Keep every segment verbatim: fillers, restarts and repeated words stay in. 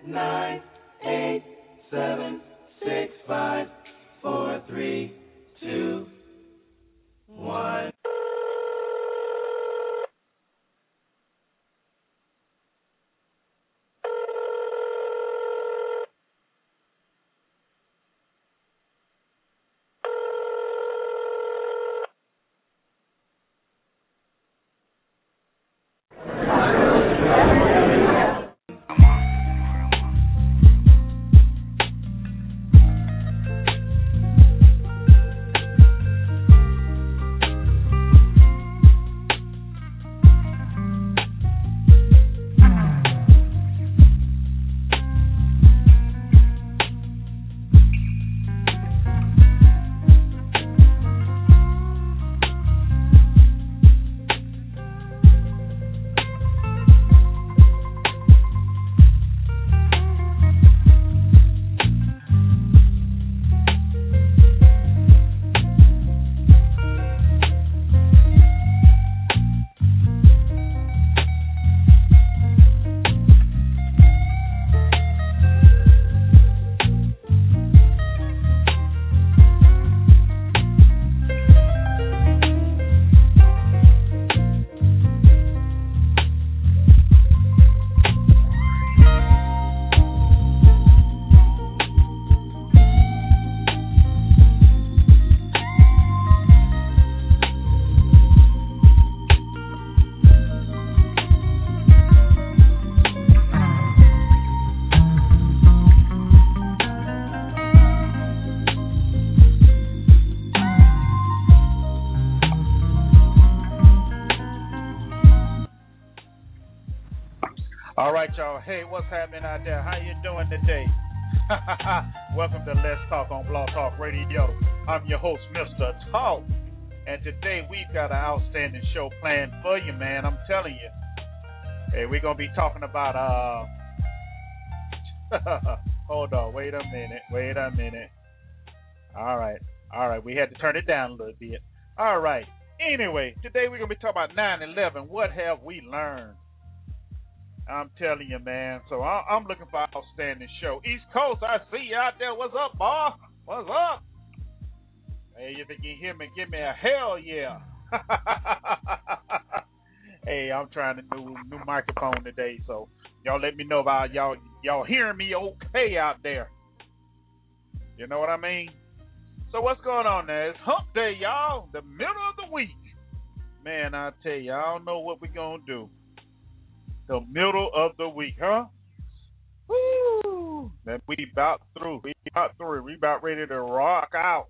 nine, eight, seven, six, five, four, three, two, one. All right, y'all. Hey, what's happening out there? How you doing today? Welcome to Let's Talk on Blog Talk Radio. I'm your host, Mister Talk. And today we've got an outstanding show planned for you, man. I'm telling you. Hey, we're going to be talking about, uh, hold on, wait a minute, wait a minute. All right, all right, we had to turn it down a little bit. All right, anyway, today we're going to be talking about nine eleven. What have we learned? I'm telling you, man. So I- I'm looking for an outstanding show. East Coast, I see you out there. What's up, boss? What's up? Hey, if you can hear me, give me a hell yeah. Hey, I'm trying to do new microphone today, so y'all let me know about y'all y'all hearing me okay out there. You know what I mean? So what's going on there? It's hump day, y'all. The middle of the week. Man, I tell you, I don't know what we're going to do. The middle of the week, huh? Woo! That we about through. We about through. We about ready to rock out.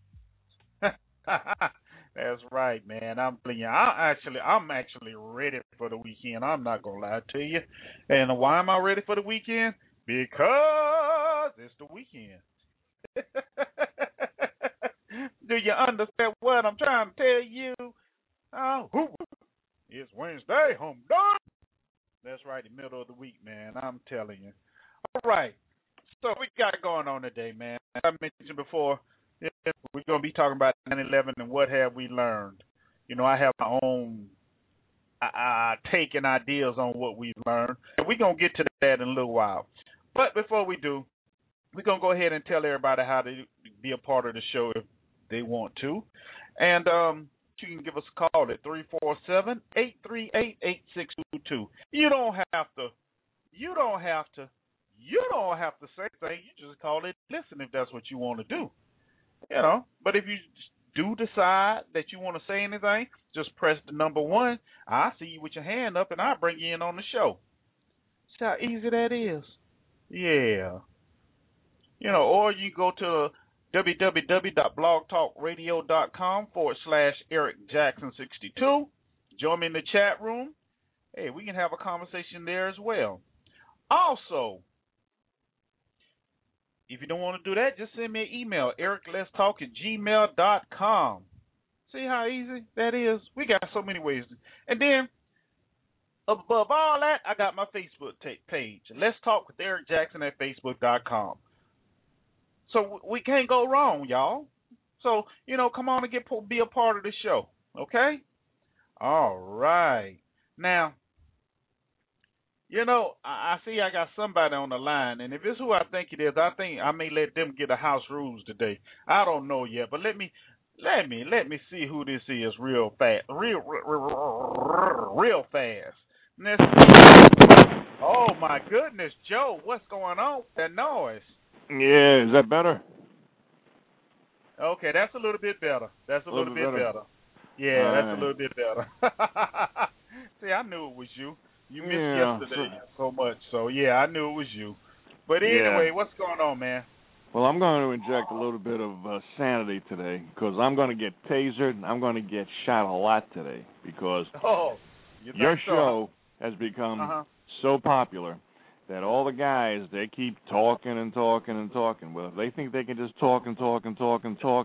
That's right, man. I'm telling you, I actually, I'm actually ready for the weekend. I'm not gonna lie to you. And why am I ready for the weekend? Because it's the weekend. Do you understand what I'm trying to tell you? Oh, it's Wednesday, home done. That's right, the middle of the week, man. I'm telling you. All right. So we got going on today, man. As I mentioned before, we're going to be talking about nine eleven and what have we learned. You know, I have my own uh, take and ideas on what we've learned. And we're going to get to that in a little while. But before we do, we're going to go ahead and tell everybody how to be a part of the show if they want to. And, um, you can give us a call at three four seven, eight three eight, eight six two two. You don't have to, you don't have to, you don't have to say anything. You just call it listen if that's what you want to do. You know, but if you do decide that you want to say anything, just press the number one. I'll see you with your hand up and I'll bring you in on the show. See how easy that is? Yeah. You know, or you go to www.blogtalkradio.com forward slash Eric Jackson 62. Join me in the chat room. Hey, we can have a conversation there as well. Also, if you don't want to do that, just send me an email, eric let's talk at gmail dot com. See how easy that is? We got so many ways. And then, above all that, I got my Facebook page. Let's Talk with Eric Jackson at facebook dot com. So we can't go wrong, y'all. So, you know, come on and get be a part of the show, okay? All right. Now, You know, I, I see I got somebody on the line, and if it's who I think it is, I think I may let them get the house rules today. I don't know yet, but let me, let me, let me see who this is real fast, real, real, real fast. Let's see. Oh my goodness, Joe, what's going on with that noise? Yeah, is that better? Okay, that's a little bit better. That's a, a little, little bit, bit better. better. Yeah, All that's right. a little bit better. See, I knew it was you. You missed yeah, yesterday so, so much, so yeah, I knew it was you. But anyway, yeah. what's going on, man? Well, I'm going to inject a little bit of uh, sanity today because I'm going to get tasered and I'm going to get shot a lot today because oh, you your so? show has become uh-huh. so popular that all the guys, they keep talking and talking and talking. Well, if they think they can just talk and talk and talk and talk,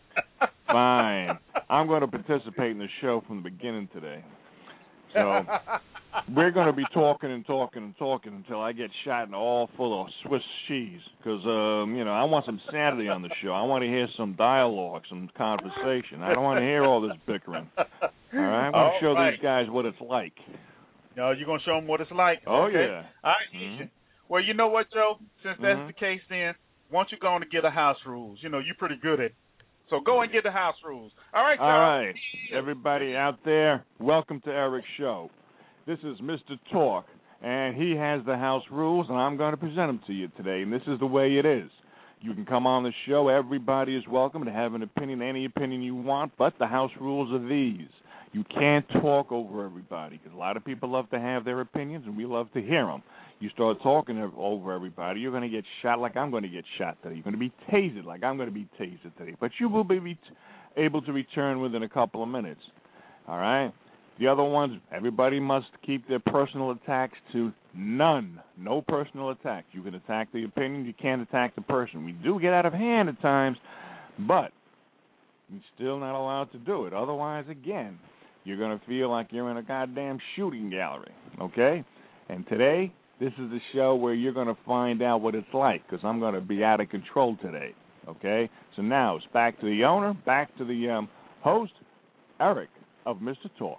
fine. I'm going to participate in the show from the beginning today. So we're going to be talking and talking and talking until I get shot and all full of Swiss cheese because, um, you know, I want some sanity on the show. I want to hear some dialogue, some conversation. I don't want to hear all this bickering. All right? I want to show right. these guys what it's like. No, you're going to show them what it's like? Oh, okay. yeah. All right, mm-hmm. Well, you know what, Joe? Since that's mm-hmm. the case, then, why don't you go on and get the house rules? You know, you're pretty good at it. So go and get the house rules. All right, y'all. All right. Everybody out there, welcome to Eric's show. This is Mister Talk, and he has the house rules, and I'm going to present them to you today, and this is the way it is. You can come on the show. Everybody is welcome to have an opinion, any opinion you want, but the house rules are these. You can't talk over everybody because a lot of people love to have their opinions, and we love to hear them. You start talking over everybody, you're going to get shot like I'm going to get shot today. You're going to be tasered like I'm going to be tasered today. But you will be t- able to return within a couple of minutes. All right? The other ones, everybody must keep their personal attacks to none. No personal attacks. You can attack the opinion. You can't attack the person. We do get out of hand at times, but you're still not allowed to do it. Otherwise, again, you're going to feel like you're in a goddamn shooting gallery. Okay? And today, this is the show where you're going to find out what it's like because I'm going to be out of control today, okay? So now it's back to the owner, back to the um, host, Eric of Mister Talk.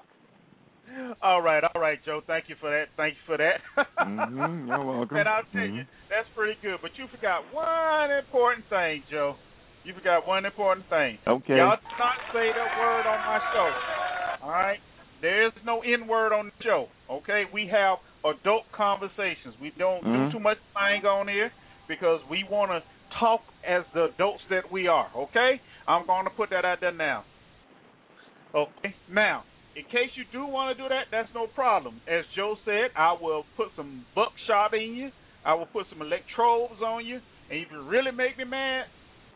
All right, all right, Joe. Thank you for that. Thank you for that. mm-hmm, you're welcome. And I'll tell mm-hmm. you, that's pretty good. But you forgot one important thing, Joe. You forgot one important thing. Okay. Y'all do not say that word on my show, all right? There's no N-word on the show, okay? We have adult conversations. We don't mm-hmm. do too much thing on here because we want to talk as the adults that we are, okay? I'm going to put that out there now. Okay? Now, in case you do want to do that, that's no problem. As Joe said, I will put some buckshot in you. I will put some electrodes on you. And if you really make me mad,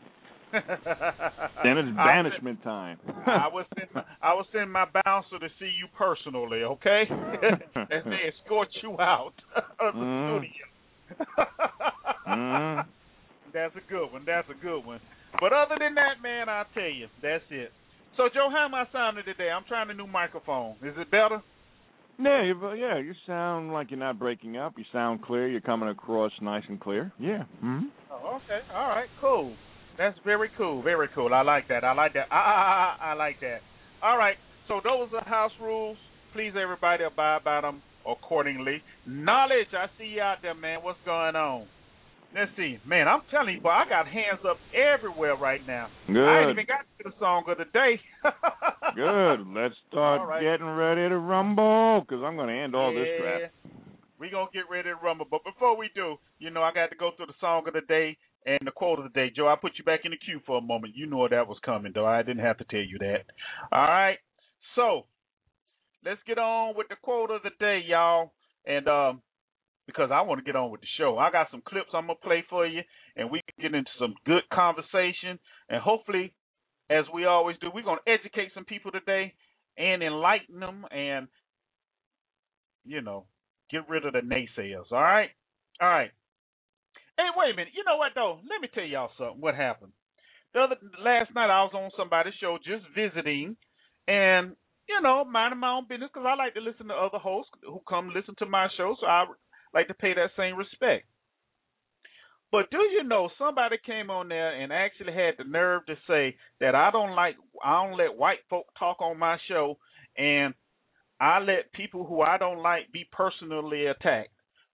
then it's banishment send, time. I will send my, I will send my bouncer to see you personally, okay? And they escort you out of the mm. studio. mm. That's a good one. That's a good one. But other than that, man, I'll tell you, that's it. So, Joe, how am I sounding today? I'm trying a new microphone. Is it better? Yeah, you, yeah, you sound like you're not breaking up. You sound clear. You're coming across nice and clear. Yeah. Mm-hmm. Oh, okay. All right. Cool. That's very cool. Very cool. I like that. I like that. I, I, I like that. All right. So those are house rules. Please, everybody, abide by them accordingly. Knowledge. I see you out there, man. What's going on? Let's see. Man, I'm telling you, boy, I got hands up everywhere right now. Good. I ain't even got to the song of the day. Good. Let's start right. getting ready to rumble because I'm going to end all yeah. this crap. We're going to get ready to rumble. But before we do, you know, I got to go through the song of the day and the quote of the day. Joe, I put you back in the queue for a moment. You know that was coming, though. I didn't have to tell you that. All right. So let's get on with the quote of the day, y'all. And um, because I want to get on with the show. I got some clips I'm going to play for you, and we can get into some good conversation. And hopefully, as we always do, we're going to educate some people today and enlighten them and, you know, get rid of the naysayers. All right? All right. Hey, wait a minute. You know what, though? Let me tell y'all something. What happened? The other last night, I was on somebody's show just visiting, and, you know, minding my own business because I like to listen to other hosts who come listen to my show, so I like to pay that same respect. But do you know somebody came on there and actually had the nerve to say that I don't like, I don't let white folk talk on my show, and I let people who I don't like be personally attacked.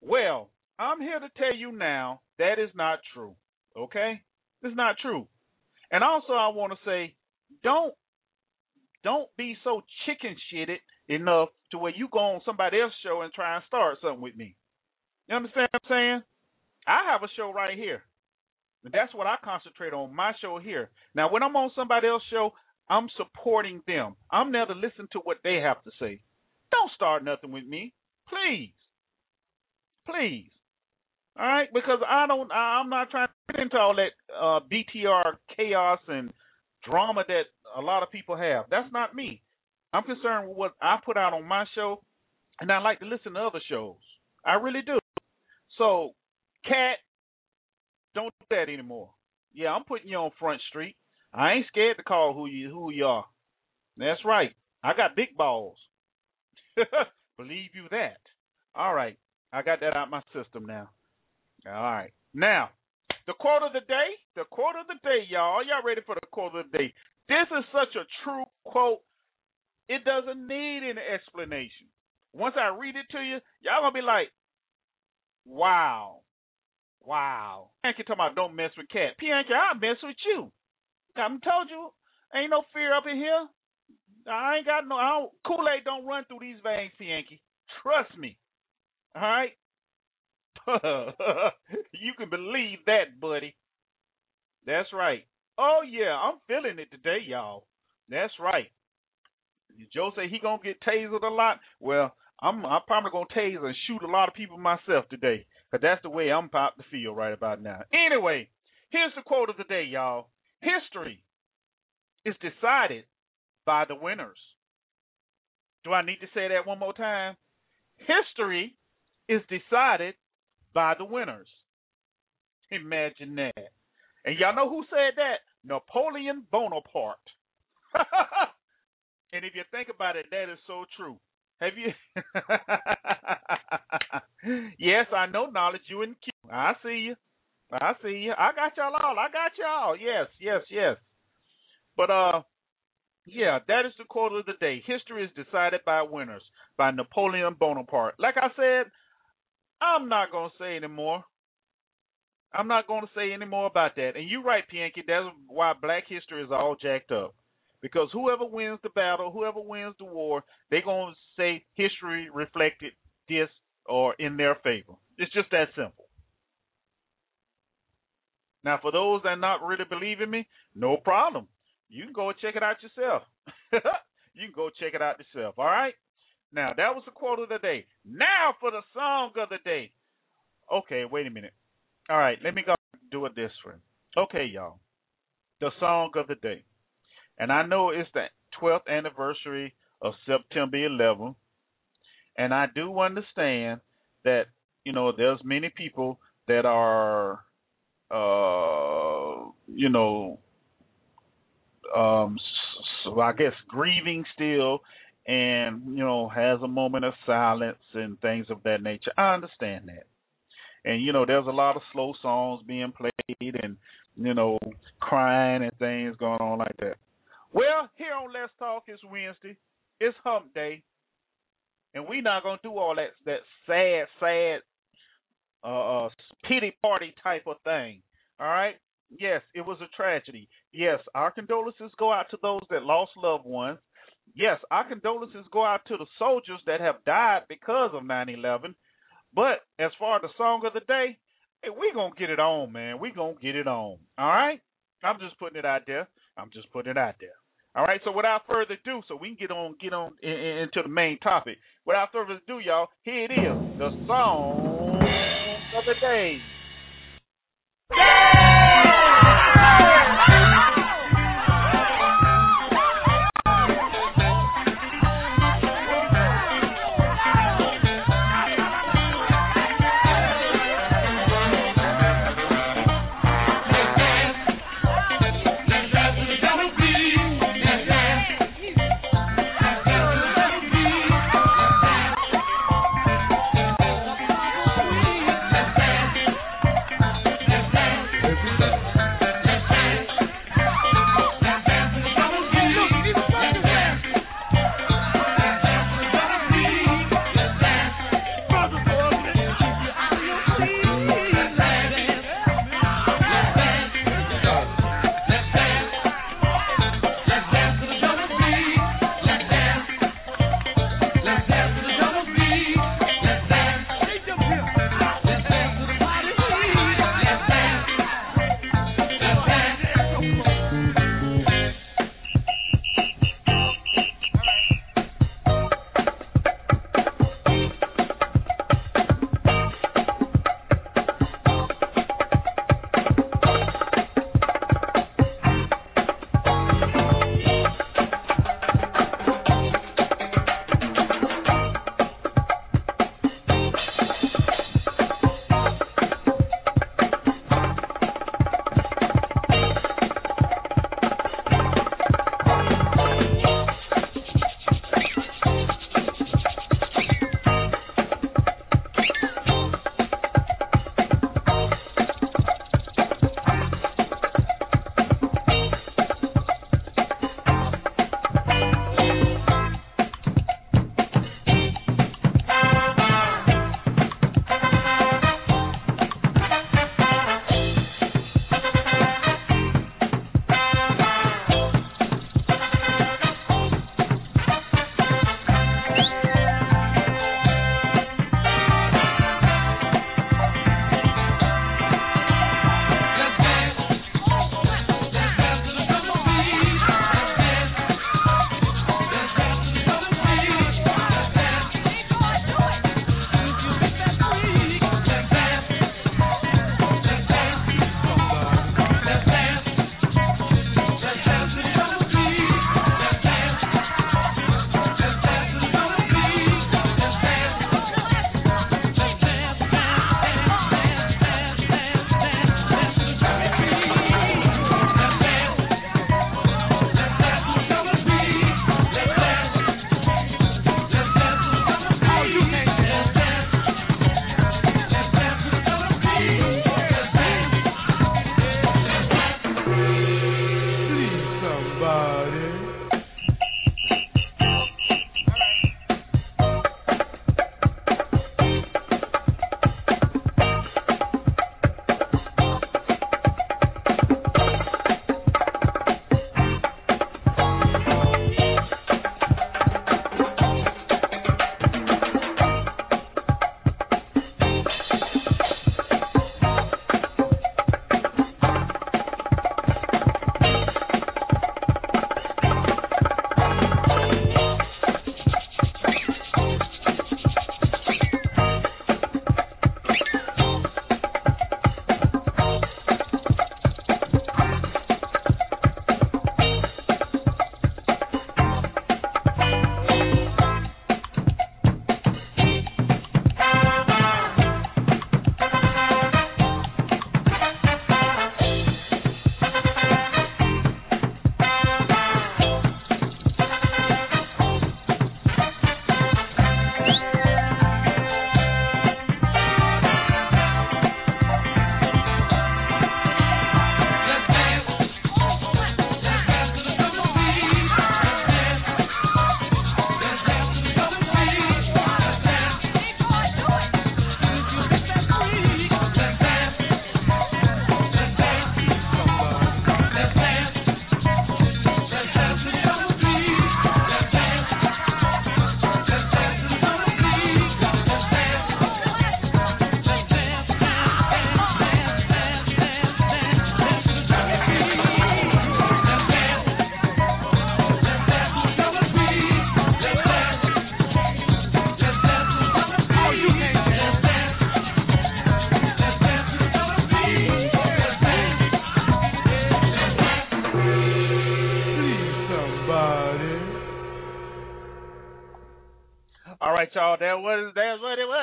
Well, I'm here to tell you now that is not true. Okay? It's not true. And also I want to say, don't don't be so chicken shitted enough to where you go on somebody else's show and try and start something with me. You understand what I'm saying? I have a show right here. And that's what I concentrate on, my show here. Now, when I'm on somebody else's show, I'm supporting them. I'm there to listen to what they have to say. Don't start nothing with me. Please. Please. All right? Because I don't, I'm not trying to get into all that uh, B T R chaos and drama that a lot of people have. That's not me. I'm concerned with what I put out on my show, and I like to listen to other shows. I really do. So, Cat, don't do that anymore. Yeah, I'm putting you on Front Street. I ain't scared to call who you who you are. That's right. I got big balls. Believe you that. All right. I got that out of my system now. All right. Now, the quote of the day. The quote of the day, y'all. Are y'all ready for the quote of the day? This is such a true quote. It doesn't need any explanation. Once I read it to you, y'all going to be like, wow. Wow. Pianki talking about don't mess with Cat. Pianki, I'll mess with you. I told you, ain't no fear up in here. I ain't got no, I don't, Kool-Aid don't run through these veins, Pianki. Trust me. All right? You can believe that, buddy. That's right. Oh, yeah, I'm feeling it today, y'all. That's right. Joe say he going to get tasered a lot. Well, I'm, I'm probably going to tase and shoot a lot of people myself today, because that's the way I'm about to feel right about now. Anyway, here's the quote of the day, y'all. History is decided by the winners. Do I need to say that one more time? History is decided by the winners. Imagine that. And y'all know who said that? Napoleon Bonaparte. And if you think about it, that is so true. Have you? Yes, I know knowledge. You and Q. I see you. I see you. I got y'all all. I got y'all. Yes, yes, yes. But, uh, yeah, that is the quote of the day. History is decided by winners, by Napoleon Bonaparte. Like I said, I'm not going to say anymore. I'm not going to say any more about that. And you're right, Pianki. That's why black history is all jacked up. Because whoever wins the battle, whoever wins the war, they're going to say history reflected this or in their favor. It's just that simple. Now, for those that not really believe in me, no problem. You can go and check it out yourself. You can go check it out yourself, all right? Now, that was the quote of the day. Now for the song of the day. Okay, wait a minute. All right, let me go do it this way. Okay, y'all. The song of the day. And I know it's the twelfth anniversary of September eleventh. And I do understand that, you know, there's many people that are, uh, you know, um, so I guess grieving still and, you know, has a moment of silence and things of that nature. I understand that. And, you know, there's a lot of slow songs being played and, you know, crying and things going on like that. Well, here on Let's Talk, it's Wednesday. It's hump day. And we're not going to do all that that sad, sad, uh, uh, pity party type of thing. All right? Yes, it was a tragedy. Yes, our condolences go out to those that lost loved ones. Yes, our condolences go out to the soldiers that have died because of nine eleven. But as far as the song of the day, hey, we're going to get it on, man. We're going to get it on. All right? I'm just putting it out there. I'm just putting it out there. All right, so without further ado, so we can get on get on in, in, into the main topic. Without further ado, y'all, here it is, the song of the day.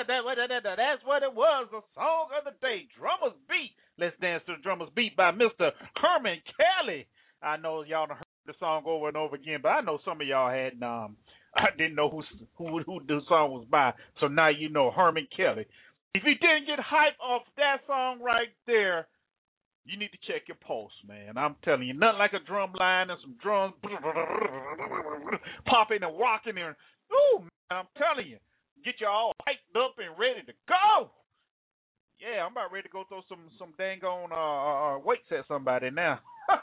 That's what it was, the song of the day, Drummer's Beat. Let's dance to the Drummer's Beat by Mister Herman Kelly. I know y'all done heard the song over and over again, but I know some of y'all hadn't. Um, I didn't know who who who the song was by, so now you know Herman Kelly. If you didn't get hype off that song right there, you need to check your pulse, man. I'm telling you, nothing like a drum line and some drums popping and rocking and ooh, man, I'm telling you, get you all hyped up and ready to go. Yeah, I'm about ready to go throw some some dang on uh, uh, weights at somebody now.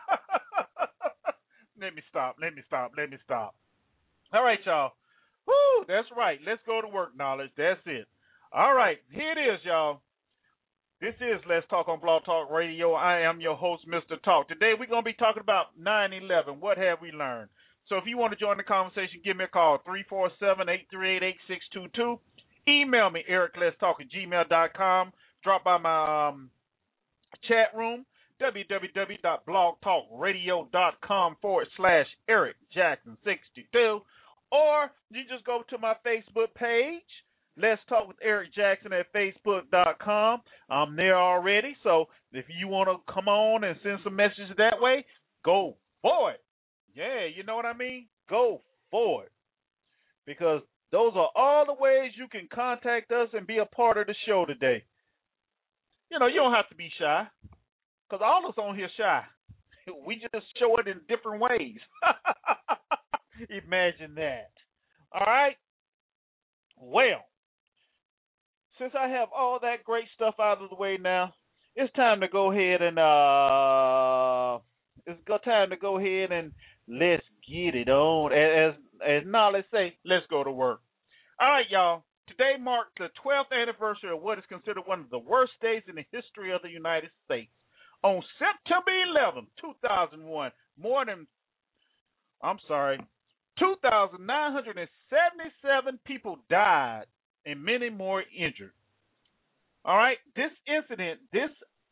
Let me stop. Let me stop. Let me stop. All right, y'all. Woo, that's right. Let's go to work, Knowledge. That's it. All right, here it is, y'all. This is Let's Talk on Blog Talk Radio. I am your host, Mister Talk. Today we're going to be talking about nine eleven. What have we learned? So if you want to join the conversation, give me a call, three four seven, eight three eight, eight six two two. Email me, eric let's talk at gmail dot com. Drop by my um, chat room, www.blogtalkradio.com forward slash Eric Jackson sixty-two. Or you just go to my Facebook page, Let's Talk with Eric Jackson at facebook dot com. I'm there already, so if you want to come on and send some messages that way, go for it. Yeah, you know what I mean? Go for it. Because those are all the ways you can contact us and be a part of the show today. You know, you don't have to be shy, because all of us on here shy. We just show it in different ways. Imagine that. All right? Well, since I have all that great stuff out of the way now, it's time to go ahead and uh, it's go time to go ahead and let's get it on. As as Knowledge say, let's go to work. All right, y'all. Today marks the twelfth anniversary of what is considered one of the worst days in the history of the United States. On September eleventh, two thousand one, more than I'm sorry, two thousand nine hundred seventy-seven people died and many more injured. All right, this incident, this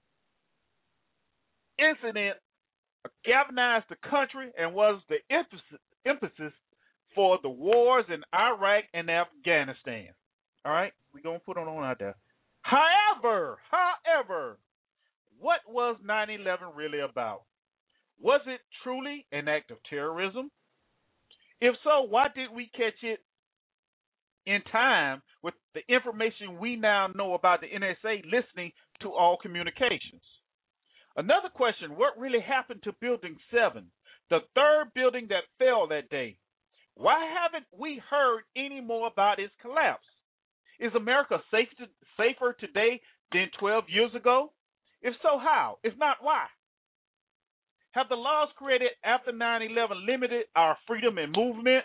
incident galvanized the country and was the emphasis, emphasis for the wars in Iraq and Afghanistan. All right, we're going to put it on out there. However, however, what was nine eleven really about? Was it truly an act of terrorism? If so, why did we catch it in time with the information we now know about the N S A listening to all communications? Another question, what really happened to Building seven, the third building that fell that day? Why haven't we heard any more about its collapse? Is America safe to, safer today than twelve years ago? If so, how? If not, why? Have the laws created after nine eleven limited our freedom and movement?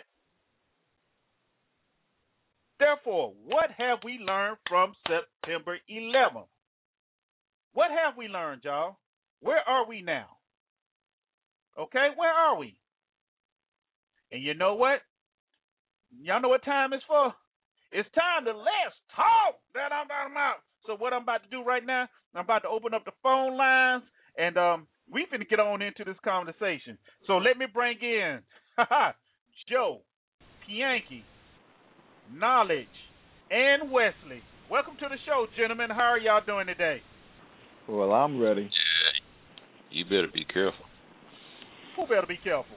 Therefore, what have we learned from September eleventh? What have we learned, y'all? Where are we now? Okay, where are we? And you know what? Y'all know what time it's for? It's time to let's talk. That I'm talking about. So what I'm about to do right now, I'm about to open up the phone lines, and um, we finna get on into this conversation. So let me bring in Joe, Pianki, Knowledge, and Wesley. Welcome to the show, gentlemen. How are y'all doing today? Well, I'm ready. Yeah, you better be careful. Who better be careful?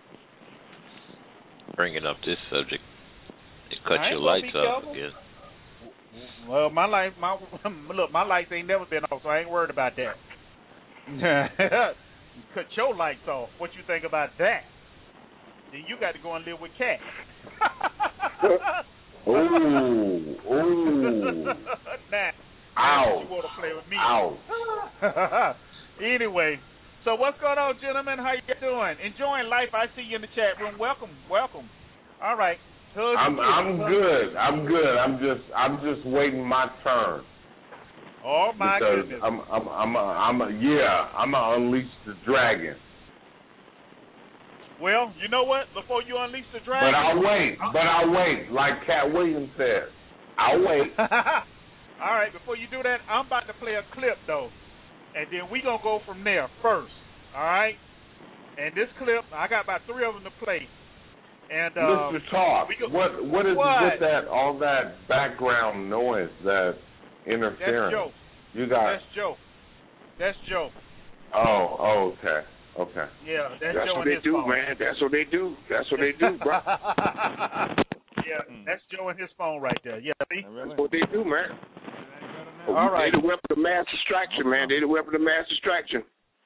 Bringing up this subject. It cut your lights off again. Well, my light, my look, my lights ain't never been off, so I ain't worried about that. Cut your lights off. What you think about that? Then you got to go and live with cats. Ooh, ooh. Nah, Ow. you want to play with me? Ow. Anyway, so what's going on, gentlemen? How you doing? Enjoying life? I see you in the chat room. Welcome, welcome. All right. I'm I'm good. I'm good. I'm just I'm just waiting my turn. Oh my because goodness. I'm I'm I'm a, I'm a, yeah. I'm gonna unleash the dragon. Well, you know what? Before you unleash the dragon, But I'll wait. But I'll wait. Like Cat Williams said, I'll wait. All right. Before you do that, I'm about to play a clip though, and then we gonna go from there first. All right. And this clip, I got about three of them to play. And uh, Mister Talk, go, what what is what? it with that all that background noise, that interference? That's Joe. You got That's Joe. That's Joe. Oh, oh, okay, okay. Yeah, that's, that's Joe what and they his do, phone. man. That's what they do. That's what they do, bro. Yeah, that's Joe and his phone right there. Yeah, see? That's what they do, man. All right. They the weapon of mass distraction, man. They the weapon of mass distraction.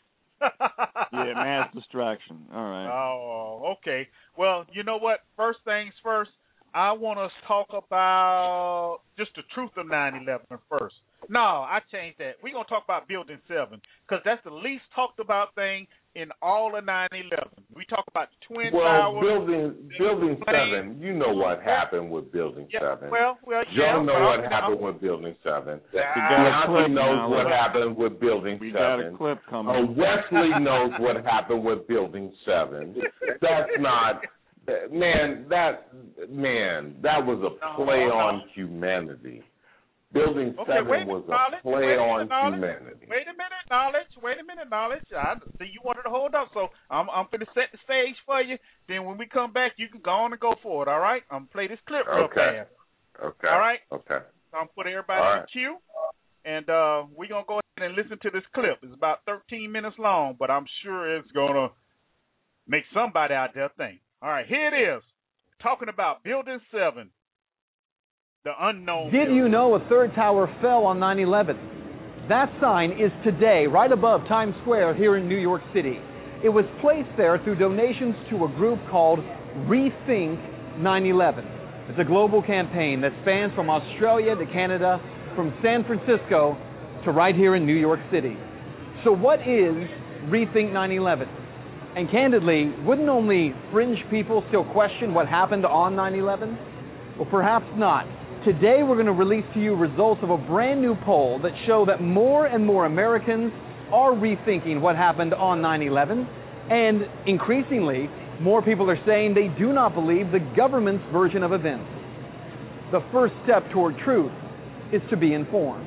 Yeah, mass distraction. All right. Oh, okay. Well, you know what? First things first, I want us to talk about just the truth of nine eleven first. No, I changed that. We're going to talk about Building seven because that's the least talked about thing in all of nine eleven. We talk about the Twin well, Towers. Building Building seven, you know what happened with Building yeah, seven. Well, well, Joe yeah, know well, what happened no. with Building seven. Bianchi knows now. what happened with Building we seven. We got a clip coming. Uh, Wesley knows what happened with Building seven. That's not, man, that, man, that was a play no, no. on humanity. Building okay, seven wait, was a knowledge, play wait a on minute, knowledge. humanity. Wait a minute, knowledge. Wait a minute, knowledge. I see you wanted to hold up, so I'm I'm going to set the stage for you. Then when we come back, you can go on and go for it. All right? I'm gonna play this clip real Okay. fast. Okay. All right. Okay. So I'm gonna put everybody All in right. queue, and uh, we're gonna go ahead and listen to this clip. It's about thirteen minutes long, but I'm sure it's gonna make somebody out there think. All right, here it is, talking about Building seven. The unknown. Did you know a third tower fell on nine eleven? That sign is today right above Times Square here in New York City. It was placed there through donations to a group called Rethink nine eleven. It's a global campaign that spans from Australia to Canada, from San Francisco to right here in New York City. So what is Rethink nine eleven? And candidly, wouldn't only fringe people still question what happened on nine eleven? Well, perhaps not. Today we're going to release to you results of a brand new poll that show that more and more Americans are rethinking what happened on nine eleven, and increasingly, more people are saying they do not believe the government's version of events. The first step toward truth is to be informed.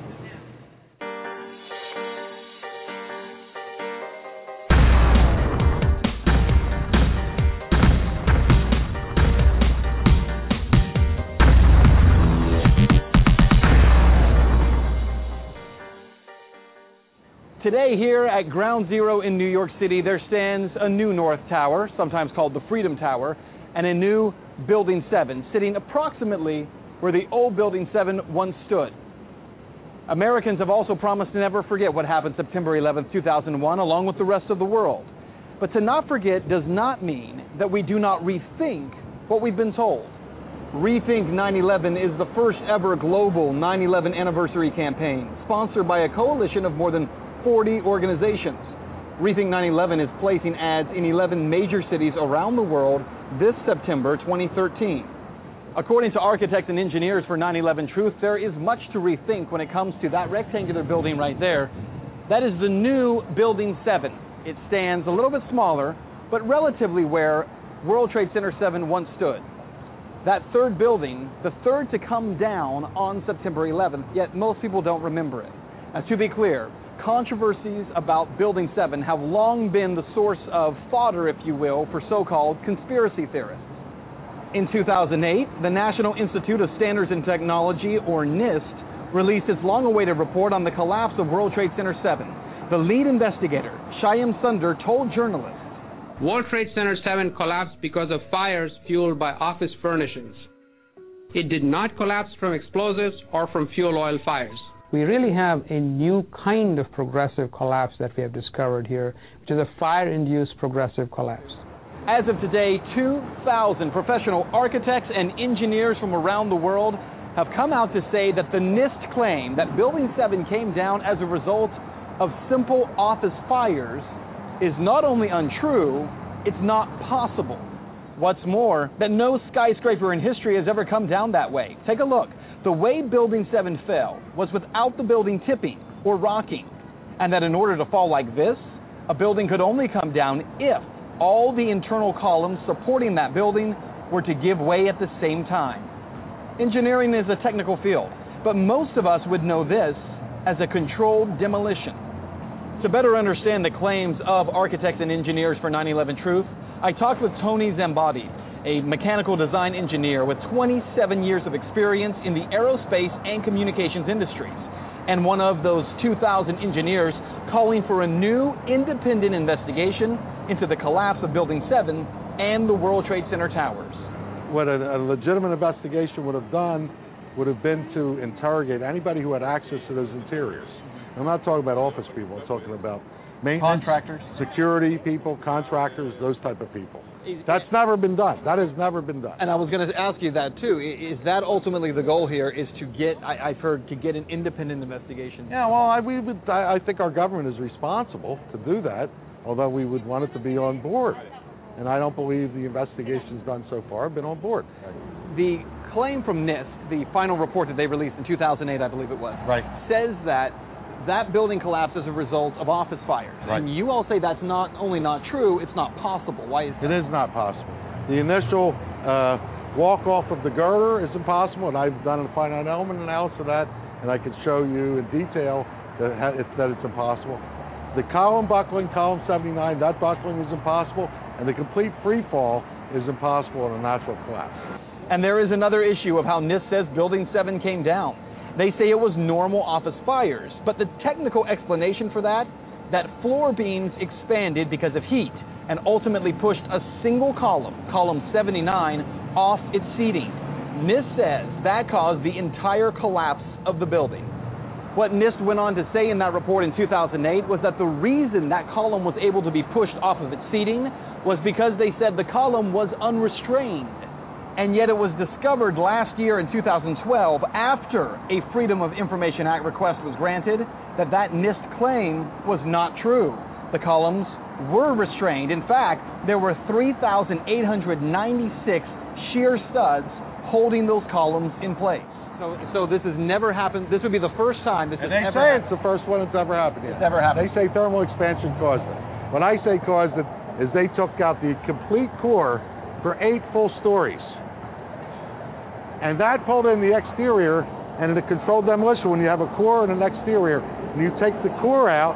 Today here at Ground Zero in New York City, there stands a new North Tower, sometimes called the Freedom Tower, and a new Building seven, sitting approximately where the old Building seven once stood. Americans have also promised to never forget what happened September eleventh, two thousand one, along with the rest of the world. But to not forget does not mean that we do not rethink what we've been told. Rethink nine eleven is the first ever global nine eleven anniversary campaign, sponsored by a coalition of more than forty organizations. Rethink nine eleven is placing ads in eleven major cities around the world this September twenty thirteen. According to architects and engineers for nine eleven Truth, there is much to rethink when it comes to that rectangular building right there. That is the new Building seven. It stands a little bit smaller, but relatively where World Trade Center seven once stood. That third building, the third to come down on September eleventh, yet most people don't remember it. Now, to be clear, controversies about Building seven have long been the source of fodder, if you will, for so-called conspiracy theorists. In two thousand eight, the National Institute of Standards and Technology, or NIST, released its long-awaited report on the collapse of World Trade Center seven. The lead investigator, Shyam Sunder, told journalists, World Trade Center seven collapsed because of fires fueled by office furnishings. It did not collapse from explosives or from fuel oil fires. We really have a new kind of progressive collapse that we have discovered here, which is a fire-induced progressive collapse. As of today, two thousand professional architects and engineers from around the world have come out to say that the NIST claim that Building seven came down as a result of simple office fires is not only untrue, it's not possible. What's more, that no skyscraper in history has ever come down that way. Take a look. The way Building seven fell was without the building tipping or rocking, and that in order to fall like this, a building could only come down if all the internal columns supporting that building were to give way at the same time. Engineering is a technical field, but most of us would know this as a controlled demolition. To better understand the claims of architects and engineers for nine eleven Truth, I talked with Tony Zambati, a mechanical design engineer with twenty-seven years of experience in the aerospace and communications industries, and one of those two thousand engineers calling for a new independent investigation into the collapse of Building seven and the World Trade Center towers. What a, a legitimate investigation would have done would have been to interrogate anybody who had access to those interiors. I'm not talking about office people, I'm talking about maintenance, contractors, security people, contractors, those type of people. That's never been done. That has never been done. And I was going to ask you that too. Is that ultimately the goal here? Is to get? I, I've heard to get an independent investigation. Yeah, well, I, we would. I, I think our government is responsible to do that. Although we would want it to be on board, and I don't believe the investigations done so far have been on board. The claim from NIST, the final report that they released in two thousand eight, I believe it was, right, says that that building collapsed as a result of office fires. Right. And you all say that's not only not true, it's not possible. Why is that? It is not possible. The initial uh, walk-off of the girder is impossible, and I've done a finite element analysis of that, and I can show you in detail that, ha- it's, that it's impossible. The column buckling, column seventy-nine, that buckling is impossible, and the complete free fall is impossible in a natural collapse. And there is another issue of how NIST says Building seven came down. They say it was normal office fires, but the technical explanation for that, that floor beams expanded because of heat and ultimately pushed a single column, column seventy-nine, off its seating. NIST says that caused the entire collapse of the building. What NIST went on to say in that report in two thousand eight was that the reason that column was able to be pushed off of its seating was because they said the column was unrestrained. And yet it was discovered last year in two thousand twelve, after a Freedom of Information Act request was granted, that that NIST claim was not true. The columns were restrained. In fact, there were three thousand eight hundred ninety-six shear studs holding those columns in place. So, so this has never happened. This would be the first time this and has they ever say happened. It's the first one that's ever happened. It's never happened. They say thermal expansion caused it. When I say caused it, is they took out the complete core for eight full stories. And that pulled in the exterior, and in a controlled demolition, when you have a core and an exterior, and you take the core out,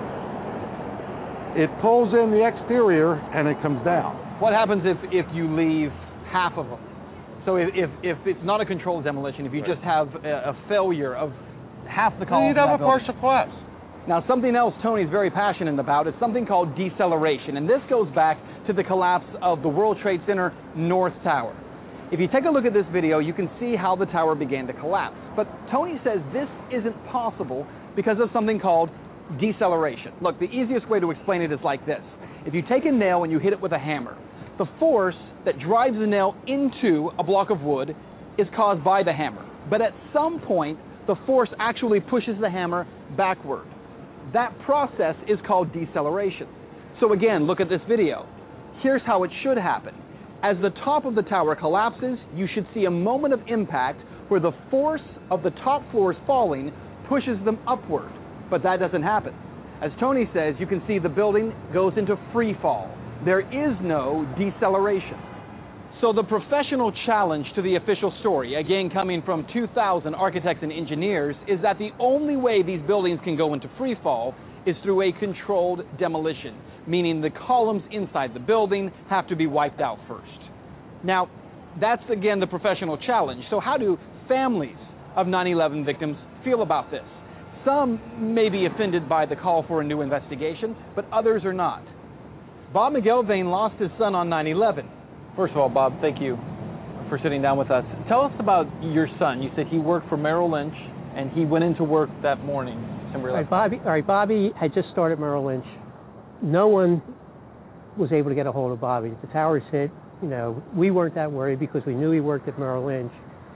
it pulls in the exterior, and it comes down. What happens if, if you leave half of them? So if, if, if it's not a controlled demolition, if you right. just have a, a failure of half the columns, you'd have a partial collapse. Now, something else Tony's very passionate about is something called deceleration, and this goes back to the collapse of the World Trade Center North Tower. If you take a look at this video, you can see how the tower began to collapse. But Tony says this isn't possible because of something called deceleration. Look, the easiest way to explain it is like this. If you take a nail and you hit it with a hammer, the force that drives the nail into a block of wood is caused by the hammer. But at some point, the force actually pushes the hammer backward. That process is called deceleration. So again, look at this video. Here's how it should happen. As the top of the tower collapses, you should see a moment of impact where the force of the top floors falling pushes them upward. But that doesn't happen. As Tony says, you can see the building goes into free fall. There is no deceleration. So the professional challenge to the official story, again coming from two thousand architects and engineers, is that the only way these buildings can go into free fall is through a controlled demolition, meaning the columns inside the building have to be wiped out first. Now, that's again the professional challenge. So how do families of nine eleven victims feel about this? Some may be offended by the call for a new investigation, but others are not. Bob McGilvain lost his son on nine eleven. First of all, Bob, thank you for sitting down with us. Tell us about your son. You said he worked for Merrill Lynch, and he went into work that morning, December eleventh. All right, Bobby, all right, Bobby had just started Merrill Lynch. No one was able to get a hold of Bobby. The towers hit. You know, we weren't that worried because we knew he worked at Merrill Lynch.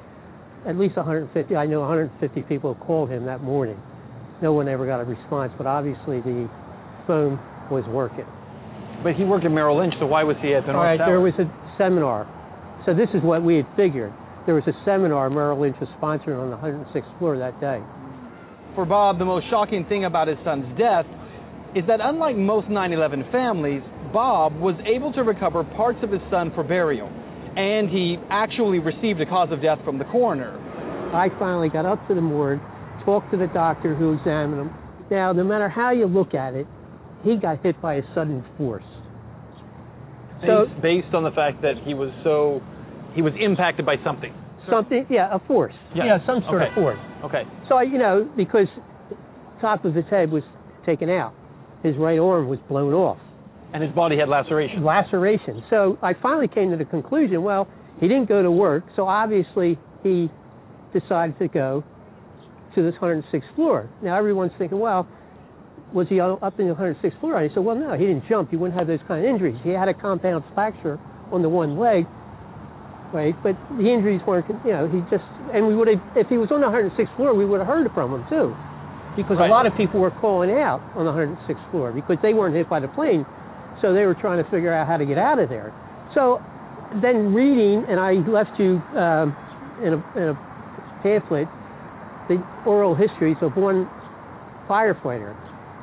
At least one hundred fifty, I know one hundred fifty people called him that morning. No one ever got a response, but obviously the phone was working. But he worked at Merrill Lynch, so why was he at the North All right, Tower? there was a seminar. So this is what we had figured. There was a seminar Merrill Lynch was sponsoring on the one hundred sixth floor that day. For Bob, the most shocking thing about his son's death is that unlike most nine eleven families, Bob was able to recover parts of his son for burial, and he actually received a cause of death from the coroner. I finally got up to the morgue, talked to the doctor who examined him. Now, no matter how you look at it, he got hit by a sudden force. So, based, based on the fact that he was so he was impacted by something. Something, yeah, a force. Yes. Yeah, some sort okay. of force. Okay. So, I, you know, because top of his head was taken out, his right arm was blown off. And his body had lacerations. Lacerations. So I finally came to the conclusion, well, he didn't go to work, so obviously he decided to go to this one hundred sixth floor. Now everyone's thinking, well, was he up in the one hundred sixth floor? And I said, well, no, he didn't jump. He wouldn't have those kind of injuries. He had a compound fracture on the one leg, right? But the injuries weren't, you know, he just, and we would have, if he was on the one hundred sixth floor, we would have heard from him too. Because right. a lot of people were calling out on the one hundred sixth floor because they weren't hit by the plane. So they were trying to figure out how to get out of there. So then reading, and I left you um, in, a, in a pamphlet, the oral histories of one firefighter.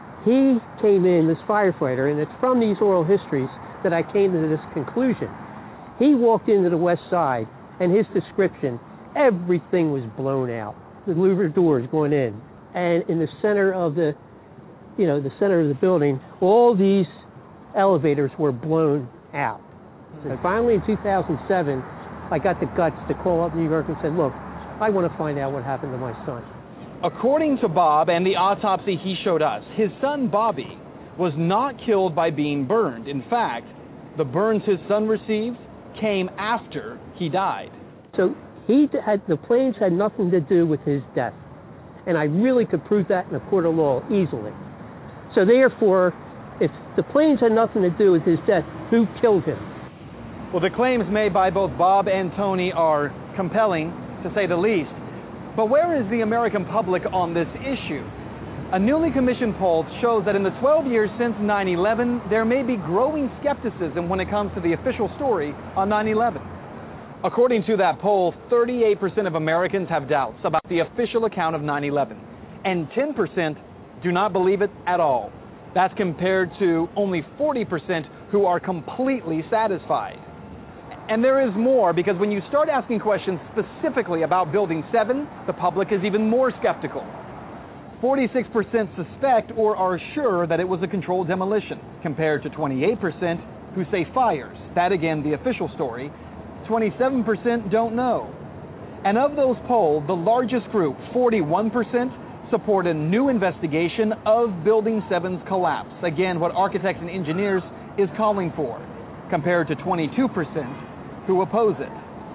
He came in, this firefighter, and it's from these oral histories that I came to this conclusion. He walked into the west side, and his description, everything was blown out. The louver doors going in. And in the center of the, you know, the center of the building, all these elevators were blown out. And finally, in two thousand seven, I got the guts to call up New York and said, look, I want to find out what happened to my son. According to Bob and the autopsy he showed us, his son Bobby was not killed by being burned. In fact, the burns his son received came after he died. So he had, the planes had nothing to do with his death. And I really could prove that in a court of law easily. So therefore, if the planes had nothing to do with his death, who killed him? Well, the claims made by both Bob and Tony are compelling, to say the least. But where is the American public on this issue? A newly commissioned poll shows that in the twelve years since nine eleven, there may be growing skepticism when it comes to the official story on nine eleven. According to that poll, thirty-eight percent of Americans have doubts about the official account of nine eleven, and ten percent do not believe it at all. That's compared to only forty percent who are completely satisfied. And there is more, because when you start asking questions specifically about Building seven, the public is even more skeptical. forty-six percent suspect or are sure that it was a controlled demolition, compared to twenty-eight percent who say fires. That, again, the official story. twenty-seven percent don't know. And of those polled, the largest group, forty-one percent, support a new investigation of Building seven's collapse. Again, what architects and engineers is calling for, compared to twenty-two percent who oppose it.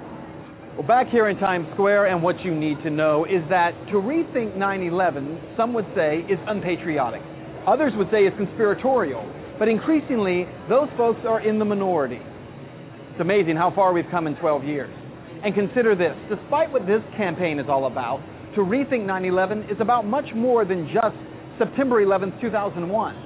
Well, back here in Times Square, and what you need to know is that to rethink nine eleven, some would say, is unpatriotic. Others would say it's conspiratorial. But increasingly, those folks are in the minority. It's amazing how far we've come in twelve years. And consider this, despite what this campaign is all about, to rethink nine eleven is about much more than just September eleventh, two thousand one.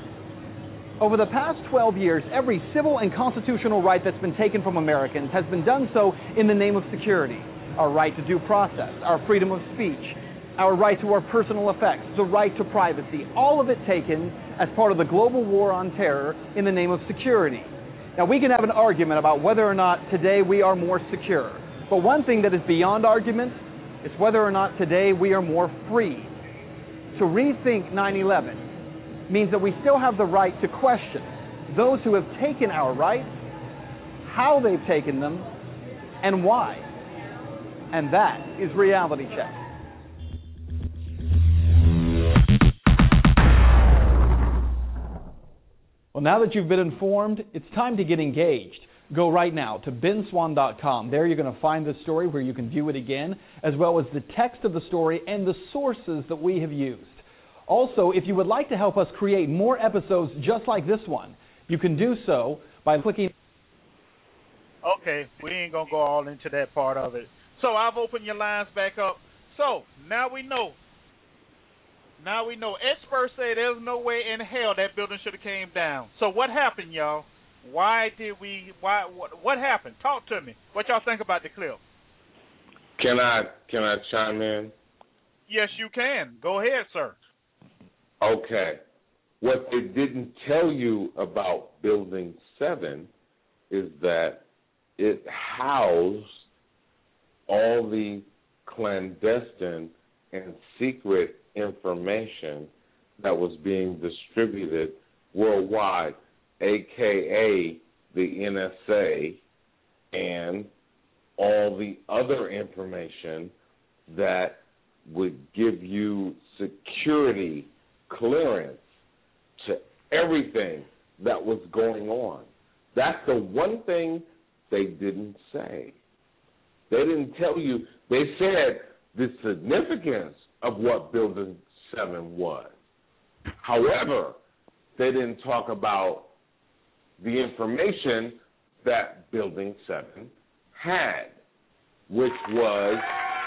Over the past twelve years, every civil and constitutional right that's been taken from Americans has been done so in the name of security. Our right to due process, our freedom of speech, our right to our personal effects, the right to privacy, all of it taken as part of the global war on terror in the name of security. Now, we can have an argument about whether or not today we are more secure. But one thing that is beyond argument is whether or not today we are more free. To rethink nine eleven means that we still have the right to question those who have taken our rights, how they've taken them, and why. And that is Reality Check. Well, now that you've been informed, it's time to get engaged. Go right now to ben swann dot com. There you're going to find the story where you can view it again, as well as the text of the story and the sources that we have used. Also, if you would like to help us create more episodes just like this one, you can do so by clicking... Okay, we ain't going to go all into that part of it. So I've opened your lines back up. So now we know. Now we know. Experts say there's no way in hell that building should have came down. So what happened, y'all? Why did we... Why? What, what happened? Talk to me. What y'all think about the clip? Can I, can I chime in? Yes, you can. Go ahead, sir. Okay. What they didn't tell you about Building seven is that it housed all the clandestine and secret information that was being distributed worldwide, a k a the N S A and all the other information that would give you security clearance to everything that was going on. That's the one thing they didn't say. They didn't tell you. They said the significance of what Building seven was. However, they didn't talk about the information that Building seven had, which was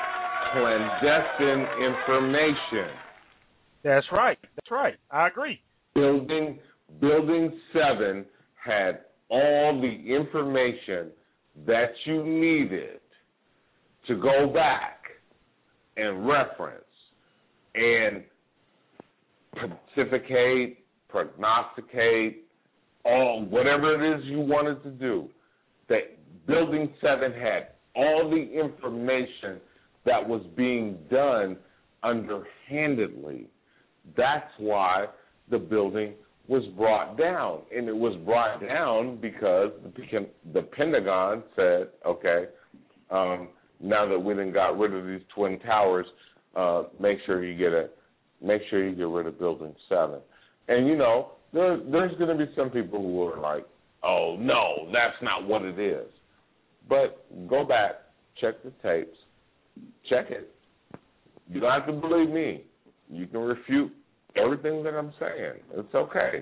clandestine information. That's right. That's right. I agree. Building Building seven had all the information that you needed to go back and reference and pontificate, prognosticate, all whatever it is you wanted to do. That Building seven had all the information that was being done underhandedly. That's why the building was brought down. And it was brought down because the, the Pentagon said, okay, um, now that we done got rid of these twin towers, uh, make sure you get a, make sure you get rid of Building seven. And you know, there, there's going to be some people who are like, oh no, that's not what it is. But go back, check the tapes, check it. You don't have to believe me. You can refute everything that I'm saying. It's okay.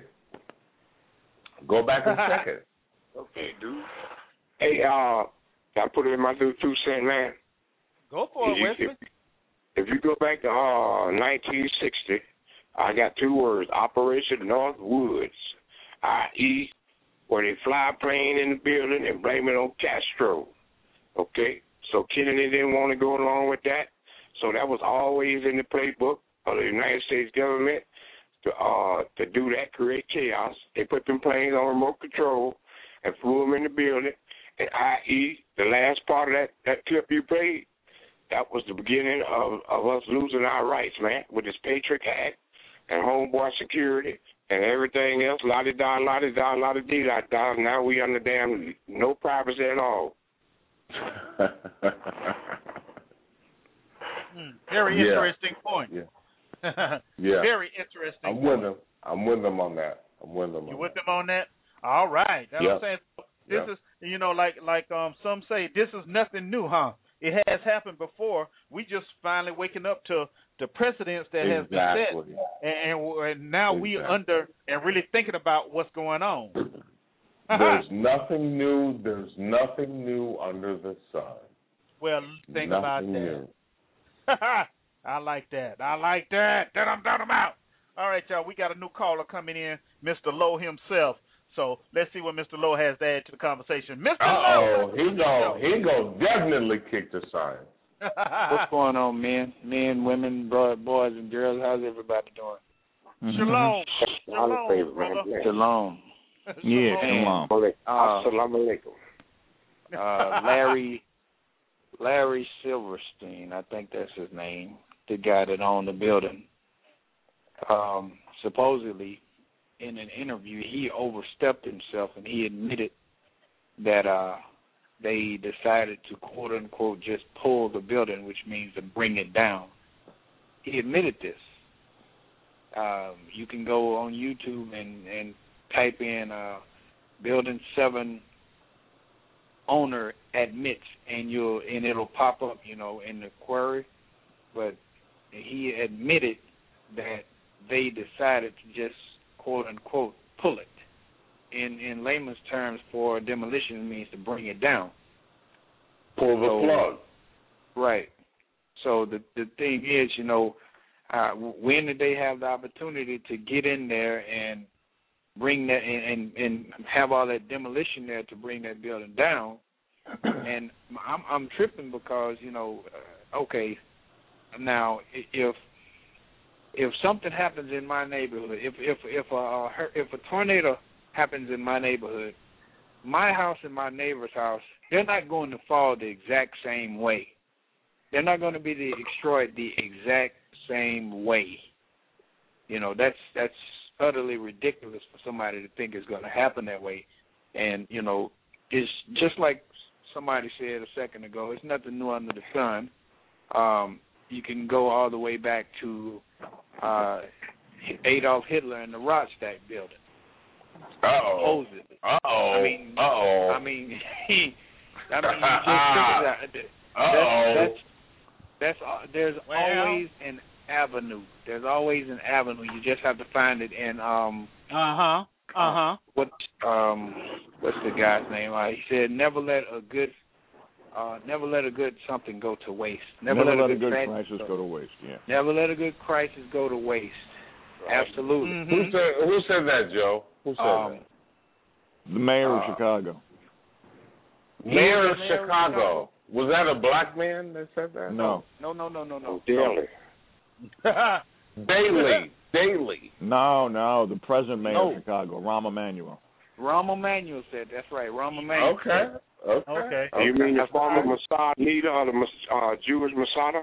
Go back and check it. Okay, dude. Hey, uh, can I put it in my little two cent, man? Go for it, Wesley. If, if you go back to uh, nineteen sixty, I got two words: Operation Northwoods, that is, where they fly a plane in the building and blame it on Castro. Okay, so Kennedy didn't want to go along with that, so that was always in the playbook of the United States government to uh to do that, create chaos. They put them planes on remote control and flew them in the building. And that is, the last part of that, that clip you played, that was the beginning of, of us losing our rights, man, with this Patriot Act and homeboy security and everything else, la-di-da, la-di-da, la-di-dee, la-di-da. Now we under damn no privacy at all. hmm, very yeah. interesting point. Yeah. yeah. Very interesting I'm point. with them. I'm with them on that. I'm with them on You with that. them on that? All right. That's yep. what I'm saying. This yep. is, you know, like like um some say, this is nothing new, huh? It has happened before. We just finally waking up to the precedents that exactly. has been set, and, and, and now exactly. we under and really thinking about what's going on. There's nothing new. There's nothing new under the sun. Well, think nothing about new. that. I like that. I like that. That I'm done about. All right, y'all. We got a new caller coming in, Mister Lowe himself. So let's see what Mister Lowe has to add to the conversation. Mister Lowe. Oh, he go, he go definitely kick the sign. What's going on, men, men, women, boys, and girls? How's everybody doing? Mm-hmm. Shalom, shalom, brother. Shalom. Yeah, shalom. Assalamu alaikum. Uh, Larry, Larry Silverstein, I think that's his name, the guy that owned the building. Um, supposedly, in an interview, he overstepped himself and he admitted that uh, they decided to quote unquote just pull the building, which means to bring it down. He admitted this. Um, you can go on YouTube and, and type in uh, Building seven owner admits, and you'll and it'll pop up, you know, in the query. But he admitted that they decided to just quote unquote pull it. In in layman's terms, for demolition means to bring it down. Pull the so, plug. Right. So the the thing is, you know, uh, when did they have the opportunity to get in there and bring that and, and, and have all that demolition there to bring that building down? And I'm I'm tripping because, you know, uh, okay, now if if something happens in my neighborhood, if if if a if a tornado happens in my neighborhood, my house and my neighbor's house, they're not going to fall the exact same way. They're not going to be destroyed the exact same way. You know, that's that's utterly ridiculous for somebody to think it's going to happen that way. And, you know, it's just like somebody said a second ago, it's nothing new under the sun. Um, you can go all the way back to uh, Adolf Hitler and the Reichstag building. Uh-oh. Uh-oh. I mean, Uh-oh. I mean, he, I mean, you just think that. Uh-oh. That's, that's, that's, uh, there's Well. always an avenue. There's always an avenue. You just have to find it. And um, Uh-huh. Uh-huh. what um, what's the guy's name? Uh, he said, "Never let a good, uh, never let a good something go to waste. Never, Never let, let a good, crisis, crisis crisis go to waste. Yeah. Never let a good crisis go to waste." Right. Absolutely. Mhm. Who said Who said that, Joe? Who said Um, that? The mayor of Uh, Chicago. Mayor of Mayor of Chicago. Chicago. Was that a black man that said that? No. No, no, no, no, no. Daily. Daily. Daily. No, no, the present mayor No. of Chicago, Rahm Emanuel. Rahm Emanuel said that's right. Rahm Emanuel. Okay. Okay. Okay. You mean the That's former right. Mossad leader or the Mos- uh, Jewish Masada?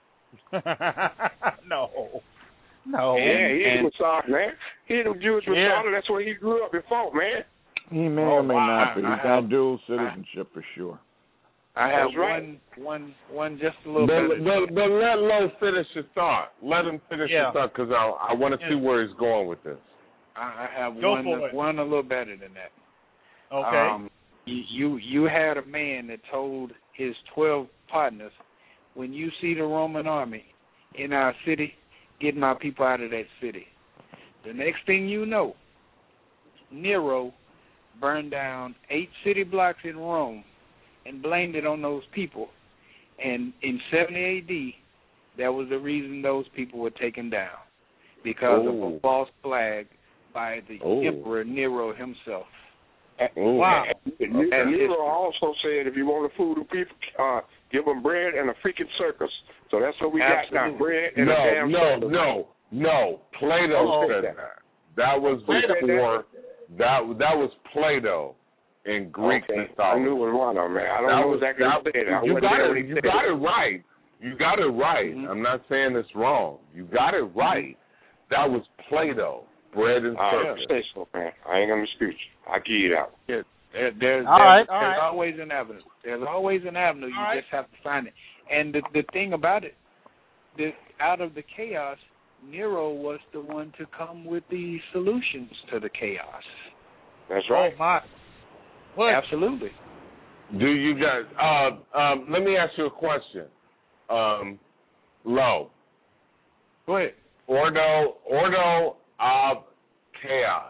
No. No. Yeah, he and- is Mossad, man. He the Jewish Yeah. Masada. That's where he grew up before, man. He may Oh, or may wow. not, but I he's have- got dual citizenship for sure. I have That's right. one, one, one just a little But, bit. but, but let Lo finish his thought. Let him finish Yeah. his thought because I, I want to see Yeah. where he's going with this. I, I have Go one, for it. one a little better than that. Okay. Um, you, you you had a man that told his twelve partners, when you see the Roman army in our city, get my people out of that city. The next thing you know, Nero burned down eight city blocks in Rome and blamed it on those people. And in seventy A D, that was the reason those people were taken down, because of Ooh. a false flag by the Ooh. Emperor Nero himself. Ooh. Wow. And That's Nero history. also said, if you want to food the people, uh, give them bread and a freaking circus. So that's what we got now, Absolutely. bread and a No, damn no, circus. no, no. Plato Oh, said okay. that. That was Plato said before. That that was Plato in Greek Okay. I mythology. knew it was one of them, man. I don't That know was exactly that, what he said. I you wasn't got there it. when he You said got it. it right. You got it right. Mhm. I'm not saying it's wrong. You got it right. That was Plato. Bread and Uh, circus. say so, man. I ain't gonna dispute you. I give you that. There, there's there's, All right, all there's right. always an avenue. There's always an avenue. You All right. just have to find it. And the the thing about it, the, out of the chaos, Nero was the one to come with the solutions to the chaos. That's right. Oh, my. What? Absolutely. Do you guys? Uh, um, let me ask you a question. Um, Lo. Go ahead. Ordo, ordo ab chaos.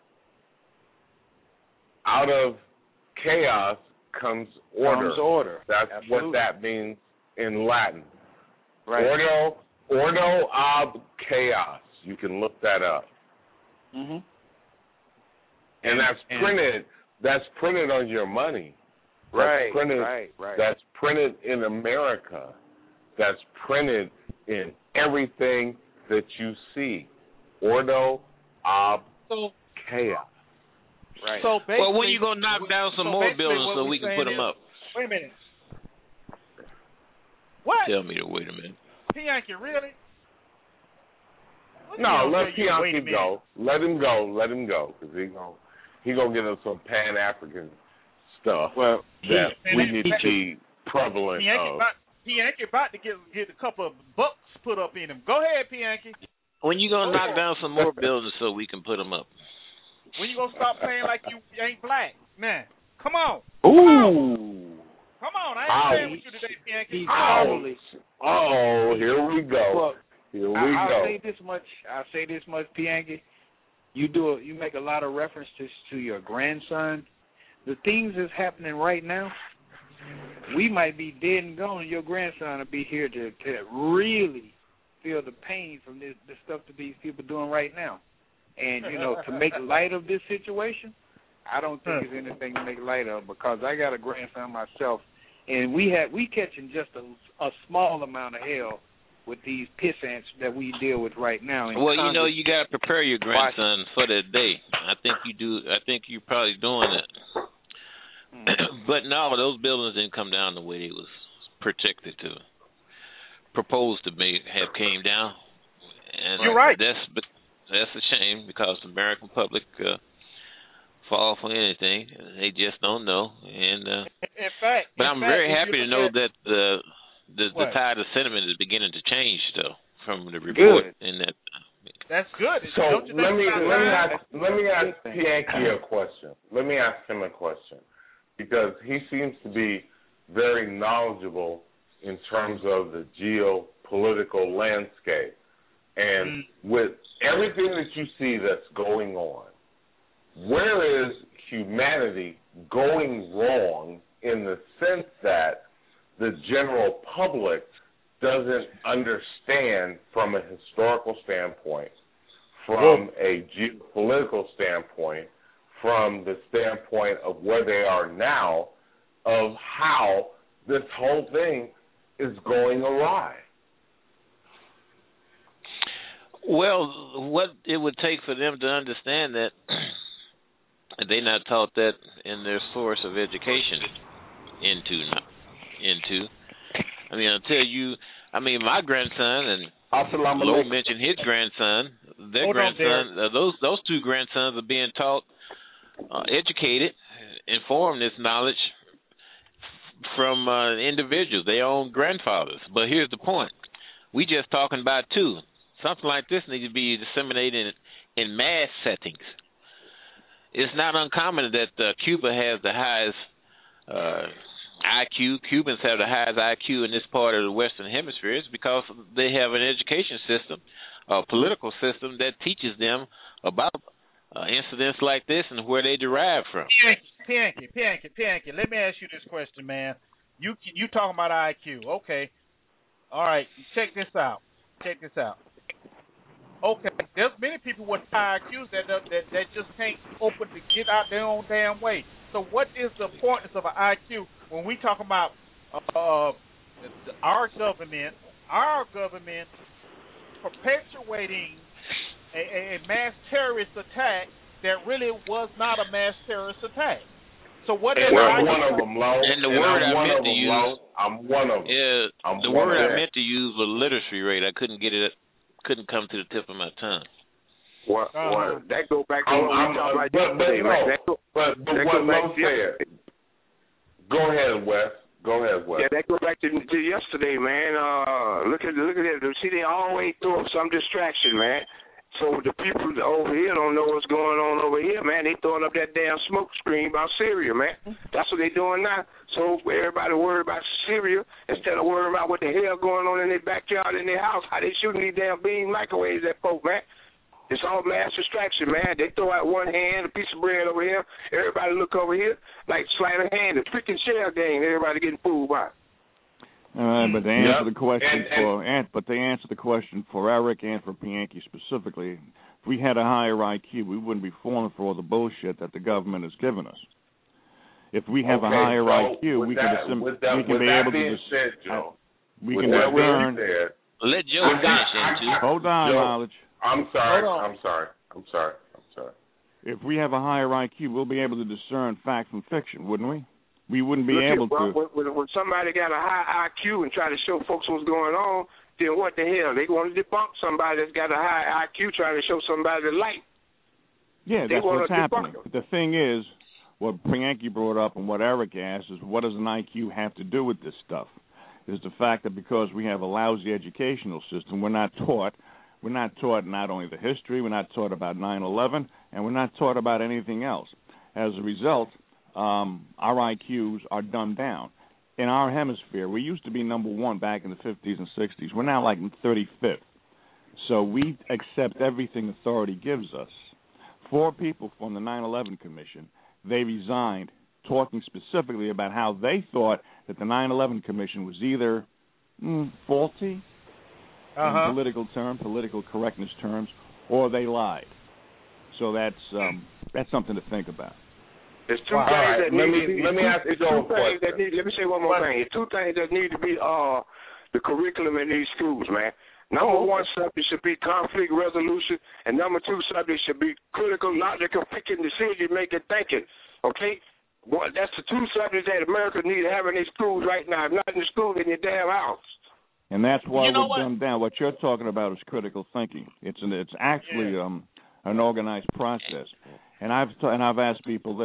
Out of chaos comes order. Comes order. That's Absolutely. what that means in Latin. Right. Ordo, ordo ab chaos. You can look that up. Mm-hmm. And that's And- printed. That's printed on your money. That's Right. printed, Right. Right. That's printed in America. That's printed in everything that you see. Ordo ab So, chaos. right. so basically, Well, when you gonna knock down some so more basically buildings what so we we can saying put them is- up? Wait a minute. What? Tell me to wait a minute. Pianki, really? What No, you gonna let tell you, wait a Pianki minute? go. Let him go. Let him go, because he gonna he gonna get us some Pan African stuff Well, that he- we he- need to be prevalent Pianki of. about, Pianki about to get get a couple of bucks put up in him. Go ahead, Pianki. When you gonna Oh, knock yeah. down some more buildings so we can put them up? When you gonna stop playing like you ain't black, man? Come on, Ooh. come on. I ain't Ouch. playing with you today, Pianki. He's Come on. totally. Oh, here we go. Well, Here we I, I'll go. say this much. I'll say this much, Pianki. You do a, you make a lot of references to your grandson. The things that's happening right now, we might be dead and gone, and your grandson will be here to, to really feel the pain from this the stuff that these people are doing right now. And you know, to make light of this situation, I don't think there's anything to make light of, because I got a grandson myself, and we had we catching just a, a small amount of hell with these pissants that we deal with right now. in Well, you know, Congress. you gotta prepare your grandson for that day. I think you do. I think you're probably doing that. But no, those buildings didn't come down the way they was projected to, proposed to be have came down. And You're right. That's but that's a shame, because the American public uh, fall for anything. They just don't know. And uh, In fact, but in I'm fact, very if happy you to know look at- that the the, the What? tide of sentiment is beginning to change, though, from the report. Good. In that, That's good. So Don't you think let me it's about let me time? ask let me ask Pianki a question. Let me ask him a question because he seems to be very knowledgeable in terms of the geopolitical landscape, and Mm. with everything that you see that's going on, where is humanity going wrong in the sense that the general public doesn't understand from a historical standpoint, from a geopolitical standpoint, from the standpoint of where they are now, of how this whole thing is going awry? well, what it would take for them to understand that they're not taught that in their source of education into into. I mean, I'll tell you. I mean, my grandson and Assalamu Lo alaikum. mentioned his grandson. Their Hold on, grandson, uh, those those two grandsons are being taught, uh, educated, informed this knowledge from uh, individuals, their own grandfathers. But here's the point: we just talking about two. Something like this needs to be disseminated in, in mass settings. It's not uncommon that uh, Cuba has the highest uh, I Q. Cubans have the highest I Q in this part of the Western Hemisphere. It's because they have an education system, a political system that teaches them about uh, incidents like this and where they derive from. Pianki, Pianki, Pianki, let me ask you this question, man. You you talking about I Q? Okay. All right. Check this out. Check this out. Okay. There's many people with high I Qs that that that just can't open to get out their own damn way. So what is the importance of an I Q when we talk about uh, our government, our government perpetuating a, a mass terrorist attack that really was not a mass terrorist attack? So what is and the I'm I Q? one of them, Lo. And the and word I'm I one meant of to them, use, Lo. I'm one of them. Yeah, I'm the one word of I them. meant to use was literacy rate. I couldn't get it, couldn't come to the tip of my tongue. Well, Uh-huh. well, that go back to I'm, what we I'm, talked about but, but, yesterday, no, man. That go, but, but that what go back Lo to said. yesterday. Go ahead, Wes. Go ahead, Wes. Yeah, that go back to, to yesterday, man. Uh, look at look at it. See, they always throw up some distraction, man. So the people over here don't know what's going on over here, man. They throwing up that damn smoke screen about Syria, man. That's what they doing now. So everybody worry about Syria instead of worrying about what the hell going on in their backyard, in their house, how they shooting these damn beam microwaves at folk, man. It's all mass distraction, man. They throw out one hand, a piece of bread over here. Everybody look over here like sleight of hand, a freaking shell game. Everybody getting fooled by. All right, but they answer Yep. the question And- and- for, and, but they answer the question for Eric and for Pianki specifically. If we had a higher I Q, we wouldn't be falling for all the bullshit that the government has given us. If we have okay, a higher so I Q, with we that, can, with that, we can with be that able being to dis- said, Joe, we with can that discern. being said, Let Joe I got- finish I into. got- Hold on, Joe, knowledge. I'm sorry. Hold on. I'm sorry. I'm sorry. I'm sorry. If we have a higher I Q, we'll be able to discern fact from fiction, wouldn't we? We wouldn't be Look able here, to. bro, when, when, when somebody got a high I Q and try to show folks what's going on, then what the hell? They want to debunk somebody that's got a high I Q trying to show somebody the light. Yeah, They that's wanna what's debunk happening. them. But the thing is, what Priyanki brought up and what Eric asked is, what does an I Q have to do with this stuff? Is the fact that because we have a lousy educational system, we're not taught. We're not taught not only the history, we're not taught about nine eleven, and we're not taught about anything else. As a result, um, our I Qs are dumbed down. In our hemisphere, we used to be number one back in the fifties and sixties. We're now like thirty-fifth. So we accept everything authority gives us. Four people from the nine eleven Commission, they resigned, talking specifically about how they thought that the nine eleven Commission was either mm, faulty Uh-huh. in political terms, political correctness terms, or they lied. So that's um, that's something to think about. There's two Wow. things All right, that let need me- to be. let me two, ask you it's two a things that question. need. Let me say one more What? thing. There's two things that need to be uh the curriculum in these schools, man. Number Oh. one subject should be conflict resolution, and number two subject should be critical, logical thinking, decision making, thinking. Okay, well, that's the two subjects that America need to have in their schools right now. If not in the school, in your damn house. And that's why You know we're what? dumbed down. What you're talking about is critical thinking. It's an, it's actually um, an organized process. And I've t- and I've asked people this: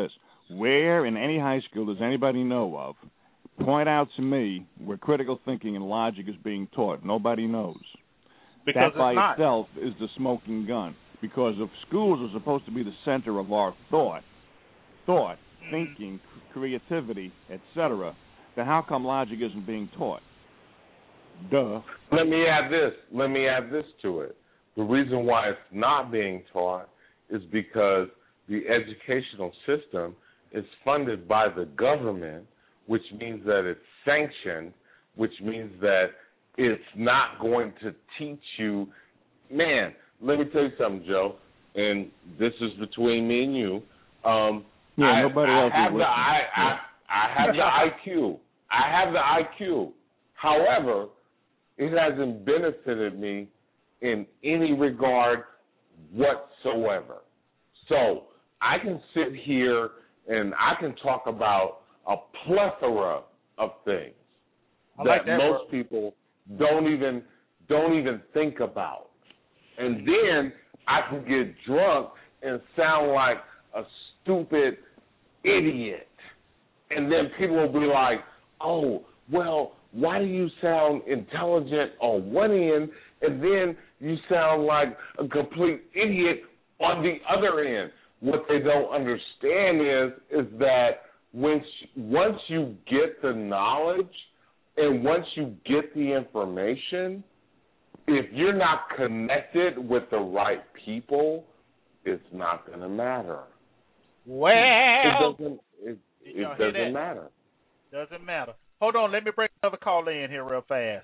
Where in any high school does anybody know of, point out to me where critical thinking and logic is being taught? Nobody knows. Because that by it's not. itself is the smoking gun. Because if schools are supposed to be the center of our thought, thought, mm-hmm. thinking, creativity, et cetera, then how come logic isn't being taught? Duh. Let me add this. Let me add this to it. The reason why it's not being taught is because the educational system is funded by the government, which means that it's sanctioned, which means that it's not going to teach you. Man, let me tell you something, Joe, and this is between me and you. Um, yeah, I, nobody I else have is the I, I, I have the I Q. I have the I Q. However, it hasn't benefited me in any regard whatsoever. So I can sit here and I can talk about a plethora of things I that, like that most word. people don't even don't even think about. And then I can get drunk and sound like a stupid idiot. And then people will be like, oh, well, why do you sound intelligent on one end and then you sound like a complete idiot on the other end? What they don't understand is is that when once you get the knowledge and once you get the information, if you're not connected with the right people, it's not going to matter. Well, it doesn't, it, it doesn't matter. Doesn't matter. Hold on, let me bring another call in here real fast.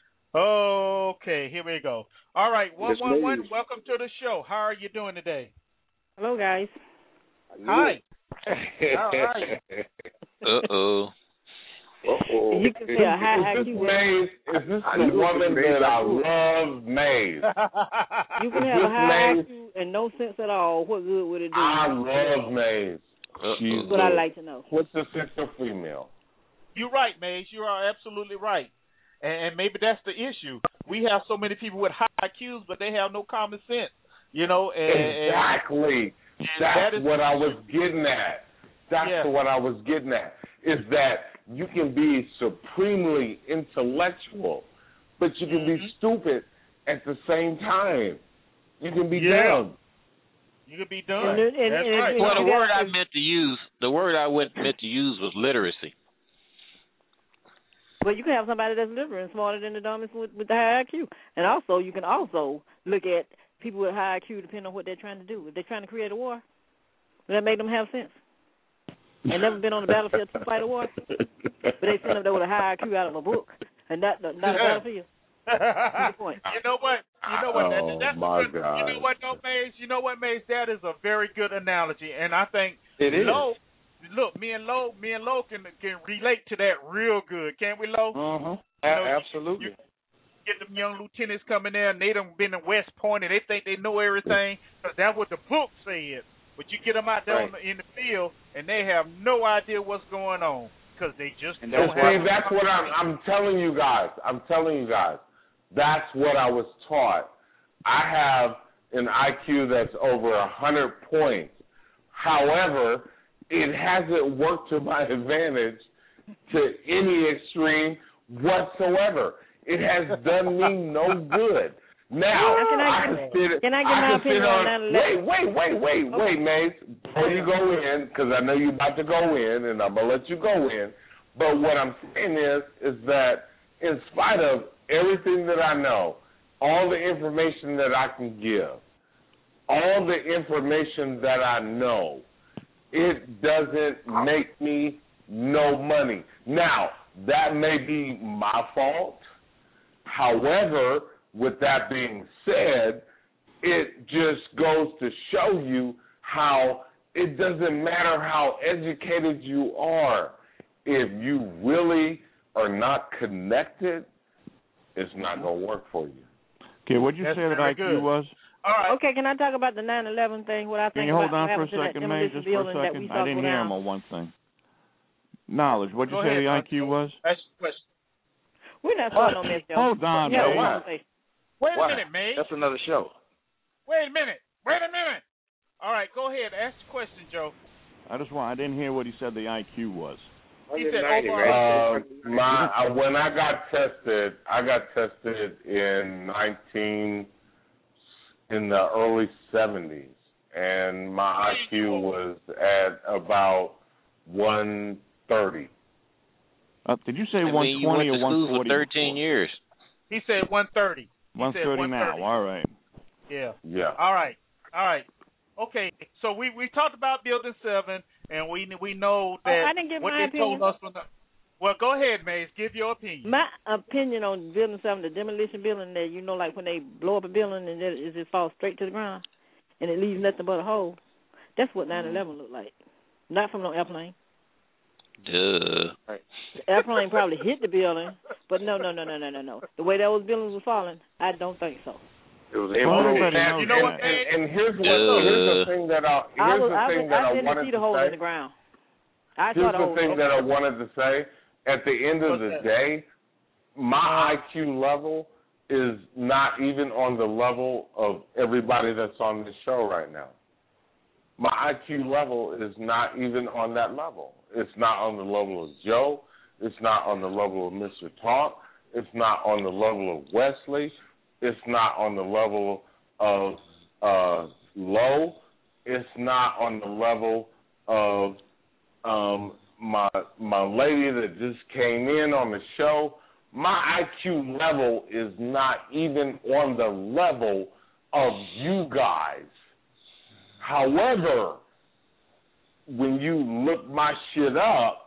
Okay, here we go. All right, one one one. Welcome to the show. How are you doing today? Hello, guys. Hi. How are you? Uh oh. Uh-oh. You can say a high is, is this Maze? Is this the woman that I love, Maze? You can have a high I Q and no sense at all. What good would it do? I love Maze. She's That's what I like to know. What's the sex of female? You're right, Maze. You are absolutely right. And maybe that's the issue. We have so many people with high I Qs, but they have no common sense. You know, and, exactly. And That's that is what I was getting at. That's yeah. what I was getting at. Is that you can be supremely intellectual, but you can mm-hmm. be stupid at the same time. You can be yeah. dumb. You can be dumb. And, and, That's and, right. And, well, the word I meant to use, the word I went, meant to use was literacy. But you can have somebody that's literate and smarter than the dumbest with, with the high I Q. And also, you can also look at people with high I Q depending on what they're trying to do. If they're trying to create a war, will that make them have sense? They never been on the battlefield to fight a war, but they sent them there with a high I Q out of a book, and not, not a battlefield. You know what? You know what? Oh, that's my a good, God. You know what, though, Maze? You know what, Maze? That is a very good analogy, and I think it is. Lo, look, me and Lo, me and Lo can can relate to that real good, can't we, Lo? Uh-huh. You know, Absolutely. You, you get them young lieutenants coming there, and they done been in West Point, and they think they know everything, because that's what the book said. But you get them out there right. on the, in the field, and they have no idea what's going on, because they just and don't and have. see, that's what I'm, I'm telling you guys. I'm telling you guys. That's what I was taught. I have an I Q that's over one hundred points. However, it hasn't worked to my advantage to any extreme whatsoever. It has done me no good. Now, can I, I can sit, can I get I my can opinion sit on on, nine wait, eleven? wait, wait, wait, okay. wait, Mace, before you go in, because I know you're about to go in, and I'm going to let you go in. But what I'm saying is, is that in spite of everything that I know, all the information that I can give, all the information that I know, it doesn't make me no money. Now, that may be my fault. However, with that being said, it just goes to show you how it doesn't matter how educated you are. If you really are not connected, it's not going to work for you. Okay, what did you That's say that I Q good. was? All right. Okay, can I talk about the nine eleven thing? What I think Can you hold about on for a what happened to second, that May, demolition just for a building that we second? saw I didn't go hear down? him on one thing. Knowledge, what did you Go say ahead, the I Q was? That's the question. We're not starting on this, Joe. Hold on, yeah, May. Wait a Why? minute, May. That's another show. Wait a minute. Wait a minute. All right, go ahead. Ask the question, Joe. I just want. I didn't hear what he said the I Q was. He said over. Uh, my uh, when I got tested, I got tested in nineteen in the early seventies, and my I Q was at about one thirty. Uh, did you say I mean, one twenty you went or to one school forty? for thirteen years. He said one thirty. one thirty now. All right. Yeah. Yeah. All right. All right. Okay. So we, we talked about Building Seven, and we we know that oh, I didn't give what my they opinion. told us from the. Well, go ahead, Maze. Give your opinion. My opinion on Building Seven, the demolition building, that you know, like when they blow up a building and it, it just falls straight to the ground, and it leaves nothing but a hole. That's what nine eleven looked like. Not from no airplane. Duh. The airplane probably hit the building, but no, no, no, no, no, no, no. The way those buildings were falling, I don't think so. It was now, you know and, what? And, and here's what uh, here's the thing that I here's I was, the I thing was, that I I didn't wanted see to the hole say. in the ground. I Here's saw the, the hole. thing that I wanted to say. At the end of the day, my I Q level is not even on the level of everybody that's on this show right now. My I Q level is not even on that level. It's not on the level of Joe. It's not on the level of Mister Talk. It's not on the level of Wesley. It's not on the level of uh, Lowe. It's not on the level of um, my my lady that just came in on the show. My I Q level is not even on the level of you guys. However, when you look my shit up,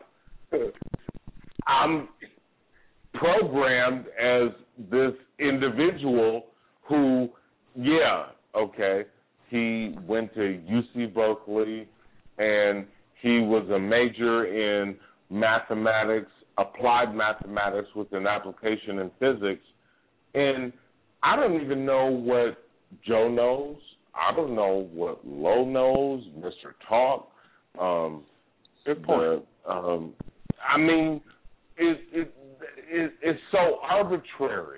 I'm programmed as this individual who, yeah, okay, he went to U C Berkeley and he was a major in mathematics, applied mathematics with an application in physics. And I don't even know what Joe knows. I don't know what Lowe knows, Mister Talk. Um, Good point. The, um, I mean, it, it, it, it's so arbitrary.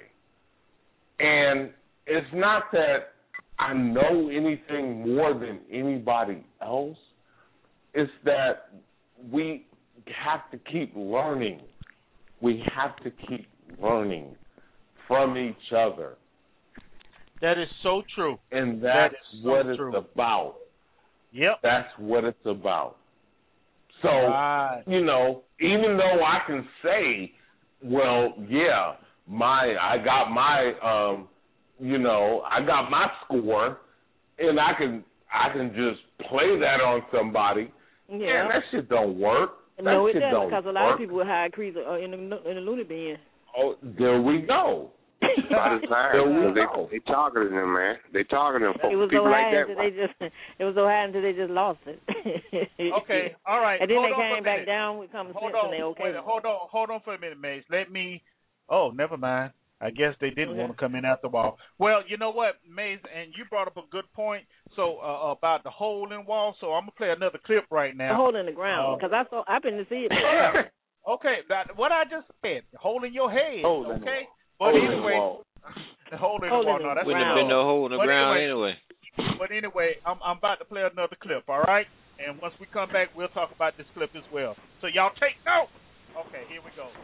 And it's not that I know anything more than anybody else. It's that we have to keep learning. We have to keep learning from each other. That is so true. And that's that so what true. it's about. Yep. That's what it's about. So, right. you know, even though I can say, well, yeah, my I got my um you know, I got my score and I can I can just play that on somebody. Yeah. Man, that shit don't work. That no, it shit doesn't, don't because a lot work. of people with high I Qs are in the in the loony bin. Oh, there we go. By the time, There we they go. they targeted them, man. They targeted them. It was People so like high that. until they just it was so high until they just lost it. Okay, all right. And then hold they on for came a back minute. down with common Hold sense on, and they okay. wait, hold on, hold on for a minute, Mace. Let me. Oh, never mind. I guess they didn't Okay. want to come in after all. Well, you know what, Maze, and you brought up a good point. So uh, about the hole in wall. So I'm gonna play another clip right now. The hole in the ground, because I saw I've been to see it. Before. Okay, that, what I just said, hole in your head. Hole in the okay, wall. but Hole in the anyway, wall. the hole in Hole the wall. in No, the that's Wouldn't not have been no hole in the But ground anyway, anyway. But anyway, I'm, I'm about to play another clip. All right, and once we come back, we'll talk about this clip as well. So y'all take note. Okay, here we go.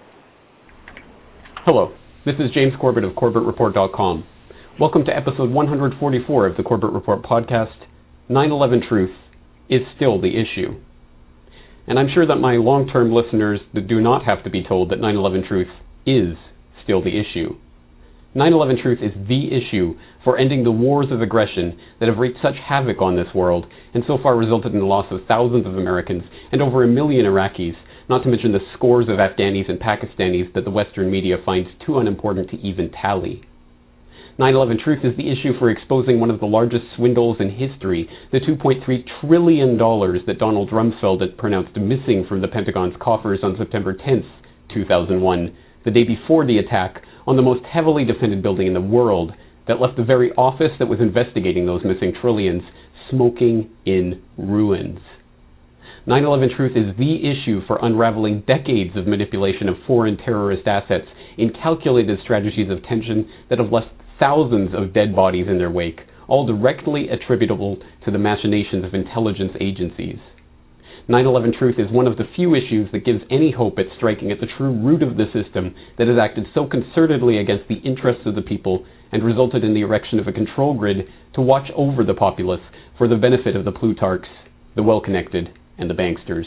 Hello, this is James Corbett of Corbett Report dot com. Welcome to episode one forty-four of the Corbett Report podcast. nine eleven Truth is still the issue. And I'm sure that my long-term listeners do not have to be told that nine eleven Truth is still the issue. nine eleven Truth is the issue for ending the wars of aggression that have wreaked such havoc on this world and so far resulted in the loss of thousands of Americans and over a million Iraqis, not to mention the scores of Afghanis and Pakistanis that the Western media finds too unimportant to even tally. nine eleven Truth is the issue for exposing one of the largest swindles in history, the two point three trillion dollars that Donald Rumsfeld had pronounced missing from the Pentagon's coffers on September tenth, two thousand one, the day before the attack on the most heavily defended building in the world that left the very office that was investigating those missing trillions smoking in ruins. nine eleven Truth is the issue for unraveling decades of manipulation of foreign terrorist assets in calculated strategies of tension that have left thousands of dead bodies in their wake, all directly attributable to the machinations of intelligence agencies. nine eleven Truth is one of the few issues that gives any hope at striking at the true root of the system that has acted so concertedly against the interests of the people and resulted in the erection of a control grid to watch over the populace for the benefit of the Plutarchs, the well-connected, and the banksters.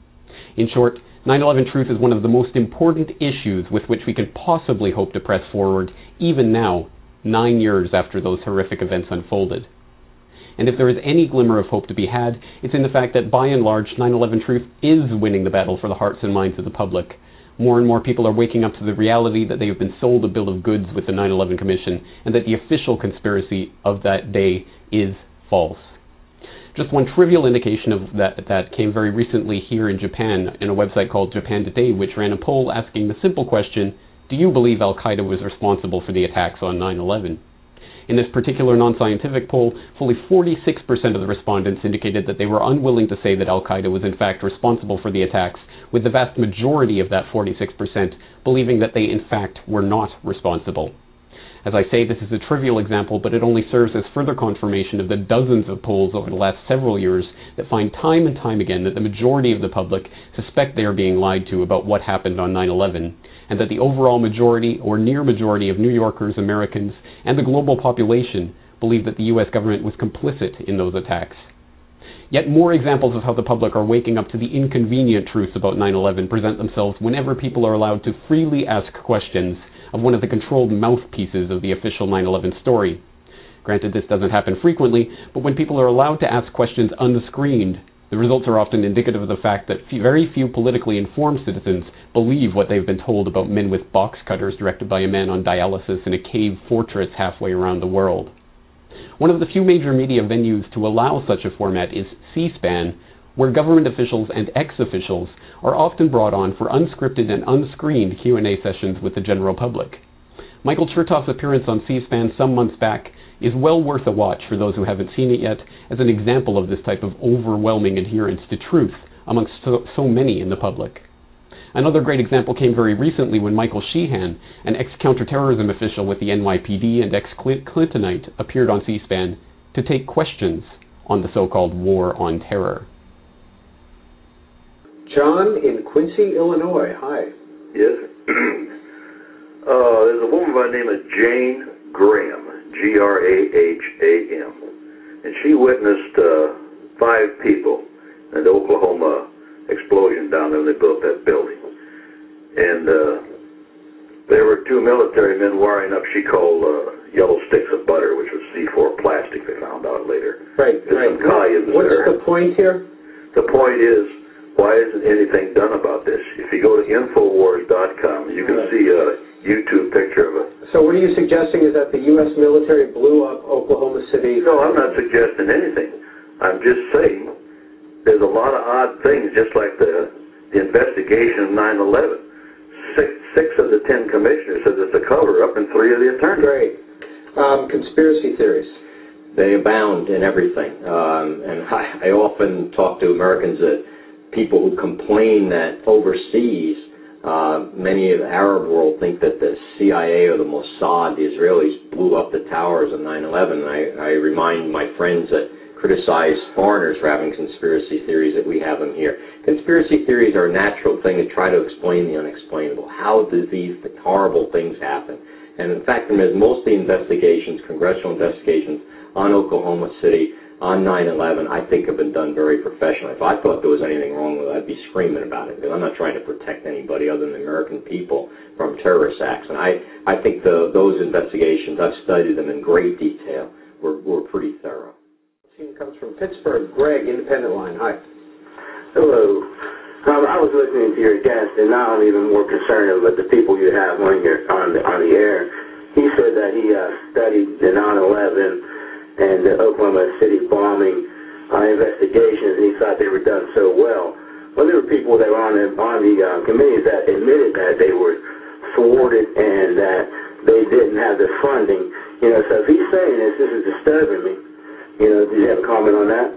In short, nine eleven Truth is one of the most important issues with which we can possibly hope to press forward, even now, nine years after those horrific events unfolded. And if there is any glimmer of hope to be had, it's in the fact that by and large, nine eleven Truth is winning the battle for the hearts and minds of the public. More and more people are waking up to the reality that they have been sold a bill of goods with the nine eleven Commission, and that the official conspiracy of that day is false. Just one trivial indication of that that came very recently here in Japan in a website called Japan Today, which ran a poll asking the simple question, do you believe Al-Qaeda was responsible for the attacks on nine eleven? In this particular non-scientific poll, fully forty-six percent of the respondents indicated that they were unwilling to say that Al-Qaeda was in fact responsible for the attacks, with the vast majority of that forty-six percent believing that they in fact were not responsible. As I say, this is a trivial example, but it only serves as further confirmation of the dozens of polls over the last several years that find time and time again that the majority of the public suspect they are being lied to about what happened on nine eleven, and that the overall majority or near majority of New Yorkers, Americans, and the global population believe that the U S government was complicit in those attacks. Yet more examples of how the public are waking up to the inconvenient truths about nine eleven present themselves whenever people are allowed to freely ask questions of one of the controlled mouthpieces of the official nine eleven story. Granted, this doesn't happen frequently, but when people are allowed to ask questions unscreened, the results are often indicative of the fact that very few politically informed citizens believe what they've been told about men with box cutters directed by a man on dialysis in a cave fortress halfway around the world. One of the few major media venues to allow such a format is C-SPAN, where government officials and ex-officials are often brought on for unscripted and unscreened Q and A sessions with the general public. Michael Chertoff's appearance on C-SPAN some months back is well worth a watch for those who haven't seen it yet, as an example of this type of overwhelming adherence to truth amongst so, so many in the public. Another great example came very recently when Michael Sheehan, an ex-counterterrorism official with the N Y P D and ex-Clintonite, appeared on C-SPAN to take questions on the so-called war on terror. John in Quincy, Illinois. Hi. Yes. uh, there's a woman by the name of Jane Graham, G R A H A M, and she witnessed uh, five people in the Oklahoma explosion down there when they built that building. And uh, there were two military men wiring up, she called uh, yellow sticks of butter, which was C four plastic, they found out later. Right, There's right. some What's there. the point here? The point is, why isn't anything done about this? If you go to Infowars dot com, you can right. see a YouTube picture of it. So what are you suggesting is that the U S military blew up Oklahoma City? No, I'm not suggesting anything. I'm just saying there's a lot of odd things, just like the, the investigation of nine eleven. Six, six of the ten commissioners said it's a cover-up, and three of the attorneys. Great. Um, conspiracy theories. They abound in everything. Um, and I, I often talk to Americans that people who complain that overseas, uh, many of the Arab world think that the C I A or the Mossad, the Israelis, blew up the towers on nine eleven. I, I remind my friends that criticize foreigners for having conspiracy theories that we have them here. Conspiracy theories are a natural thing to try to explain the unexplainable. How do these horrible things happen? And in fact, there's most of the investigations, congressional investigations on Oklahoma City, on nine eleven, I think have been done very professionally. If I thought there was anything wrong with it, I'd be screaming about it, because I'm not trying to protect anybody other than the American people from terrorist acts. And I, I think the, those investigations, I've studied them in great detail, were, were pretty thorough. Team comes from Pittsburgh. Greg, Independent Line. Hi. Hello. Um, I was listening to your guest, and now I'm even more concerned about the people you have on your on the on the air. He said that he uh, studied the nine eleven and the Oklahoma City bombing uh, investigations, and he thought they were done so well. Well, there were people that were on the on the uh, committees that admitted that they were thwarted and that they didn't have the funding. You know, so if he's saying this, this is disturbing me. You know, do you have a comment on that?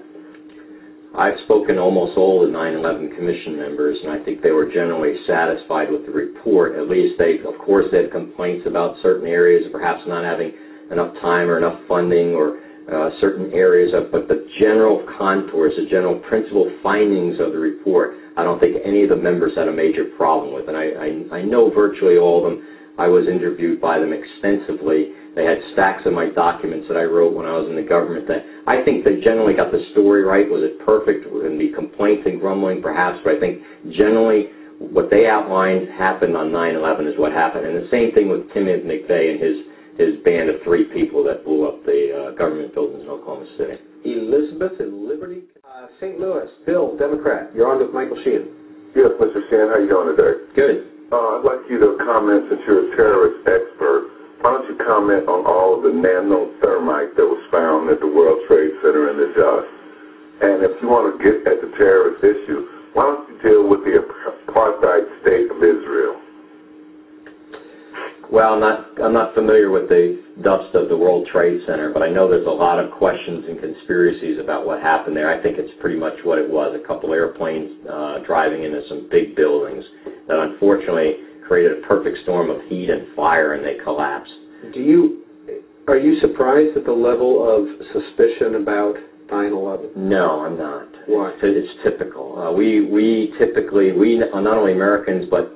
I've spoken to almost all the nine eleven Commission members, and I think they were generally satisfied with the report. At least they, of course, they had complaints about certain areas, perhaps not having enough time or enough funding or uh, certain areas of, but the general contours, the general principal findings of the report, I don't think any of the members had a major problem with. And I, I, I know virtually all of them. I was interviewed by them extensively. They had stacks of my documents that I wrote when I was in the government. That I think they generally got the story right. Was it perfect? Were there going to be complaints and grumbling? Perhaps. But I think generally what they outlined happened on nine eleven is what happened. And the same thing with Tim McVeigh and his, his band of three people that blew up the uh, government buildings in Oklahoma City. Elizabeth in Liberty, uh, Saint Louis. Bill, Democrat. You're on with Michael Sheehan. Yes, Mister Sheehan. How you doing today? Good. Uh, I'd like you to comment, since you're a terrorist expert, why don't you comment on all of the nanothermite that was found at the World Trade Center in the Dust? And if you want to get at the terrorist issue, why don't you deal with the apartheid state of Israel? Well, I'm not, I'm not familiar with the dust of the World Trade Center, but I know there's a lot of questions and conspiracies about what happened there. I think it's pretty much what it was, a couple airplanes uh, driving into some big buildings that unfortunately created a perfect storm of heat and fire, and they collapsed. Do you, are you surprised at the level of suspicion about nine eleven? No, I'm not. Why? It's, it's typical. Uh, we, we typically, we, not only Americans, but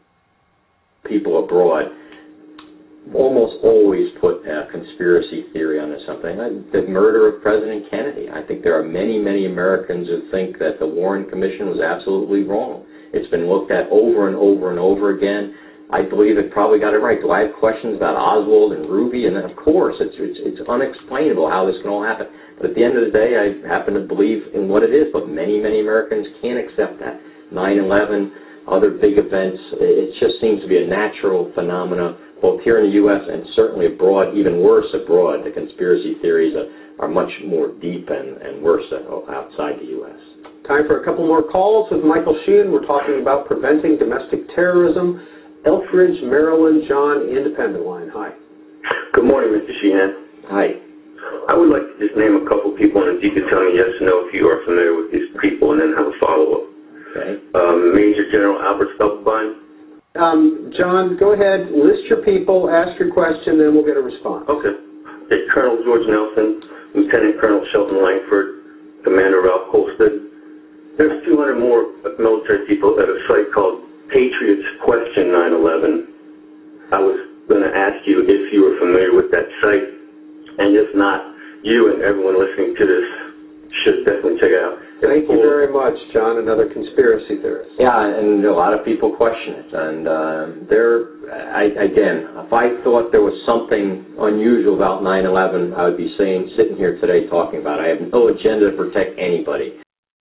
people abroad, almost always put a conspiracy theory onto something. The murder of President Kennedy. I think there are many, many Americans who think that the Warren Commission was absolutely wrong. It's been looked at over and over and over again. I believe it probably got it right. Do I have questions about Oswald and Ruby? And of course, it's, it's, it's unexplainable how this can all happen. But at the end of the day, I happen to believe in what it is. But many, many Americans can't accept that. nine eleven, other big events, it just seems to be a natural phenomenon, both here in the U S and certainly abroad, even worse abroad. The conspiracy theories are, are much more deep and, and worse outside the U S Time for a couple more calls with Michael Sheehan. We're talking about preventing domestic terrorism. Elkridge, Maryland, John, Independent Line. Hi. Good morning, Mister Sheehan. Hi. I would like to just name a couple people, and if you could tell me yes or no if you are familiar with these people, and then have a follow-up. Okay. Um, Major General Albert Stubblebine. Um, John, go ahead, list your people, ask your question, then we'll get a response. Okay. It's Colonel George Nelson, Lieutenant Colonel Shelton Langford, Commander Ralph Colstead. There's two hundred more military people at a site called Patriots Question nine eleven. I was going to ask you if you were familiar with that site, and if not, you and everyone listening to this should definitely check it out. Thank you very much, John, another conspiracy theorist. Yeah, and a lot of people question it. And uh, there, I, again, if I thought there was something unusual about nine eleven, I would be saying, sitting here today talking about it. I have no agenda to protect anybody.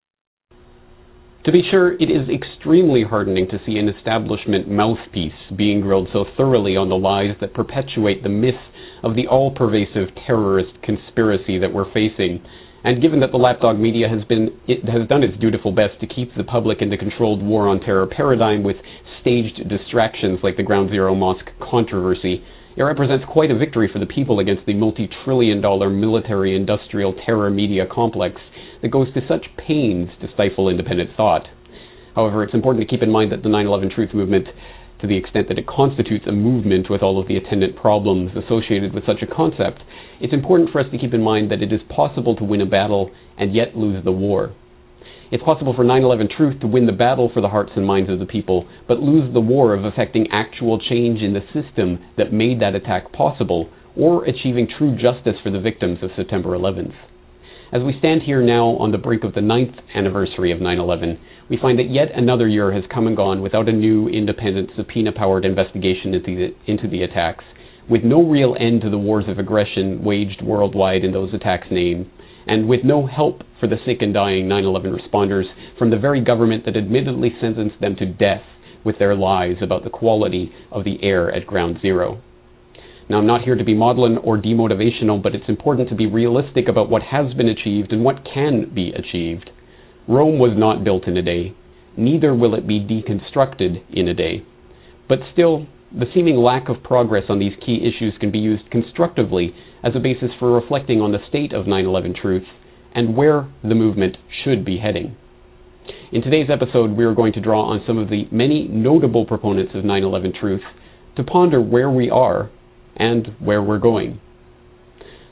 To be sure, it is extremely heartening to see an establishment mouthpiece being grilled so thoroughly on the lies that perpetuate the myth of the all-pervasive terrorist conspiracy that we're facing. And given that the lapdog media has been, it has done its dutiful best to keep the public in the controlled war on terror paradigm with staged distractions like the Ground Zero Mosque controversy, it represents quite a victory for the people against the multi-trillion dollar military-industrial terror media complex that goes to such pains to stifle independent thought. However, it's important to keep in mind that the nine eleven Truth Movement, to the extent that it constitutes a movement with all of the attendant problems associated with such a concept, it's important for us to keep in mind that it is possible to win a battle and yet lose the war. It's possible for nine eleven Truth to win the battle for the hearts and minds of the people, but lose the war of effecting actual change in the system that made that attack possible, or achieving true justice for the victims of September eleventh. As we stand here now on the brink of the ninth anniversary of nine eleven, we find that yet another year has come and gone without a new, independent, subpoena-powered investigation into the, into the attacks, with no real end to the wars of aggression waged worldwide in those attacks' name, and with no help for the sick and dying nine eleven responders from the very government that admittedly sentenced them to death with their lies about the quality of the air at Ground Zero. Now, I'm not here to be maudlin or demotivational, but it's important to be realistic about what has been achieved and what can be achieved. Rome was not built in a day. Neither will it be deconstructed in a day. But still, the seeming lack of progress on these key issues can be used constructively as a basis for reflecting on the state of nine eleven Truth and where the movement should be heading. In today's episode, we are going to draw on some of the many notable proponents of nine eleven Truth to ponder where we are and where we're going.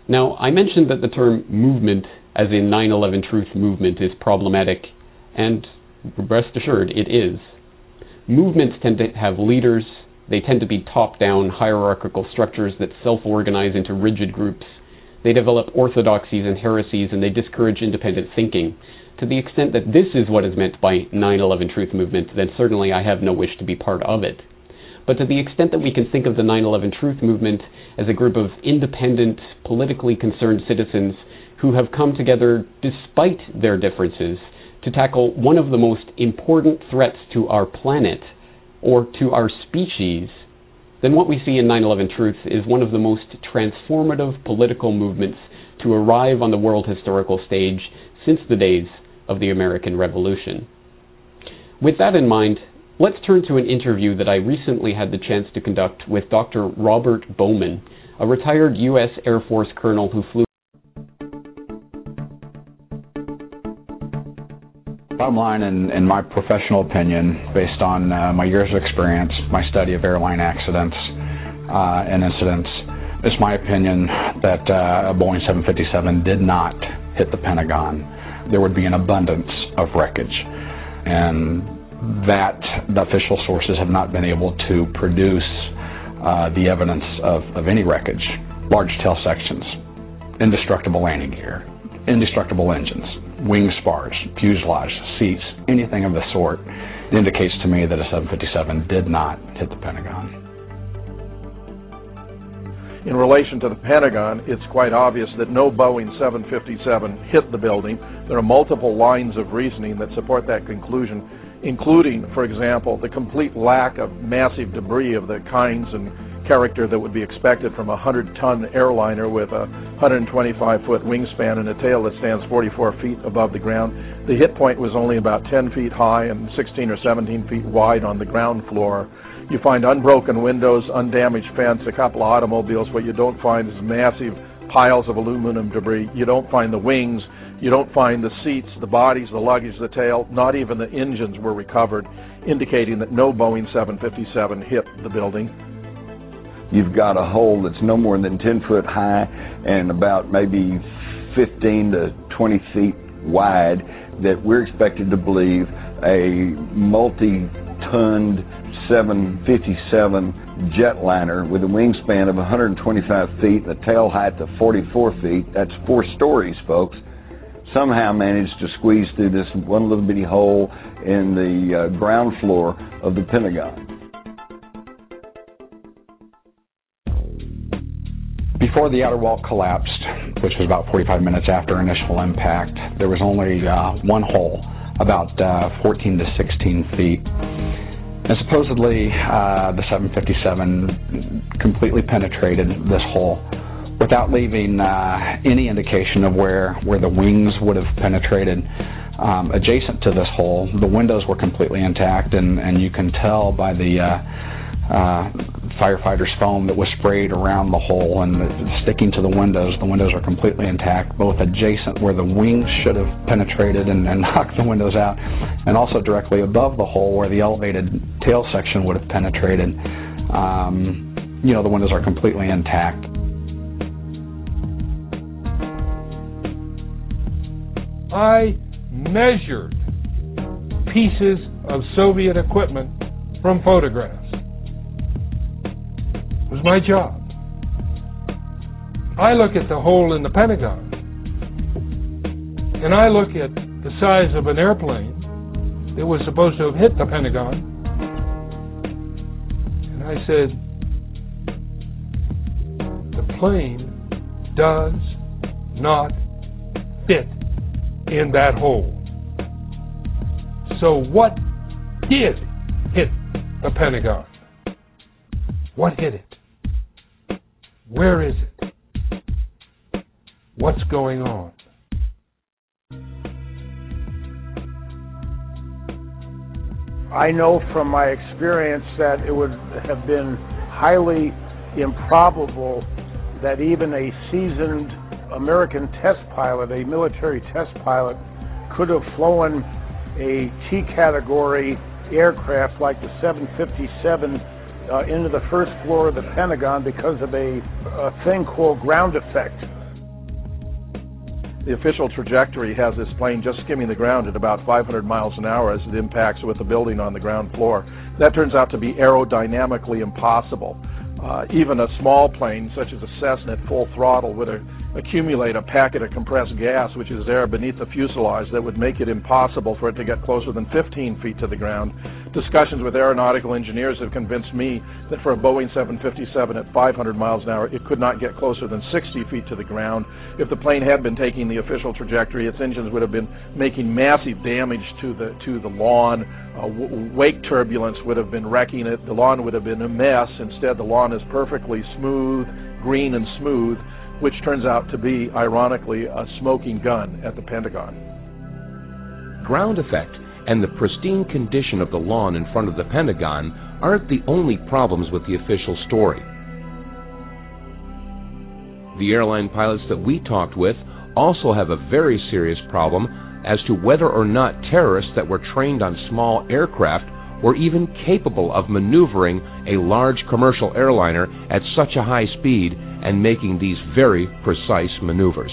Now, I mentioned that the term movement, as in nine eleven Truth Movement, is problematic, and rest assured, it is. Movements tend to have leaders. They tend to be top-down, hierarchical structures that self-organize into rigid groups. They develop orthodoxies and heresies, and they discourage independent thinking. To the extent that this is what is meant by nine eleven Truth Movement, then certainly I have no wish to be part of it. But to the extent that we can think of the nine eleven Truth Movement as a group of independent, politically concerned citizens who have come together despite their differences to tackle one of the most important threats to our planet or to our species, then what we see in nine eleven Truth is one of the most transformative political movements to arrive on the world historical stage since the days of the American Revolution. With that in mind, let's turn to an interview that I recently had the chance to conduct with Doctor Robert Bowman, a retired U S Air Force colonel who flew. Bottom line, in, in my professional opinion, based on uh, my years of experience, my study of airline accidents uh, and incidents, it's my opinion that uh, a Boeing seven fifty-seven did not hit the Pentagon. There would be an abundance of wreckage, and that the official sources have not been able to produce uh, the evidence of, of any wreckage. Large tail sections, indestructible landing gear, indestructible engines, wing spars, fuselage, seats, anything of the sort indicates to me that a seven fifty-seven did not hit the Pentagon. In relation to the Pentagon, it's quite obvious that no Boeing seven fifty-seven hit the building. There are multiple lines of reasoning that support that conclusion, including, for example, the complete lack of massive debris of the kinds and character that would be expected from a one hundred ton airliner with a one hundred twenty-five foot wingspan and a tail that stands forty-four feet above the ground. The hit point was only about ten feet high and sixteen or seventeen feet wide on the ground floor. You find unbroken windows, undamaged fence, a couple of automobiles. What you don't find is massive piles of aluminum debris. You don't find the wings. You don't find the seats, the bodies, the luggage, the tail. Not even the engines were recovered, indicating that no Boeing seven fifty-seven hit the building. You've got a hole that's no more than ten foot high and about maybe fifteen to twenty feet wide that we're expected to believe a multi-tonned seven fifty-seven jetliner with a wingspan of one hundred twenty-five feet and a tail height of forty-four feet, that's four stories, folks, somehow managed to squeeze through this one little bitty hole in the uh, ground floor of the Pentagon. Before the outer wall collapsed, which was about forty-five minutes after initial impact, there was only uh, one hole, about uh, fourteen to sixteen feet. And supposedly, uh, the seven fifty-seven completely penetrated this hole without leaving uh, any indication of where, where the wings would have penetrated. Um, adjacent to this hole, the windows were completely intact, and, and you can tell by the uh, uh, firefighter's foam that was sprayed around the hole and the, sticking to the windows. The windows are completely intact, both adjacent where the wings should have penetrated and, and knocked the windows out, and also directly above the hole where the elevated tail section would have penetrated. Um, you know, the windows are completely intact. I measured pieces of Soviet equipment from photographs. It was my job. I look at the hole in the Pentagon, and I look at the size of an airplane that was supposed to have hit the Pentagon, and I said, the plane does not fit in that hole. So what did hit the Pentagon? What hit it? Where is it? What's going on? I know from my experience that it would have been highly improbable that even a seasoned American test pilot, a military test pilot, could have flown a T-category aircraft like the seven fifty-seven uh, into the first floor of the Pentagon because of a, a thing called ground effect. the official trajectory has this plane just skimming the ground at about five hundred miles an hour as it impacts with the building on the ground floor. That turns out to be aerodynamically impossible. Uh, even a small plane, such as a Cessna at full throttle, would uh, accumulate a packet of compressed gas, which is there beneath the fuselage, that would make it impossible for it to get closer than fifteen feet to the ground. Discussions with aeronautical engineers have convinced me that for a Boeing seven fifty-seven at five hundred miles an hour, it could not get closer than sixty feet to the ground. If the plane had been taking the official trajectory, its engines would have been making massive damage to the to the lawn. Uh, w- wake turbulence would have been wrecking it. The lawn would have been a mess. Instead, the lawn is perfectly smooth, green and smooth, which turns out to be, ironically, a smoking gun at the Pentagon. Ground effect and the pristine condition of the lawn in front of the Pentagon aren't the only problems with the official story. The airline pilots that we talked with also have a very serious problem as to whether or not terrorists that were trained on small aircraft were even capable of maneuvering a large commercial airliner at such a high speed and making these very precise maneuvers.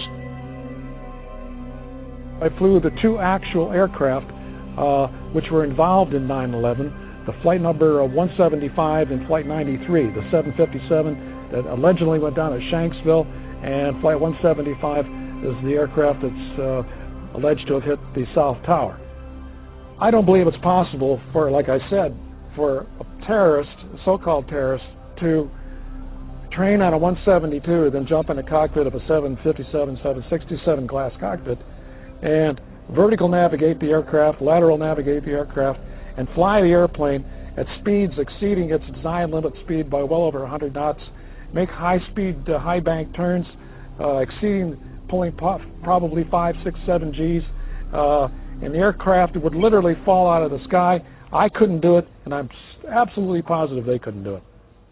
I flew the two actual aircraft uh, which were involved in nine eleven, the flight number one seventy-five and flight ninety-three, the seven fifty-seven that allegedly went down at Shanksville, and flight one seventy-five is the aircraft that's uh, alleged to have hit the South Tower. I don't believe it's possible for, like I said, for a terrorist, a so-called terrorist, to train on a one seventy-two and then jump in the cockpit of a seven fifty-seven, seven sixty-seven glass cockpit and vertical navigate the aircraft, lateral navigate the aircraft, and fly the airplane at speeds exceeding its design limit speed by well over one hundred knots, make high-speed, uh, high-bank turns, uh, exceeding, pulling po- probably five, six, seven Gs, uh, and the aircraft would literally fall out of the sky. I couldn't do it, and I'm absolutely positive they couldn't do it.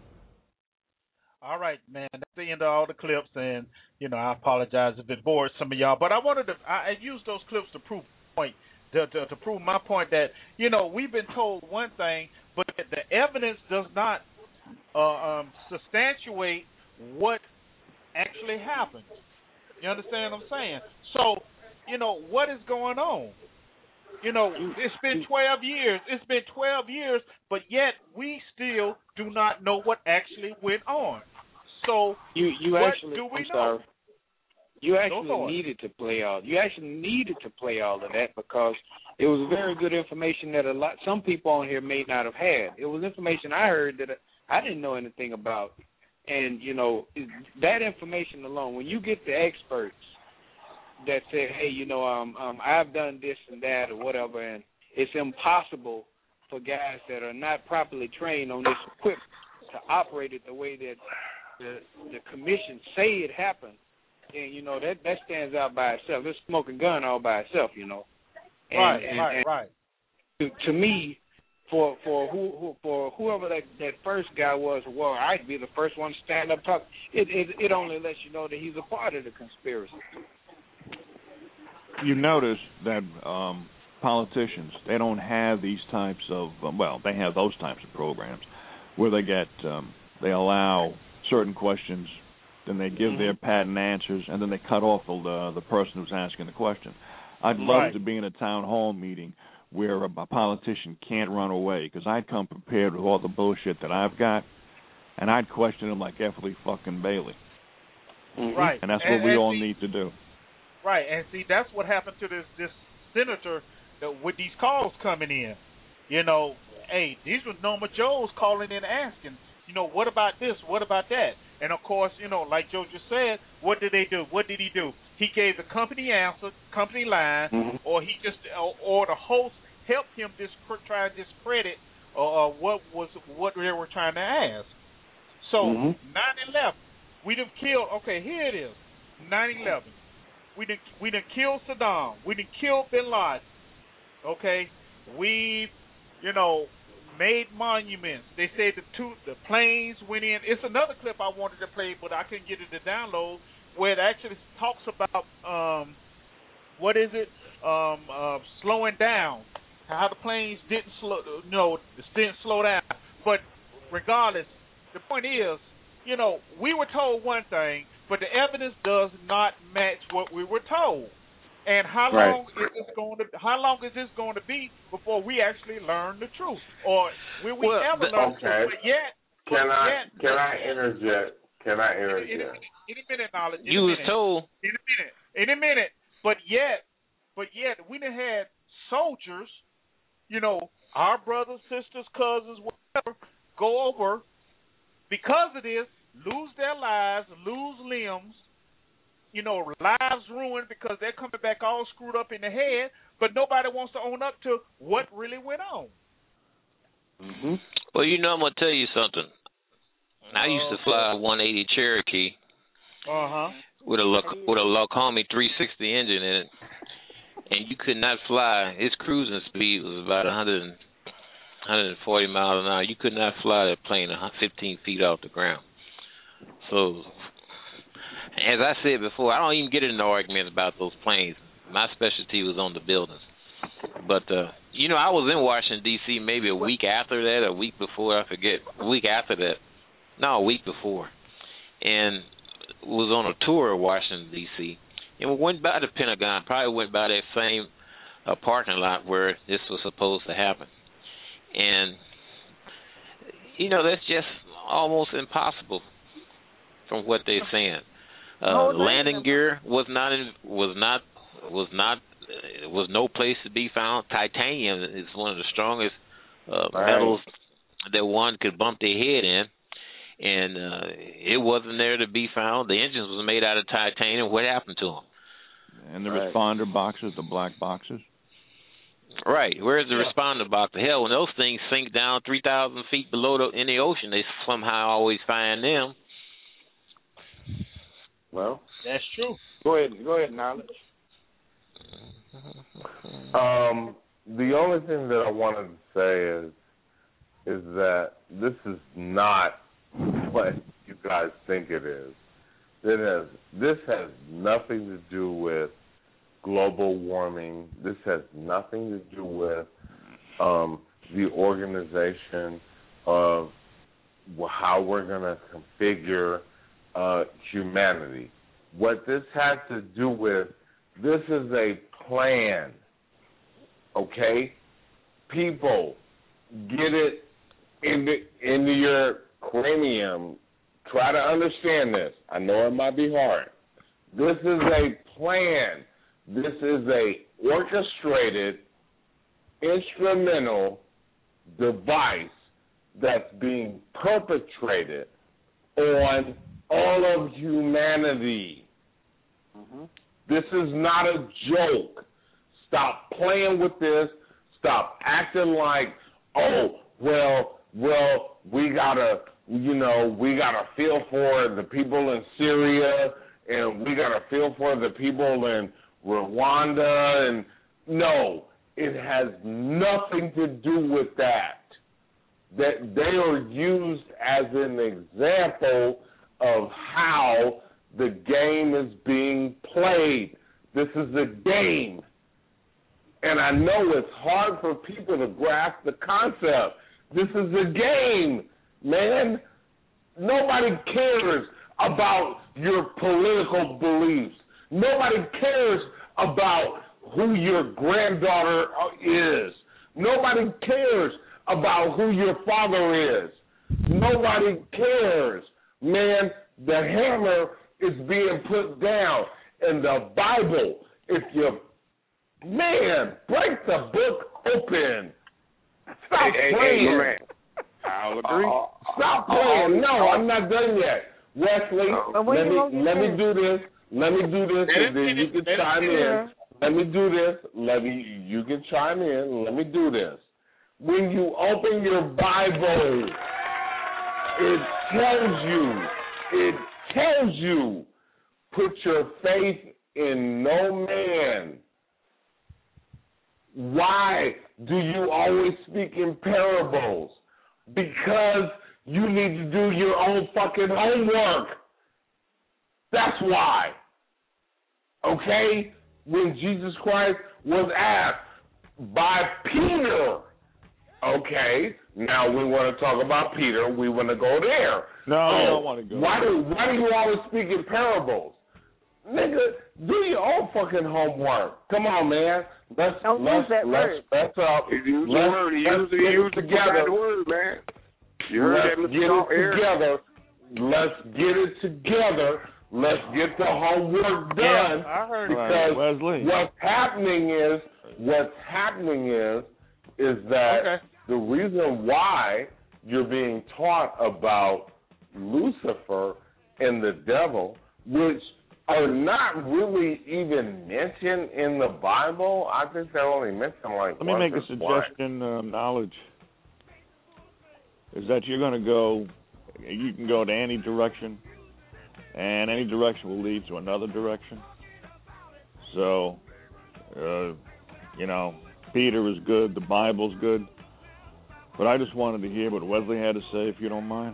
All right, man. That's the end of all the clips, and you know I apologize if it bored some of y'all, but I wanted to I, I used those clips to prove point to, to to prove my point that you know we've been told one thing, but the evidence does not uh, um, substantiate what actually happened. You understand what I'm saying? So you know what is going on. You know, it's been twelve years. It's been twelve years, but yet we still do not know what actually went on. So you you what actually do we I'm know? sorry. You actually Go for it. needed to play all. You actually needed to play all of that because it was very good information that a lot some people on here may not have had. It was information I heard that I didn't know anything about, and you know that information alone. When you get the experts that said, hey, you know, um, um, I've done this and that or whatever, and it's impossible for guys that are not properly trained on this equipment to operate it the way that the, the commission say it happened. And, you know, that, that stands out by itself. It's a smoking gun all by itself, you know. And, right, and, right, and right. To, to me, for for who, who for whoever that, that first guy was, well, I'd be the first one to stand up talk. It, it it only lets you know that he's a part of the conspiracy. You notice that um, politicians, they don't have these types of, um, well, they have those types of programs where they get, um, they allow certain questions, then they give mm-hmm. their patent answers, and then they cut off the, the person who's asking the question. I'd love right. to be in a town hall meeting where a, a politician can't run away, because I'd come prepared with all the bullshit that I've got, and I'd question him like F. Lee fucking Bailey. Mm-hmm. Right. And that's and, what we and all see, need to do. Right, and see, that's what happened to this this senator that, with these calls coming in. You know, hey, these were Norma Joes calling in asking, you know, what about this, what about that? And, of course, you know, like Joe just said, what did they do? What did he do? He gave the company answer, company line, mm-hmm. or he just, or, or the host helped him dis- try and discredit uh, uh, what was what they were trying to ask. So, mm-hmm. nine eleven, we done killed, okay, here it is, nine eleven. We done, we done killed Saddam. We done killed Bin Laden. Okay? We, you know, made monuments. They said the two, the planes went in. It's another clip I wanted to play, but I couldn't get it to download, where it actually talks about, um, what is it, um, uh, slowing down, how the planes didn't slow, you know, didn't slow down. But regardless, the point is, you know, we were told one thing, but the evidence does not match what we were told. And how Right. long is this going to? How long is this going to be before we actually learn the truth, or will we well, ever the, learn okay. the truth? But yet, can but I yet, can I interject? Can I interject? In a minute, in a minute knowledge. You was told. In a minute. In a minute. But yet, but yet, we done had soldiers, you know, our brothers, sisters, cousins, whatever, go over because of this, lose their lives, lose limbs, you know, lives ruined because they're coming back all screwed up in the head, but nobody wants to own up to what really went on. Mm-hmm. Well, you know, I'm going to tell you something. I used to fly a one eighty Cherokee uh-huh. with a with a Lockheed three sixty engine in it, and you could not fly. Its cruising speed was about one hundred, one hundred forty miles an hour. You could not fly that plane fifteen feet off the ground. So, as I said before, I don't even get into arguments about those planes. My specialty was on the buildings. But, uh, you know, I was in Washington, D C maybe a week after that, a week before, I forget, a week after that. No, a week before. And was on a tour of Washington, D C And we went by the Pentagon, probably went by that same uh, parking lot where this was supposed to happen. And, you know, that's just almost impossible from what they're saying. Uh, landing gear was not in, was not was not uh, was no place to be found. Titanium is one of the strongest uh, right. metals that one could bump their head in, and uh, it wasn't there to be found. The engines was made out of titanium. What happened to them? And the right. responder boxes, the black boxes. Right. Where's the yeah. responder box? The hell, when those things sink down three thousand feet below the, in the ocean, they somehow always find them. Well, that's true. Go ahead. Go ahead, Knowledge. Um, the only thing that I wanted to say is is that this is not what you guys think it is. It has, this has nothing to do with global warming. This has nothing to do with um, the organization of how we're going to configure uh, humanity. What this has to do with, this is a plan, okay? People, get it into, into your cranium. Try to understand this. I know it might be hard. This is a plan. This is a orchestrated, instrumental device that's being perpetrated on all of humanity. Mm-hmm. This is not a joke. Stop playing with this. Stop acting like, oh, well, well, we gotta, you know, we gotta feel for the people in Syria, and we gotta feel for the people in Rwanda, and no, it has nothing to do with that. That they are used as an example of how the game is being played. This is a game. And I know it's hard for people to grasp the concept. This is a game, man. Nobody cares about your political beliefs. Nobody cares about who your granddaughter is. Nobody cares about who your father is. Nobody cares. Man, the hammer is being put down. And the Bible, if you, man, break the book open. Stop hey, playing. Hey, hey, I'll agree. Uh, Stop playing. No, I'm not done yet. Wesley, uh, let me let me do this. Let me do this, and then you can chime in. Let me do this. Let me. You can chime in. Let me do this. When you open your Bible, it tells you. It tells you. Put your faith in no man. Why do you always speak in parables? Because you need to do your own fucking homework. That's why. Okay? When Jesus Christ was asked by Peter, Okay, now we want to talk about Peter. We want to go there. No, oh, we don't want to go why there. do Why do you always speak in parables? Nigga, do your own fucking homework. Come on, man. Let's don't let's use that let's word. let's up. You use the let's, word. You let's use the get use it together. the word, man. You heard let's that, Mister get Salt it Air? together. Let's get it together. Let's get the homework done. Yeah, I heard because right, Wesley. what's happening is what's happening is is that Okay. the reason why you're being taught about Lucifer and the devil, which are not really even mentioned in the Bible. I think they're only mentioned like Let me once make or a suggestion, uh, knowledge, is that you're going to go, you can go to any direction, and any direction will lead to another direction. So, uh, you know, Peter is good, the Bible's good, but I just wanted to hear what Wesley had to say, if you don't mind.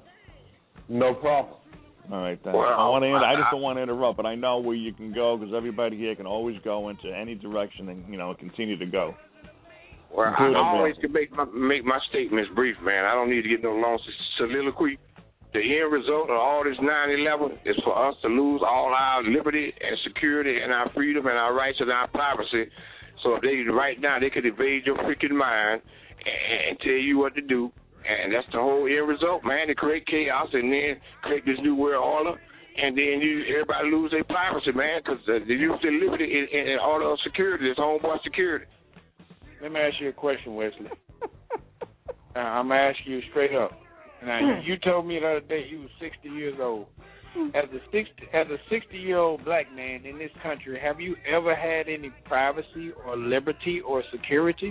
No problem. All right, thanks. Well, I want to. I just I- don't want to interrupt, but I know where you can go because everybody here can always go into any direction and you know continue to go. Well, I Including always Wesley. can make my make my statements brief, man. I don't need to get no long soliloquy. The end result of all this nine eleven is for us to lose all our liberty and security and our freedom and our rights and our privacy. So if they right now they could invade your freaking mind and, and tell you what to do. And that's the whole end result, man, to create chaos and then create this new world order. And then you everybody lose their privacy, man, because uh, they use their liberty and, and, and all the security, this homeboy security. Let me ask you a question, Wesley. uh, I'm going to ask you straight up. Now, you told me the other day you were sixty years old. As a sixty, as a sixty-year-old black man in this country, have you ever had any privacy or liberty or security?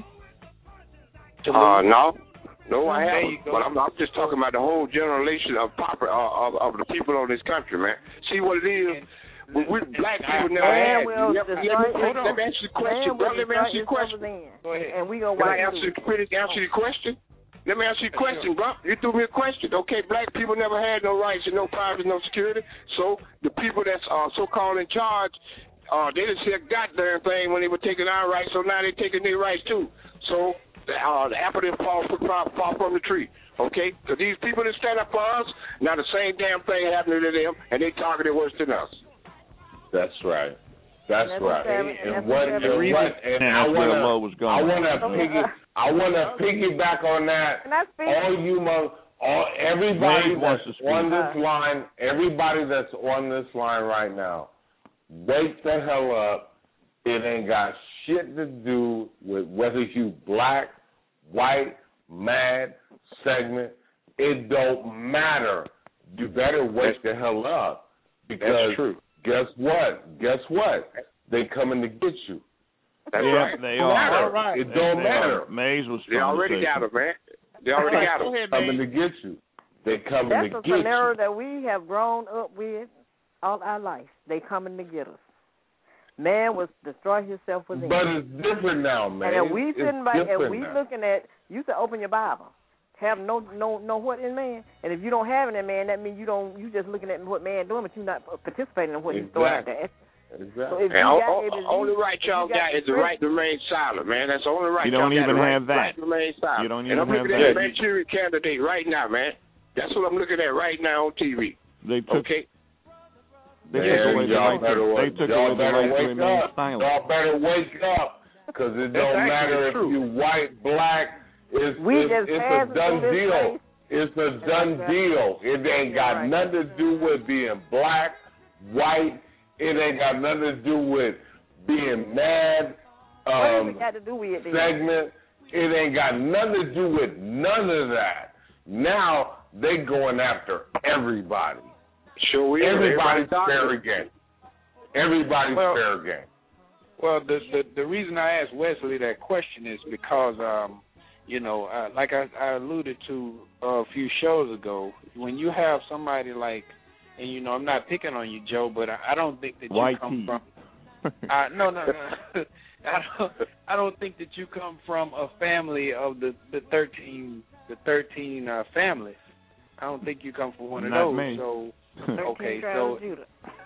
To Uh, lose? no. No, I There haven't. you go. But I'm, I'm just talking about the whole generation of pop, uh, of, of the people on this country, man. See what it is? We, we black people never Man had. will Never, let, me, destroy- let me ask you the question, Man bro. will Let me ask you the destroy question. himself Go ahead. And we gonna Can I wipe answer, you. critic, answer the question? Let me ask you a question, bro. You threw me a question. Okay, black people never had no rights and no privacy, no security. So the people that's uh, so-called in charge, uh, they didn't see a goddamn thing when they were taking our rights, so now they're taking their rights too. So uh, the apple didn't fall, fall from the tree, okay? Because these people that stand up for us, now the same damn thing happening to them, and they targeted worse than us. That's right. That's, That's right. seven- And that's what, seven- and what, and And I that's where wanna, Mo was going. I wanna piggy, I wanna piggyback on that. Can I speak? All you, mo- all everybody Wade wants that's to speak. on this line, everybody that's on this line right now, wake the hell up. It ain't got shit to do with whether you black, white, mad, segment. It don't matter. You better wake the hell up because That's true. guess what? Guess what? They coming to get you. That's Yeah, right. they It are. matter. All right. It don't They matter. are. Mays was. They trying to already say got something. them, man. They already got them. Go ahead, Coming man. to get you. They coming That's to a get you. scenario that we have grown up with all our life. They coming to get us. Man was destroy himself within. But it's different now, man. And if we It's sitting back and different we now. looking at, you said open your Bible, have no no no what in man, and if you don't have it in man, that means you don't you just looking at what man doing, but you're not participating in what he's throwing out there. Exactly. So if And you o- got, o- if it's only you- right if y'all you got got is the strength- right to remain silent, man. That's the only right You don't y'all got. even the right, have that. Right to remain silent. You don't and even I'm looking have at that. the Manchurian candidate right now, man. That's what I'm looking at right now on T V. They took. Okay. They Man, took away the y'all right better, to, they wake- took y'all away the better right to wake remain up. silent. Y'all better wake up, because it That's don't actually matter if true. you white, black. It's, We it's, just it's a passing done through this deal. place. It's a done right. deal. It ain't You're got right. nothing to do with being black, white. It ain't got nothing to do with being mad, what has um, it got to do with it? then? segment. It ain't got nothing to do with none of that. Now they going after everybody. Sure we Everybody's Everybody fair game. Everybody's Well- fair game. Well, the, the the reason I asked Wesley that question is because, um, you know, uh, like I, I alluded to a few shows ago, when you have somebody like, and you know, I'm not picking on you, Joe, but I, I don't think that you White come tea. from. I, no, no, no. I don't. I don't think that you come from a family of the the thirteen the thirteen uh, families. I don't think you come from one of Not those. me. So Thirteen okay, tribes so of Judah.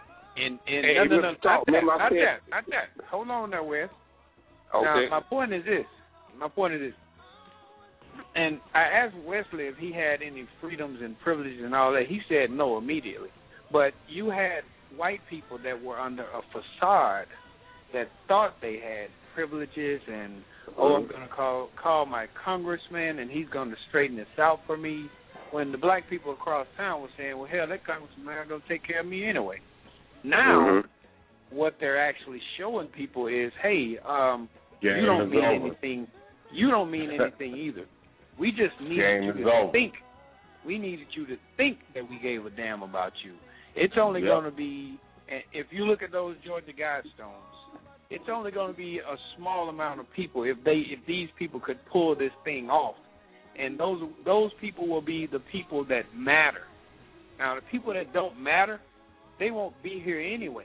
in in Hey, no, no, no, Mister not Talk, that, remember I not said- that, not that. Hold on there, Wes. Okay. Now, my point is this. My point is this. and I asked Wesley if he had any freedoms and privileges and all that. He said no immediately. But you had white people that were under a facade that thought they had privileges and, oh, I'm going to call call my congressman and he's going to straighten this out for me, when the black people across town were saying, well, hell, that congressman is going to take care of me anyway. Now, mm-hmm. what they're actually showing people is, hey, um, Game you don't mean over. anything. You don't mean anything either. We just needed Game you is to over. think. We needed you to think that we gave a damn about you. It's only yep. going to be, if you look at those Georgia Guidestones, it's only going to be a small amount of people if they if these people could pull this thing off. And those those people will be the people that matter. Now, the people that don't matter, they won't be here anyway.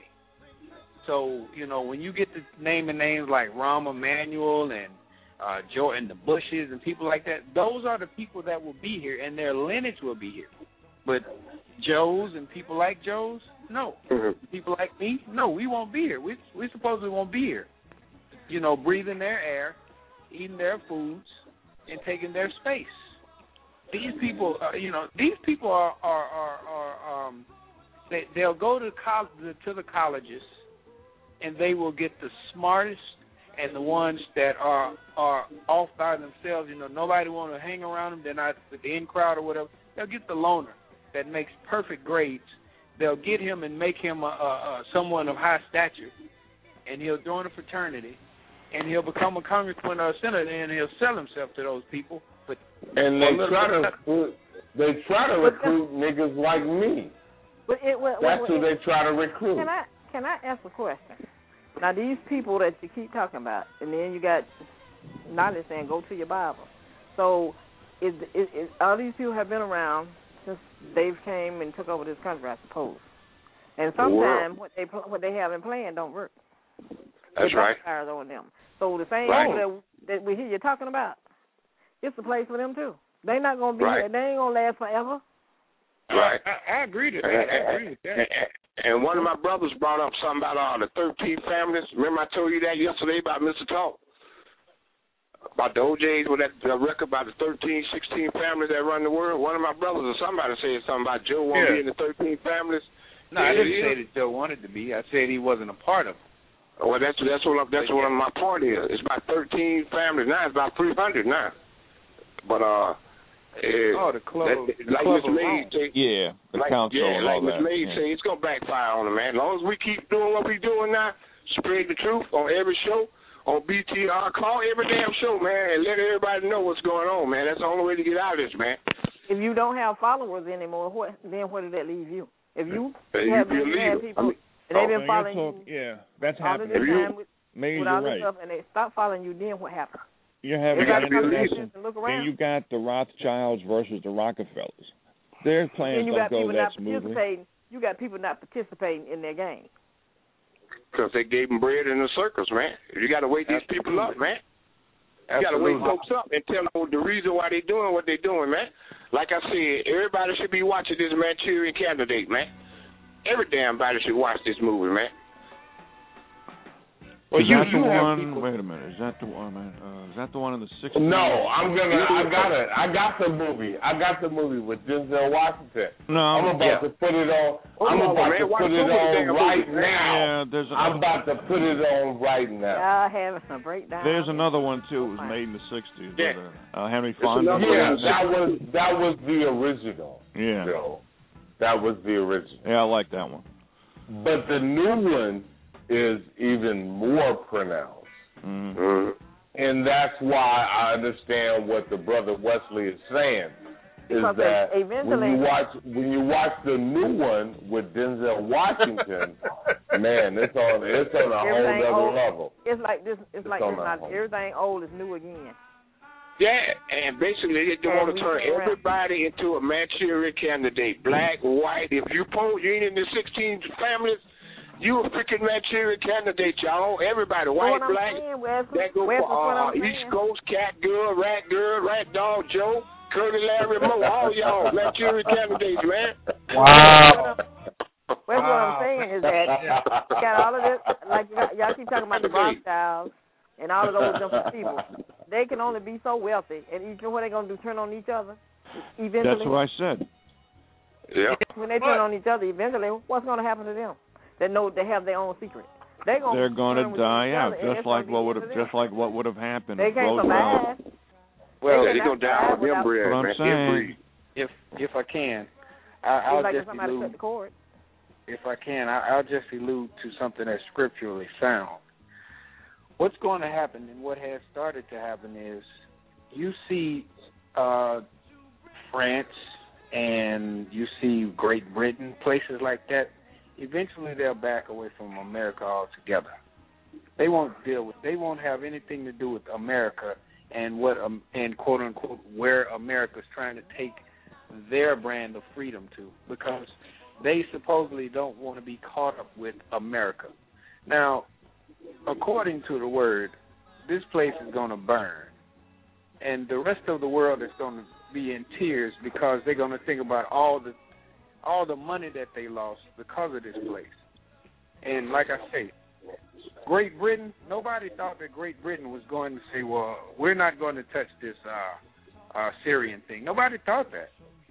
So, you know, when you get to naming names like Rahm Emanuel and uh, Jordan the Bushes and people like that, those are the people that will be here, and their lineage will be here. But Joes and people like Joes, no. Mm-hmm. People like me, no, we won't be here. We we supposedly won't be here. You know, breathing their air, eating their foods, and taking their space. These people, uh, you know, these people are are are, are um, they they'll go to college to the colleges, and they will get the smartest and the ones that are are off by themselves. You know, nobody want to hang around them. They're not with the in crowd or whatever. They'll get the loner that makes perfect grades. They'll get him and make him a, a, a someone of high stature, and he'll join a fraternity, and he'll become a congressman or a senator, and he'll sell himself to those people. But and they try to recruit, they try to recruit niggas like me. But it, well, That's well, who it, they try to recruit. Can I can I ask a question? Now, these people that you keep talking about, and then you got Nolly saying, go to your Bible. So, is, is, is, all these people have been around since Dave came and took over this country, I suppose. And sometimes what they what they have in plan don't work. That's it right. backfires on them. So the same right. people that, that we hear you talking about, it's a place for them too. They're not gonna be. Right. They ain't gonna last forever. Right. I, I agree to that. I agree with that. And one of my brothers brought up something about uh, the thirteen families. Remember I told you that yesterday about Mister Talk? About the O Js with that the record about the thirteen, sixteen families that run the world. One of my brothers or somebody said something about Joe won't Yeah. be in the thirteen families. No, yeah, I didn't yeah. say that Joe wanted to be. I said he wasn't a part of it. Well, that's that's what I'm, that's what my point is. It's about thirteen families now. It's about three hundred now. But uh, uh oh, the club, that, the like club Miss Mays say, yeah, the like, council yeah, and like all Miss that. Mays yeah. say, it's gonna backfire on them, man. As long as we keep doing what we doing now, spread the truth on every show, on B T R, call every damn show, man, and let everybody know what's going on, man. That's the only way to get out of this, man. If you don't have followers anymore, what then where did that leave you? If you Hey, have you been leave had it. people I mean, and they've Oh, been no, following you're talk- you yeah, that's all of happening. this time with, Maybe with all you're this right. stuff, and they stop following you, then what happens? You're having They gotta an come to intervention. and look Then around. you got the Rothschilds versus the Rockefellers. Their plans Then you don't got go people that not smoothly. participating. You got people not participating in their game. Because they gave them bread in the circus, man. You got to wake these people up, man. You got to wake folks up and tell them the reason why they doing what they doing, man. Like I said, everybody should be watching this Manchurian Candidate, man. Every damn body should watch this movie, man. Well, is you- that the you have one? people- Wait a minute. Is that the one? Man, uh, is that the one in the sixties? No, I'm gonna. I got it. I got the movie. I got the movie with Denzel Washington. No, I'm about yeah. to put it on. Hold I'm on, about man. to Watch put the it movie, on damn right movie, man. now. Yeah, there's I'm another. about to put it on right now. Y'all having a breakdown. There's another one too. It was made in the sixties. Yeah. With, uh, uh, Henry It's Fonda. another Yeah, one. that was that was the original. Yeah. Joe. That was the original. Yeah, I like that one. But the new one is even more pronounced. Mm-hmm. Mm-hmm. And that's why I understand what the brother Wesley is saying. Is Because that eventually- when you watch when you watch the new one with Denzel Washington, man, it's on it's on a whole Everything other old. level. It's like this. It's, It's like on this. that Now, one. everything old is new again. Yeah, and basically they And want we to turn turn around. everybody into a Manchurian Candidate, black, white. If you poll, you ain't in the sixteen families, you a freaking Manchurian Candidate, y'all. Everybody, white, what I'm black. saying, Wesley, That go Wesley, for what uh, I'm East saying. Coast, Cat Girl, Rat Girl, Rat Dog Joe, Curly Larry Moe, all y'all Manchurian Candidates, man. Wow. Well, what I'm saying is that you got all of this, like you got, y'all keep talking about the Okay. Rothschilds and all of those different people, they can only be so wealthy. And you know what they're going to do, turn on each other? Eventually. That's what I said. Yeah. When they turn on each other, eventually, what's going to happen to them? They know they have their own secret. They're going They're going to die out, other, just like what would have just like what would have happened. They can't Roosevelt. survive. Well, they they're going to die of inbreed, man. Inbreed. If if I can, I, I'll like just somebody allude. cut the cord. If I can, I, I'll just allude to something that's scripturally sound. What's going to happen and what has started to happen is you see uh, France and you see Great Britain, places like that. Eventually, they'll back away from America altogether. They won't deal with. They won't have anything to do with America and what um, and quote unquote where America's trying to take their brand of freedom to, because they supposedly don't want to be caught up with America. Now, according to the word, this place is going to burn, and the rest of the world is going to be in tears because they're going to think about all the all the money that they lost because of this place. And like I say, Great Britain, nobody thought that Great Britain was going to say, well, we're not going to touch this uh, uh, Syrian thing. Nobody thought that.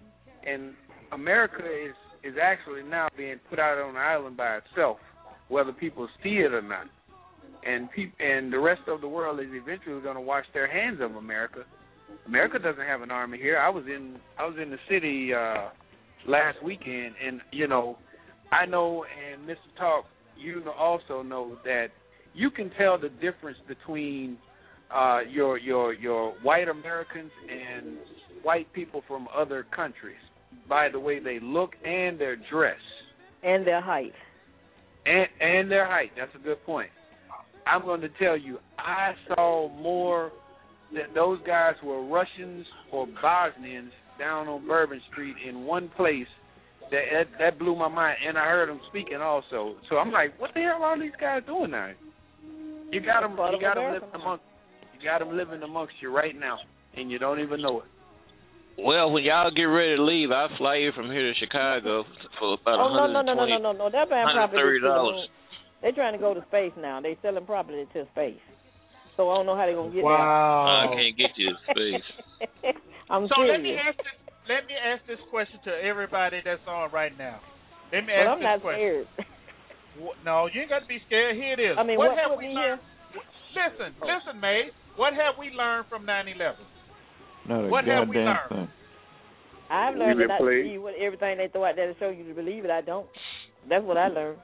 And America is, is actually now being put out on an island by itself, whether people see it or not. And pe- and the rest of the world is eventually going to wash their hands of America. America doesn't have an army here. I was in I was in the city uh, last weekend, and you know, I know, and Mister Talk, you know, also know that you can tell the difference between uh, your your your white Americans and white people from other countries by the way they look and their dress and their height and and their height. That's a good point. I'm going to tell you, I saw more that those guys were Russians or Bosnians down on Bourbon Street in one place. That, that that blew my mind, and I heard them speaking also. So I'm like, what the hell are all these guys doing now? You got them, you got them living amongst, you got them living amongst you right now, and you don't even know it. Well, when y'all get ready to leave, I'll fly you from here to Chicago for about oh, one hundred twenty dollars. no, no, no, no, no, no. That band property one hundred thirty dollars. They're trying to go to space now. They're selling property to space. So I don't know how they're going to get wow. there. Wow. I can't get you to space. I'm so serious. let me ask this, let me ask this question to everybody that's on right now. Let me well, ask I'm this not question. Scared. No, you ain't got to be scared. Here it is. I mean, what, what have put we me learned? here? Listen, listen, May. What have we learned from nine eleven? Not a what have we goddamn learned? thing. I've learned that not to believe what everything they throw out there to show you to believe it. I don't. That's what I learned.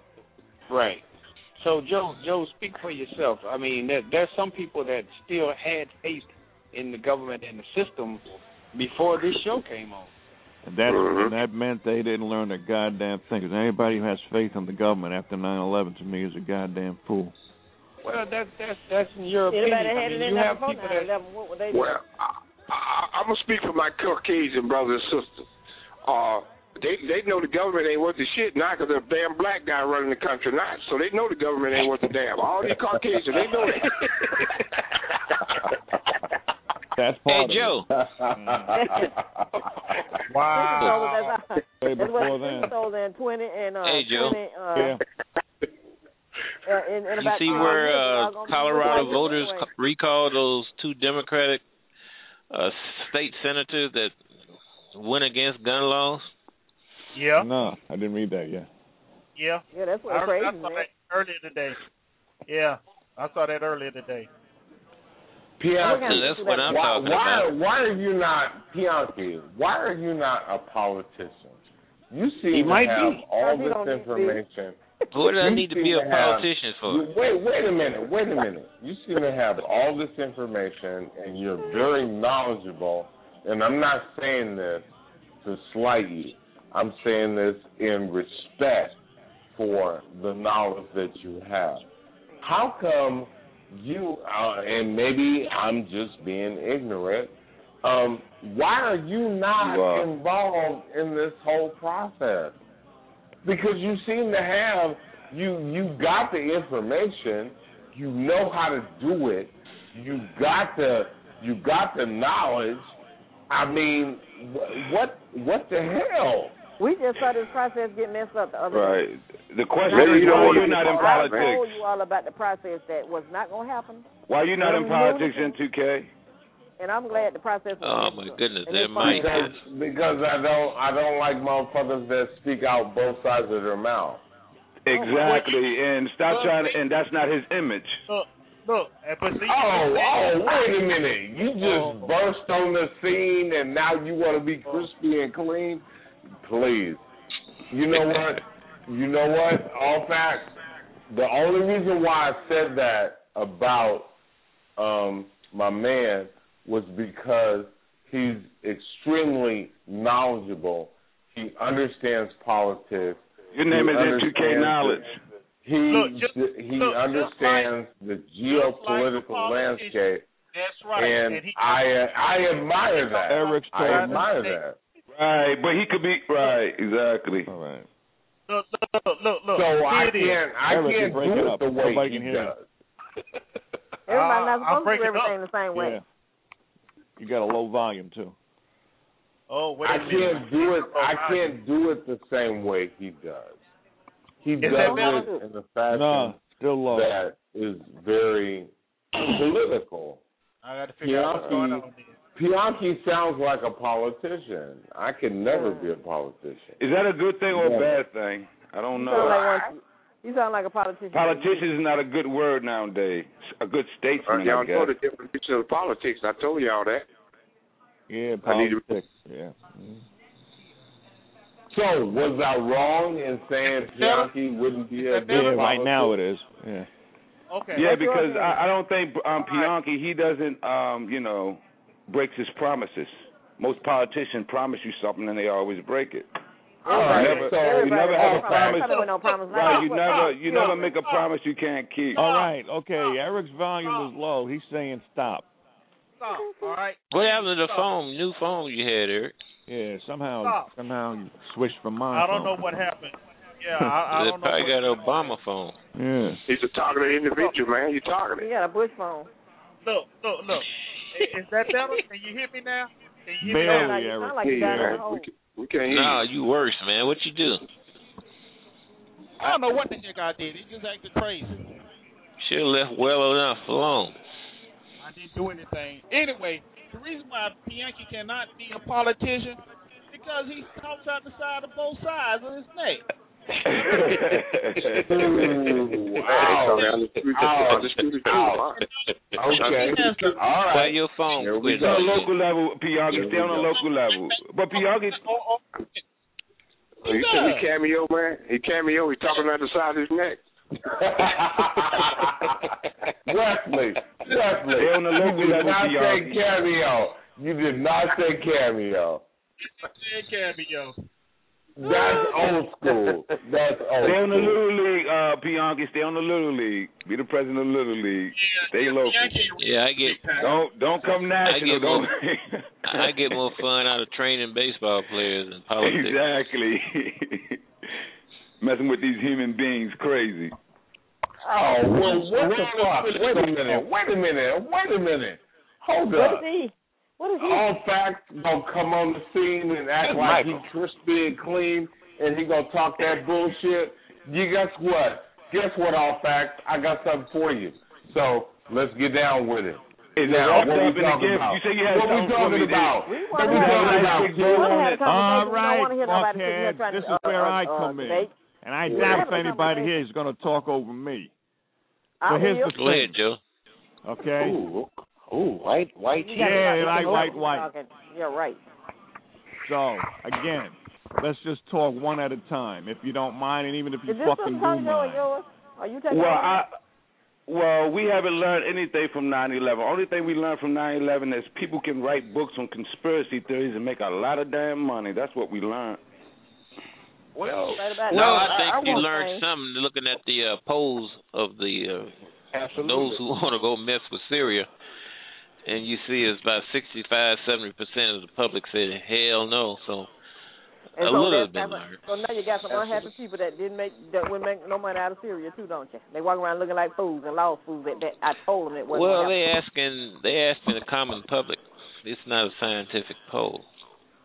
Right. So, Joe, Joe, speak for yourself. I mean, there, there's some people that still had faith in the government and the system before this show came on. And that, and that meant they didn't learn a goddamn thing. Because anybody who has faith in the government after nine eleven, to me, is a goddamn fool. Well, that's that's that's in your Anybody opinion. had I mean, it in you there have before people nine that. eleven, what would they do? Well, I, I, I'm gonna speak for my Caucasian brothers and sisters. Uh, they they know the government ain't worth a shit now because there's a damn black guy running the country now. So they know the government ain't worth a damn. All these Caucasians, they know that. That's Hey, part of Joe. Wow. That's, Way that's before what then. sold in twenty and uh, Hey, Joe. twenty. Uh, Yeah. uh, in, in You about see two where years, uh, y'all gonna be Colorado looking like voters this anyway. co- recalled those two Democratic uh, state senators that went against gun laws? Yeah. No, I didn't read that yet. Yeah. Yeah, that's what I, crazy, I saw man. that earlier today. Yeah, I saw that earlier today. Pianki, That's what I'm why, talking why, about. why are you not, Pianki, why are you not a politician? You seem He to might have be. all He this don't need to be. information. What do I You need to seem be a have- politician for? you- Wait, wait a minute, wait a minute. You seem to have all this information, and you're very knowledgeable. And I'm not saying this to slight you. I'm saying this in respect for the knowledge that you have. How come you, uh, and maybe I'm just being ignorant, um, why are you not Wow. involved in this whole process? Because you seem to have, you you got the information, you know how to do it, you got the you got the knowledge. I mean, wh- what what the hell? We just saw this process get messed up the other right. day. Right. The question is, you know, why you're not in politics? I told you all about the process that was not going to happen. Why are you not in politics, N two K? And I'm glad the process was Oh, my goodness. That might because, because I don't I don't like motherfuckers that speak out both sides of their mouth. Exactly. And stop trying to, and that's not his image. Look, look. But see, oh, oh, wait a minute. You just oh. burst on the scene and now you want to be crispy and clean? Please. You know what? You know what? All facts. The only reason why I said that about um, my man was because he's extremely knowledgeable. He understands politics. Your name is N two K Knowledge. He look, just, he look, understands like, the geopolitical like landscape. That's right. And, and he, I I admire that. Eric's I admire that. Right, but he could be right. Exactly. All right. Look, look, look, look. So I can't I Eric, can't do it, it the way Nobody he does. Everybody not supposed to do everything the same way. Yeah. You got a low volume too. Oh, wait I can't do it. I can't do it the same way he does. He is does it in a fashion no, still low. that is very political. I got to figure Pianki, out what's going on. Pianki sounds like a politician. I can never be a politician. Is that a good thing or a bad thing? I don't you know. Sound like you sound like a politician. Politician is not a good word nowadays. A good statesman, uh, y'all I guess. know the definition of politics. I told y'all that. Yeah, politics. Yeah. Mm-hmm. So, was I wrong in saying Pianki wouldn't be a good Yeah, politician? right now it is. Yeah. Okay. Yeah, because I, I don't think um, Pianki, he doesn't, um, you know, breaks his promises. Most politicians promise you something and they always break it. All right, you never, so you never have a promise. No promise Right, you never, you never make a promise you can't keep. All right, okay. Eric's volume is low. He's saying stop. Stop. All right. What happened to the phone? New phone you had, Eric? Yeah, somehow, Stop. somehow you switched from mine. I don't know what happened. Yeah, I, I don't know. They probably got an Obama phone. Yeah. He's a targeted individual, man. You're targeted. You got a bush phone. Look, look, look. Is that better? Can you hear me now? Can you hear Barely, me now? You sound like hey, you got man. a hole. We, can, we can't hear Nah, you. you worse, man. What you do? I don't know what the heck I did. He just acted crazy. Should have left well enough alone. I didn't do anything. Anyway, the reason why Pianki cannot be a politician because he talks out the side of both sides of his neck. Ooh, wow. Wow. Okay. All right. Why your phone? It's on a local level, Pianki. Stay on a local level. But Pianki... Oh, you said he cameo, man? He cameo, he talking out the side of his neck. Wesley, Wesley, Stay on the local you did level, not Pianki. say cameo. You did not say cameo. I said cameo. That's old school. That's old Stay on the school. Little League, uh, Pianki. Stay on the Little League. Be the president of the Little League. Yeah, Stay local. Yeah, I get. Don't don't come I national. get Don't. more. I get more fun out of training baseball players than politics. Exactly. Messing with these human beings, crazy. Oh, well, what the fuck? Wait a minute. Wait a minute. Wait a minute. Hold What up. is he? What is he? All facts gonna come on the scene and act That's like Michael. he's crispy and clean, and he gonna talk that bullshit. You guess what? Guess what? All facts. I got something for you. So let's get down with it. Is Now, that what up we in the talking gift? about? You say you had What we something for me, talking about? We What want we to talking have about? a conversation. All We don't right, want to hear nobody sitting here fuckhead. trying This to is where uh, I uh, come in. debate. And I Yeah. doubt if Have a anybody conversation. here is going to talk over me. I'll But here's hear the Go ahead, thing, Joe. okay? Ooh, ooh, white, white. You gotta Yeah, talk like to white, the white. talking. You're right. So, again, let's just talk one at a time, if you don't mind, and even if you Is this fucking some do talk show of mind. yours? Are you taking Well, over? I, well, we haven't learned anything from nine eleven. Only thing we learned from nine eleven is people can write books on conspiracy theories and make a lot of damn money. That's what we learned. Well, Right about No, now. I think I you won't learned say. something looking at the uh, polls of the uh, absolutely. those who want to go mess with Syria, and you see it's about sixty-five, seventy percent of the public said hell no. So And a so little that's- bit that's- learned. So now you got some unhappy people that didn't make that wouldn't make no money out of Syria too, don't you? They walk around looking like fools and lost fools. That, that I told them it wasn't. Well, gonna they happen. asking they asking the common public. It's not a scientific poll.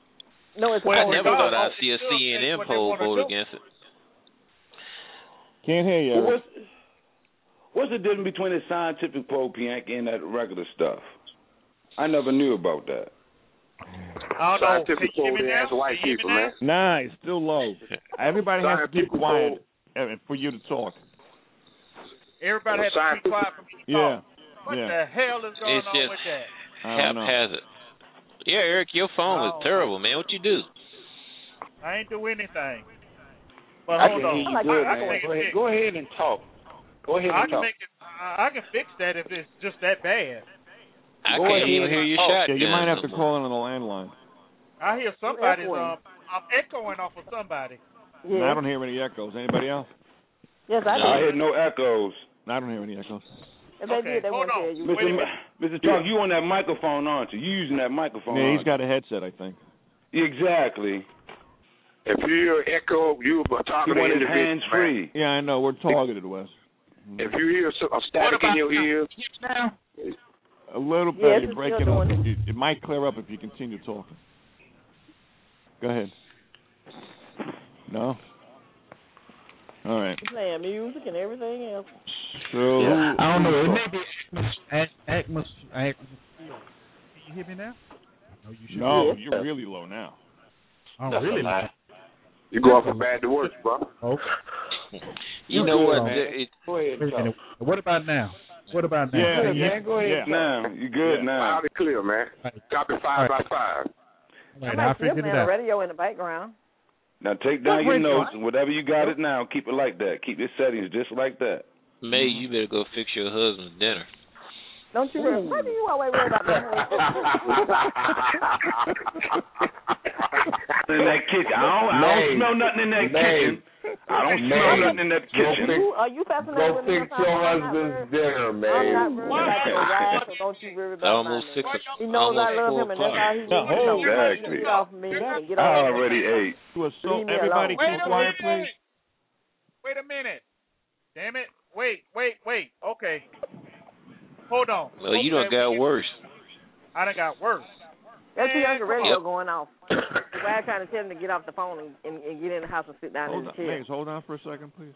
No, it's I well, never thought I'd see a C N N poll vote against it. Can't hear you. Well, what's, what's the difference between the scientific poll, Pianki, and that regular stuff? I never knew about that. I don't know. Scientific poll, they ask white people, man. Nah, it's still low. Everybody has to keep quiet for you to talk. Everybody has to be quiet for me to Yeah. talk. What yeah. the hell is going It's on just with that? haphazard. Yeah, Eric, your phone was terrible, man. What you do? I ain't do anything. But I hold can on. hear you good, I, I man. can Go ahead, fix, go ahead and talk. Go ahead I and can talk. make it. I, I can fix that if it's just that bad. I Go can't ahead even and hear your talk. shotgun. Yeah, you might have to no call in on the landline. I hear somebody's echoing. um. I'm echoing off of somebody. No, Yeah. I don't hear any echoes. Anybody else? Yes, I I do. hear no echoes. No, I don't hear any echoes. If they Okay, did, they hold wouldn't on. tell you. Mister Wait a Ma- minute. Mister Talk, you on that microphone, aren't you? You using that microphone, Yeah, he's aren't got a headset, I think. you? Exactly. If you hear echo, you are talking You to want his individuals. hands free. Yeah, I know. We're targeted, Wes. If you hear some- a static in your ears, Now? A little bit. Yes, You're it's breaking still up. doing It, it might clear up if you continue talking. Go ahead. No? All right. Playing music and everything else. So, Yeah. I don't know. It may be Atmos. Atmos. Can you hear me now? No, you should. No, Yes. you're really low now. Oh, That's really? a lie. you going from bad to worse, bro. Okay. You know what? man. It, it, Go ahead and Wait a talk. minute. What about now? What about now? Yeah, Good, yeah, man. Go ahead. yeah. and talk. Now, you good Yeah. now. Loud and clear, man. Copy five by five. All right, I Somebody still figured it playing the out. radio in the background. Now take down What your radio? notes and whatever you got it now, keep it like that. Keep your settings just like that. May, you better go fix your husband's dinner. Don't you worry. Why do you always worry about that? In that kitchen, I don't, I don't Maze. smell nothing in that Maze. kitchen. I don't Maze. smell nothing in that Go kitchen. fix- You, are you fascinated Go with me fix sometimes? your I'm not husband's very- dinner, I'm not man. very about your wife, so don't you worry about Almost mine. six. He knows I almost love four him, and that's o'clock. all he needs No, to know. exactly. Get off me and get I off me. already ate. So, Leave me everybody alone. keep quiet, please. Wait a minute. Damn it. Wait, wait, wait. Okay. Hold on. Well, you okay, done got worse. I done got worse. That's the younger radio Yep. going off. Why I'm trying to tell him to get off the phone and, and, and get in the house and sit down Hold in the on, chair. Maze, hold on for a second, please.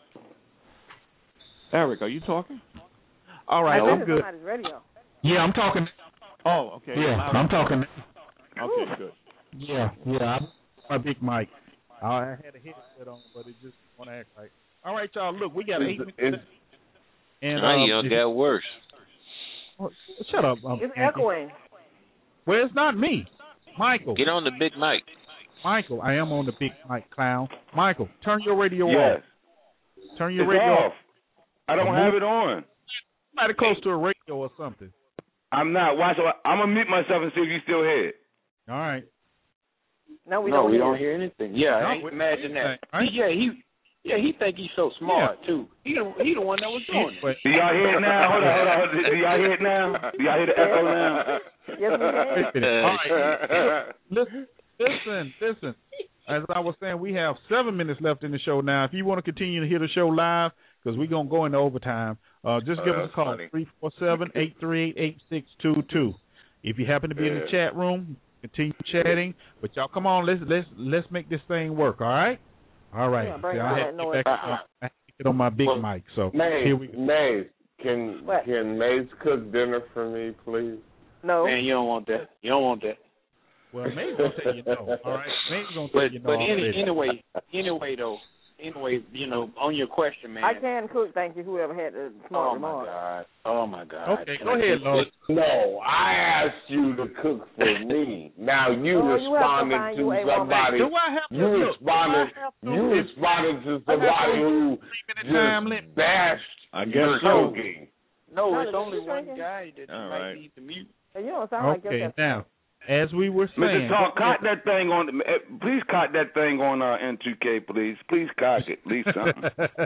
Eric, are you talking? All right, I I'm listen to good. somebody's radio. Yeah, I'm talking. Oh, okay. Yeah, Loud. I'm talking. Okay, good. Yeah, yeah. I'm my big mic. I had a headset on, but it just want to act right. All right, y'all. Look, we got eight It's- minutes. And Now um, you done if- got worse. oh, shut up. Um, It's Yankee. echoing. Well, it's not me. Michael. Get on the big mic. Michael, I am on the big mic, clown. Michael, turn your radio Yes. off. Turn your It's radio off. I don't have it on. Somebody close to a radio or something. I'm not. Watch. I'm gonna mute myself and see if you still hear it. All right. No, we no, don't we hear don't it. hear anything. Yeah, No, ain't we- imagine that. Right? He, yeah, he, yeah, he think he's so smart too. He, the, he the one that was doing it. But- Do y'all hear it now? Hold on, hold on. hold on. Do y'all hear it now? Do y'all hear the echo now? Yes, we Wait a can. minute. All right. Listen, listen, listen. As I was saying, we have seven minutes left in the show now. If you want to continue to hear the show live, because we're going to go into overtime, uh, just Oh, give us that's a call, funny. three four seven, eight three eight, eight six two two. If you happen to be in the Yeah. chat room, continue chatting. But y'all, come on, let's let's let's make this thing work, all right? All right. Yeah, bring See, it I on had that to noise. get back on, I had to get on my big Well, mic, so Maze, here we go. Maze, can What? can Maze cook dinner for me, please? No. Man, you don't want that. You don't want that. Well, maybe gonna tell you no, all right? Maybe gonna tell But you no but any, already. anyway, anyway though, anyway, you know, on your question, man. I can cook, thank you, whoever had the smart Oh my remark. God. Oh my God. Okay, Can go I ahead, cook? Lord. No, I asked you to cook for me. Now you Oh, you have to responded find to you a woman. somebody. Do I have to You look? responded. Do I have to You look? responded to I have somebody to who three-minute time limit. just bashed I guess your so. cooking. No, Tyler, it's did only you one drinking? guy that you All might right. need to mute. Hey, you don't sound like Okay, yourself. now, as we were saying, Mister Talk, cock that thing on. eh, Please cock that thing on uh, N two K, please. Please cock it. At least something.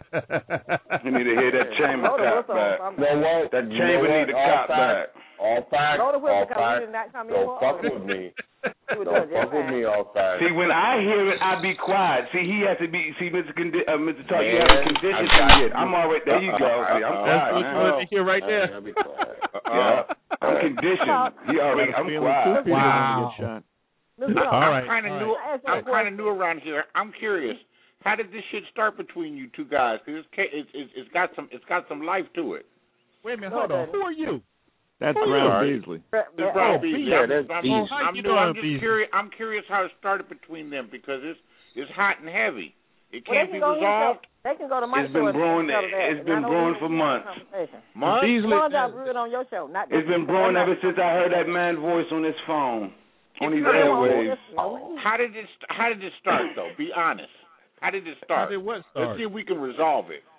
We need to hear that chamber Blow the cock whistle back. on You know what? That You chamber know need to what? cock All facts, back. all facts. Blow the whistle all because we facts. did not come in Don't for fuck order. with me. We were Don't doing just fuck with fine. me, all facts. See, when I hear it, I be quiet. See, he has to be. See, Mister Condi- uh, Mister Talk, you Man, have to condition I got him yet. you. I'm already. There you go. See, I'm that's quiet what now. you want to hear right there. I'll be quiet. Yeah, I'm conditioned. He already. I'm Feeling quiet. two people Wow. want to get shot. Mister I, Jones, I'm right, kind of all new. right. I'm kind of new around here. I'm curious. How did this shit start between you two guys? Because it's, it's, it's, it's got some it's got some life to it. Wait a minute, No, hold on. Daddy. Who are you? That's Oh, Brown sorry. Beasley. It's Brian Oh, Beasley. yeah, I'm, that's I'm, Beasley. I'm, How you new. doing, I'm just Beasley? curious. I'm curious how it started between them because it's it's hot and heavy. It Well, can't they be can go resolved. Yourself. They can go to my It's show been and brewing. settle that. It's been Not brewing over for here. months. Months. Beasley. Ones I brewed on your show. Not It's been brewing ever since I heard that man voice on his phone, on his airwaves. How did it How did it start though? Be honest. How did it start? How did what start? Let's see if we can resolve it.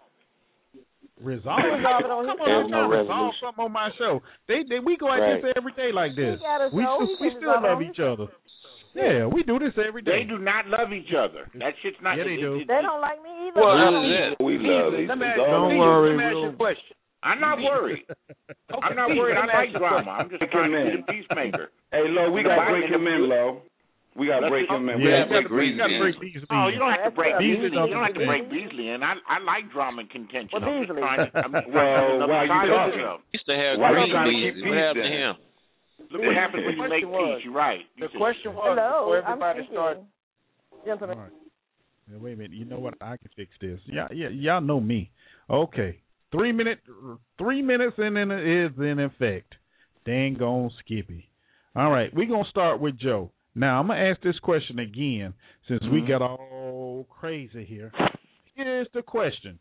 Resolve it. Resolve it on Come his on, show. I'm trying to resolve something on my show. They, they, we go at Right. this every day like this. He got a We, show. still- He we can still resolve it love on each his other. Yeah, we do this every They day. do not love each other. That shit's not. Yeah, they it, do. It, it, They don't like me either. Well, I uh, don't- We love each Let me ask, other. Don't Beasley, worry, Let me ask you we'll- a question. I'm not worried. I'm not Beasley, worried. I let me like ask you a drama. question. I'm just Break trying him to be in. the peacemaker. Hey, Lo, we The got to Bible break him in, Lo. We got to break him in. We Yeah, got to break break, Beasley break in. Beasley. Oh, you don't have to break Beasley Beasley. You don't have to Beasley. break Beasley in. I I like drama and contention. Well, I'm just Beasley. trying to. I'm just Well, trying to why you side of talking? myself. Used to have Why you green trying to beans. keep What peace happened to then? him? Look what happens when you The make question was- peace. You're right. You The said- question was Hello, before I'm everybody speaking. started. Gentlemen. All right. Now, wait a minute. You know what? I can fix this. Yeah, yeah, y'all know me. Okay. Three minute, three minutes and then it is in effect. Dang gone Skippy. All right, we're gonna start with Joe. Now I'm gonna ask this question again since Mm-hmm. we got all crazy here. Here's the question: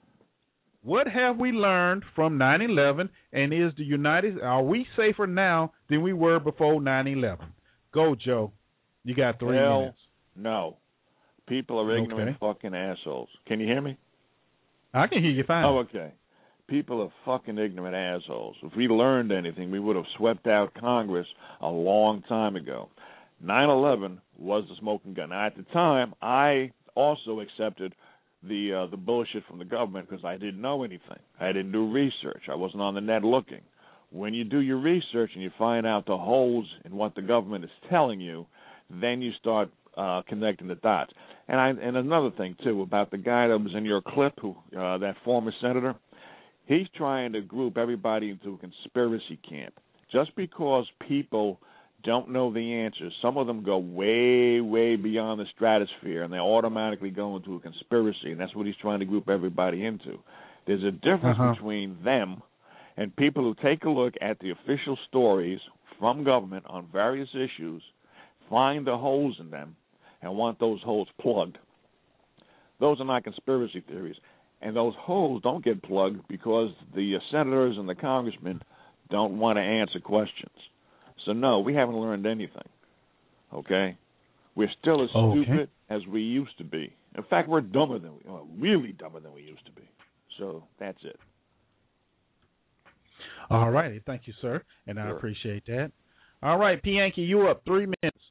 what have we learned from nine eleven, and is the United are we safer now than we were before nine eleven? Go, Joe. You got three Hell minutes. no. People are ignorant Okay. fucking assholes. Can you hear me? I can hear you fine. Oh, okay. People are fucking ignorant assholes. If we learned anything, we would have swept out Congress a long time ago. nine eleven was the smoking gun. Now, at the time, I also accepted the uh, the bullshit from the government because I didn't know anything. I didn't do research. I wasn't on the net looking. When you do your research and you find out the holes in what the government is telling you, then you start uh, connecting the dots. And I and another thing too about the guy that was in your clip, who uh, that former senator. He's trying to group everybody into a conspiracy camp. Just because people don't know the answers, some of them go way, way beyond the stratosphere, and they automatically go into a conspiracy, and that's what he's trying to group everybody into. There's a difference Uh-huh. between them and people who take a look at the official stories from government on various issues, find the holes in them, and want those holes plugged. Those are not conspiracy theories. And those holes don't get plugged because the uh, senators and the congressmen don't want to answer questions. So, no, we haven't learned anything, okay? We're still as Okay. stupid as we used to be. In fact, we're dumber than we well, really dumber than we used to be. So that's it. All righty. Thank you, sir. And I Sure. appreciate that. All right, P. Yankee, you up. Three minutes.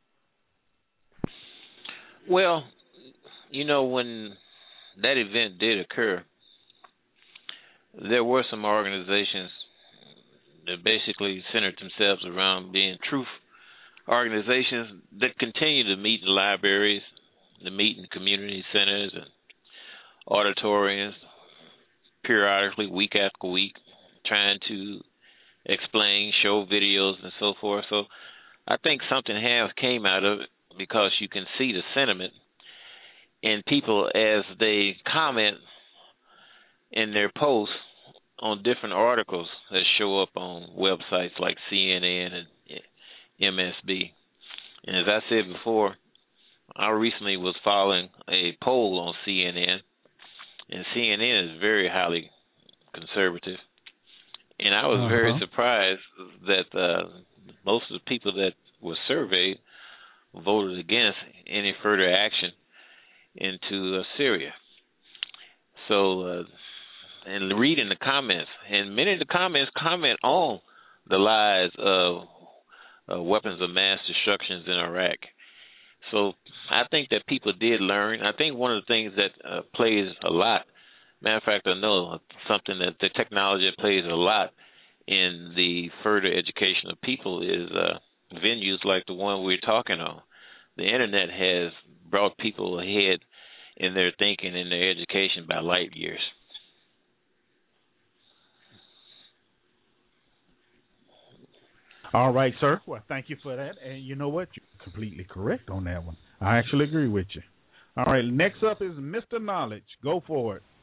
Well, you know, when that event did occur, there were some organizations that basically centered themselves around being truth organizations that continue to meet in libraries, to meet in community centers and auditoriums periodically, week after week, trying to explain, show videos and so forth. So I think something has came out of it because you can see the sentiment in people as they comment in their posts on different articles that show up on websites like C N N and M S B. And as I said before, I recently was following a poll on C N N, and C N N is very highly conservative. And I was Uh-huh. very surprised that uh, most of the people that were surveyed voted against any further action into uh, Syria. So, uh, and reading the comments, and many of the comments comment on the lies of uh, weapons of mass destruction in Iraq. So I think that people did learn. I think one of the things that uh, plays a lot, matter of fact, I know something that the technology plays a lot in the further education of people is uh, venues like the one we're talking on. The internet has brought people ahead in their thinking and their education by light years. All right, sir. Well, thank you for that. And you know what? You're completely correct on that one. I actually agree with you. All right, next up is Mister Knowledge. Go for it.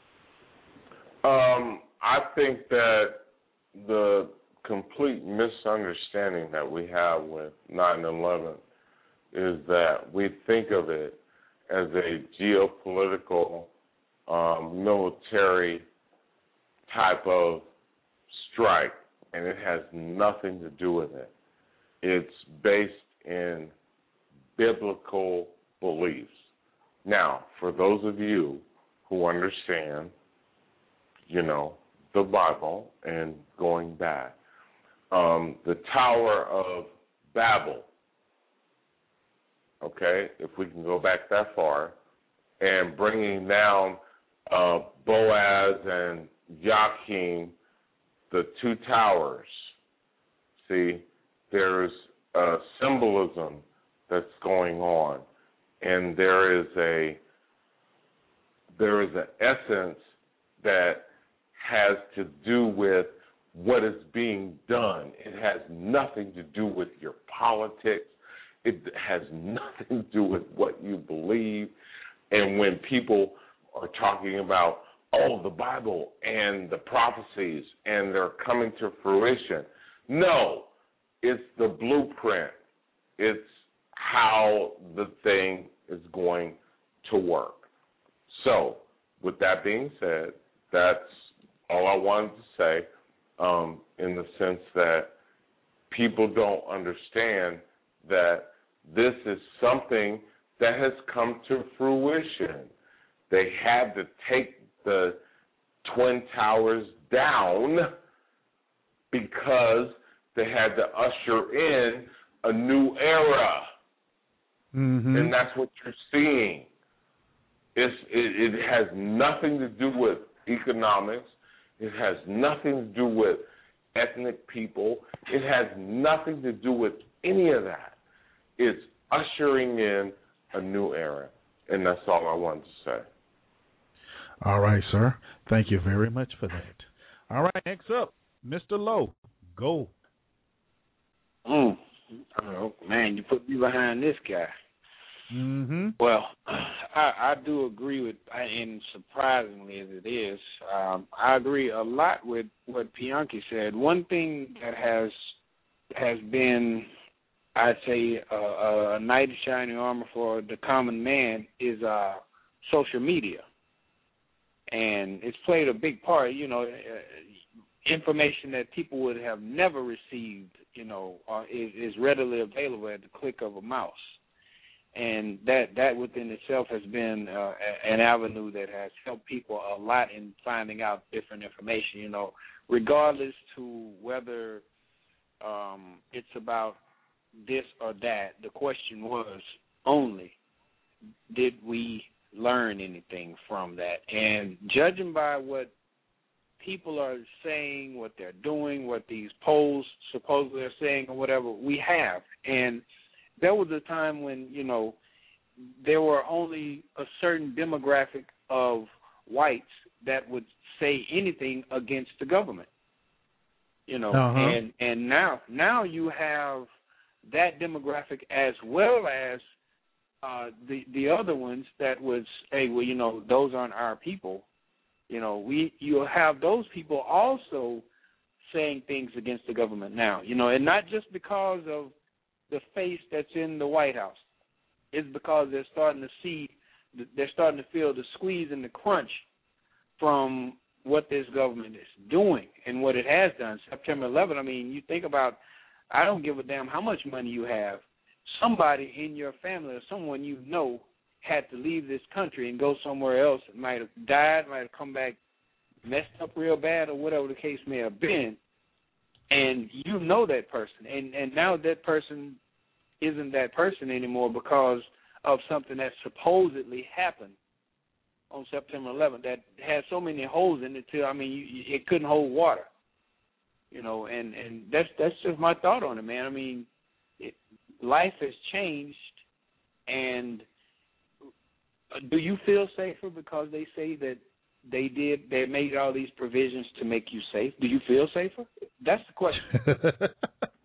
Um, I think that the complete misunderstanding that we have with nine eleven is that we think of it as a geopolitical, um, military type of strike, and it has nothing to do with it. It's based in biblical beliefs. Now, for those of you who understand, you know, the Bible and going back, um, the Tower of Babel, okay, if we can go back that far, and bringing down uh, Boaz and Joachim, the two towers. See, there's a symbolism that's going on, and there is a there is an essence that has to do with what is being done. It has nothing to do with your politics. It has nothing to do with what you believe. And when people are talking about, oh, the Bible and the prophecies, and they're coming to fruition, no, it's the blueprint. It's how the thing is going to work. So, with that being said, that's all I wanted to say, um, in the sense that people don't understand that this is something that has come to fruition. They had to take the Twin Towers down because they had to usher in a new era. Mm-hmm. And that's what you're seeing. It's, it, it has nothing to do with economics. It has nothing to do with ethnic people. It has nothing to do with any of that. It's ushering in a new era. And that's all I wanted to say. All right, sir. Thank you very much for that. All right, next up, Mister Lowe. Go. Mm. Oh, man, you put me behind this guy. Mm-hmm. Well, I, I do agree with, and surprisingly as it is, um, I agree a lot with what Bianchi said. One thing that has has been, I'd say, a, a knight in shining armor for the common man is uh, social media. And it's played a big part, you know, uh, information that people would have never received, you know, uh, is, is readily available at the click of a mouse. And that, that within itself has been uh, an avenue that has helped people a lot in finding out different information, you know, regardless to whether um, it's about this or that. The question was only, did we learn anything from that? And judging by what people are saying, what they're doing, what these polls supposedly are saying or whatever, we have. And there was a time when, you know, there were only a certain demographic of whites that would say anything against the government. You know, uh-huh. and and now now you have that demographic as well as uh, the the other ones that would say, well, you know, those aren't our people. You know, we you have those people also saying things against the government now. You know, and not just because of the face that's in the White House. It's because they're starting to see, they're starting to feel the squeeze and the crunch from what this government is doing and what it has done. September eleventh, I mean, you think about, I don't give a damn how much money you have. Somebody in your family or someone you know had to leave this country and go somewhere else. It might have died, might have come back messed up real bad or whatever the case may have been. And you know that person. And, and now that person isn't that person anymore because of something that supposedly happened on September eleventh that had so many holes in it till, I mean, you, it couldn't hold water. You know, and, and that's that's just my thought on it, man. I mean, it, life has changed, and do you feel safer because they say that they did, they made all these provisions to make you safe? Do you feel safer? That's the question.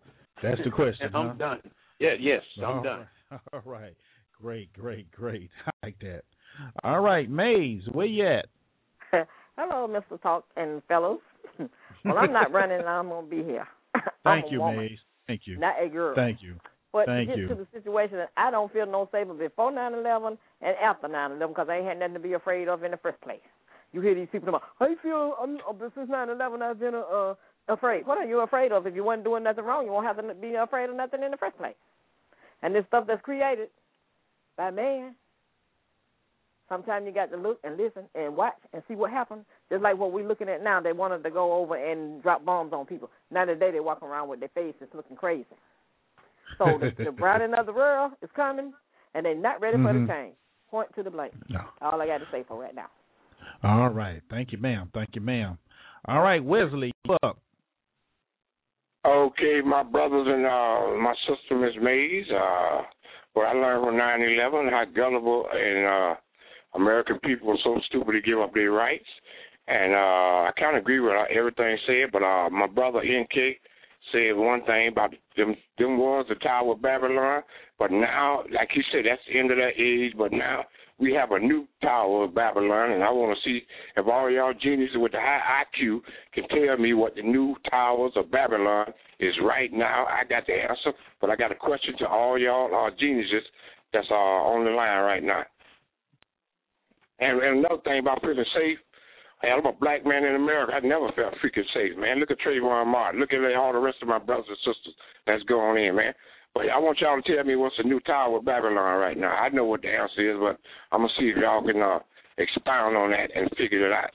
That's the question. I'm huh? done. Yeah, yes, I'm All done. Right. All right. Great, great, great. I like that. All right, Maze, where you at? Hello, Mister Talk and fellows. Well, I'm not running. I'm going to be here. Thank I'm you, a woman, Maze. Thank you. not a girl. Thank you. But Thank to get you. to the situation that I don't feel no safer before nine eleven and after nine eleven because I ain't had nothing to be afraid of in the first place. You hear these people talking about, I feel um, since nine eleven I've been uh, afraid. What are you afraid of? If you wasn't doing nothing wrong, you won't have to be afraid of nothing in the first place. And this stuff that's created by man, sometimes you got to look and listen and watch and see what happens. Just like what we're looking at now, they wanted to go over and drop bombs on people. Now today they walk around with their faces looking crazy. So the, the browning of the world is coming, and they're not ready mm-hmm. for the change. Point to the blame. No. All I got to say for right now. All right. Thank you, ma'am. Thank you, ma'am. All right, Wesley, you up. Okay, my brothers and uh, my sister, Miss Mays, uh, what I learned from nine eleven, how gullible and uh, American people are so stupid to give up their rights. And uh, I kind of agree with everything said, but uh, my brother N K said one thing about them, them was the Tower of Babylon, but now, like he said, that's the end of that age, but now we have a new Tower of Babylon, and I want to see if all y'all geniuses with the high I Q can tell me what the new Towers of Babylon is right now. I got the answer, but I got a question to all y'all uh, geniuses that's uh, on the line right now. And, and another thing about feeling safe, hey, I'm a black man in America. I never felt freaking safe, man. Look at Trayvon Martin. Look at all the rest of my brothers and sisters that's going in, man. But I want y'all to tell me what's the new Tower of Babylon right now. I know what the answer is, but I'm going to see if y'all can uh, expound on that and figure it out.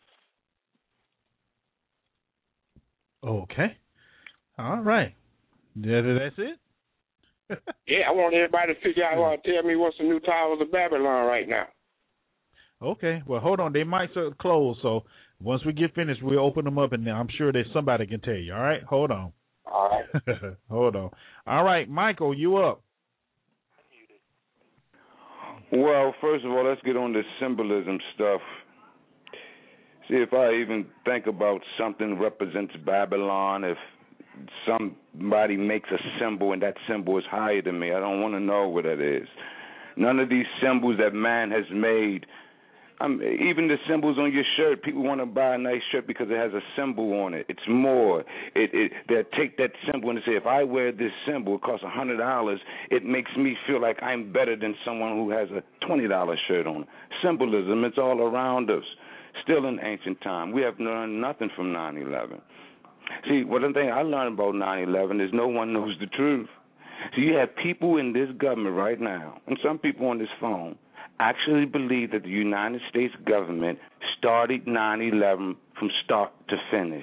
Okay. All right. Yeah, that's it? Yeah, I want everybody to figure out, uh, tell me what's the new Towers of Babylon right now. Okay. Well, hold on. They might close, so once we get finished, we'll open them up, and I'm sure that somebody can tell you. All right? Hold on. All right. Hold on. All right, Michael, you up. Well, first of all, let's get on the symbolism stuff. See, if I even think about something represents Babylon, if somebody makes a symbol and that symbol is higher than me, I don't want to know what that is. None of these symbols that man has made, um, even the symbols on your shirt, people want to buy a nice shirt because it has a symbol on it. It's more. It, it, they'll take that symbol and say, if I wear this symbol, it costs one hundred dollars, it makes me feel like I'm better than someone who has a twenty dollar shirt on. Symbolism, it's all around us. Still in ancient time. We have learned nothing from nine eleven. See, one thing I learned about nine eleven is no one knows the truth. So you have people in this government right now, and some people on this phone, actually believe that the United States government started nine eleven from start to finish.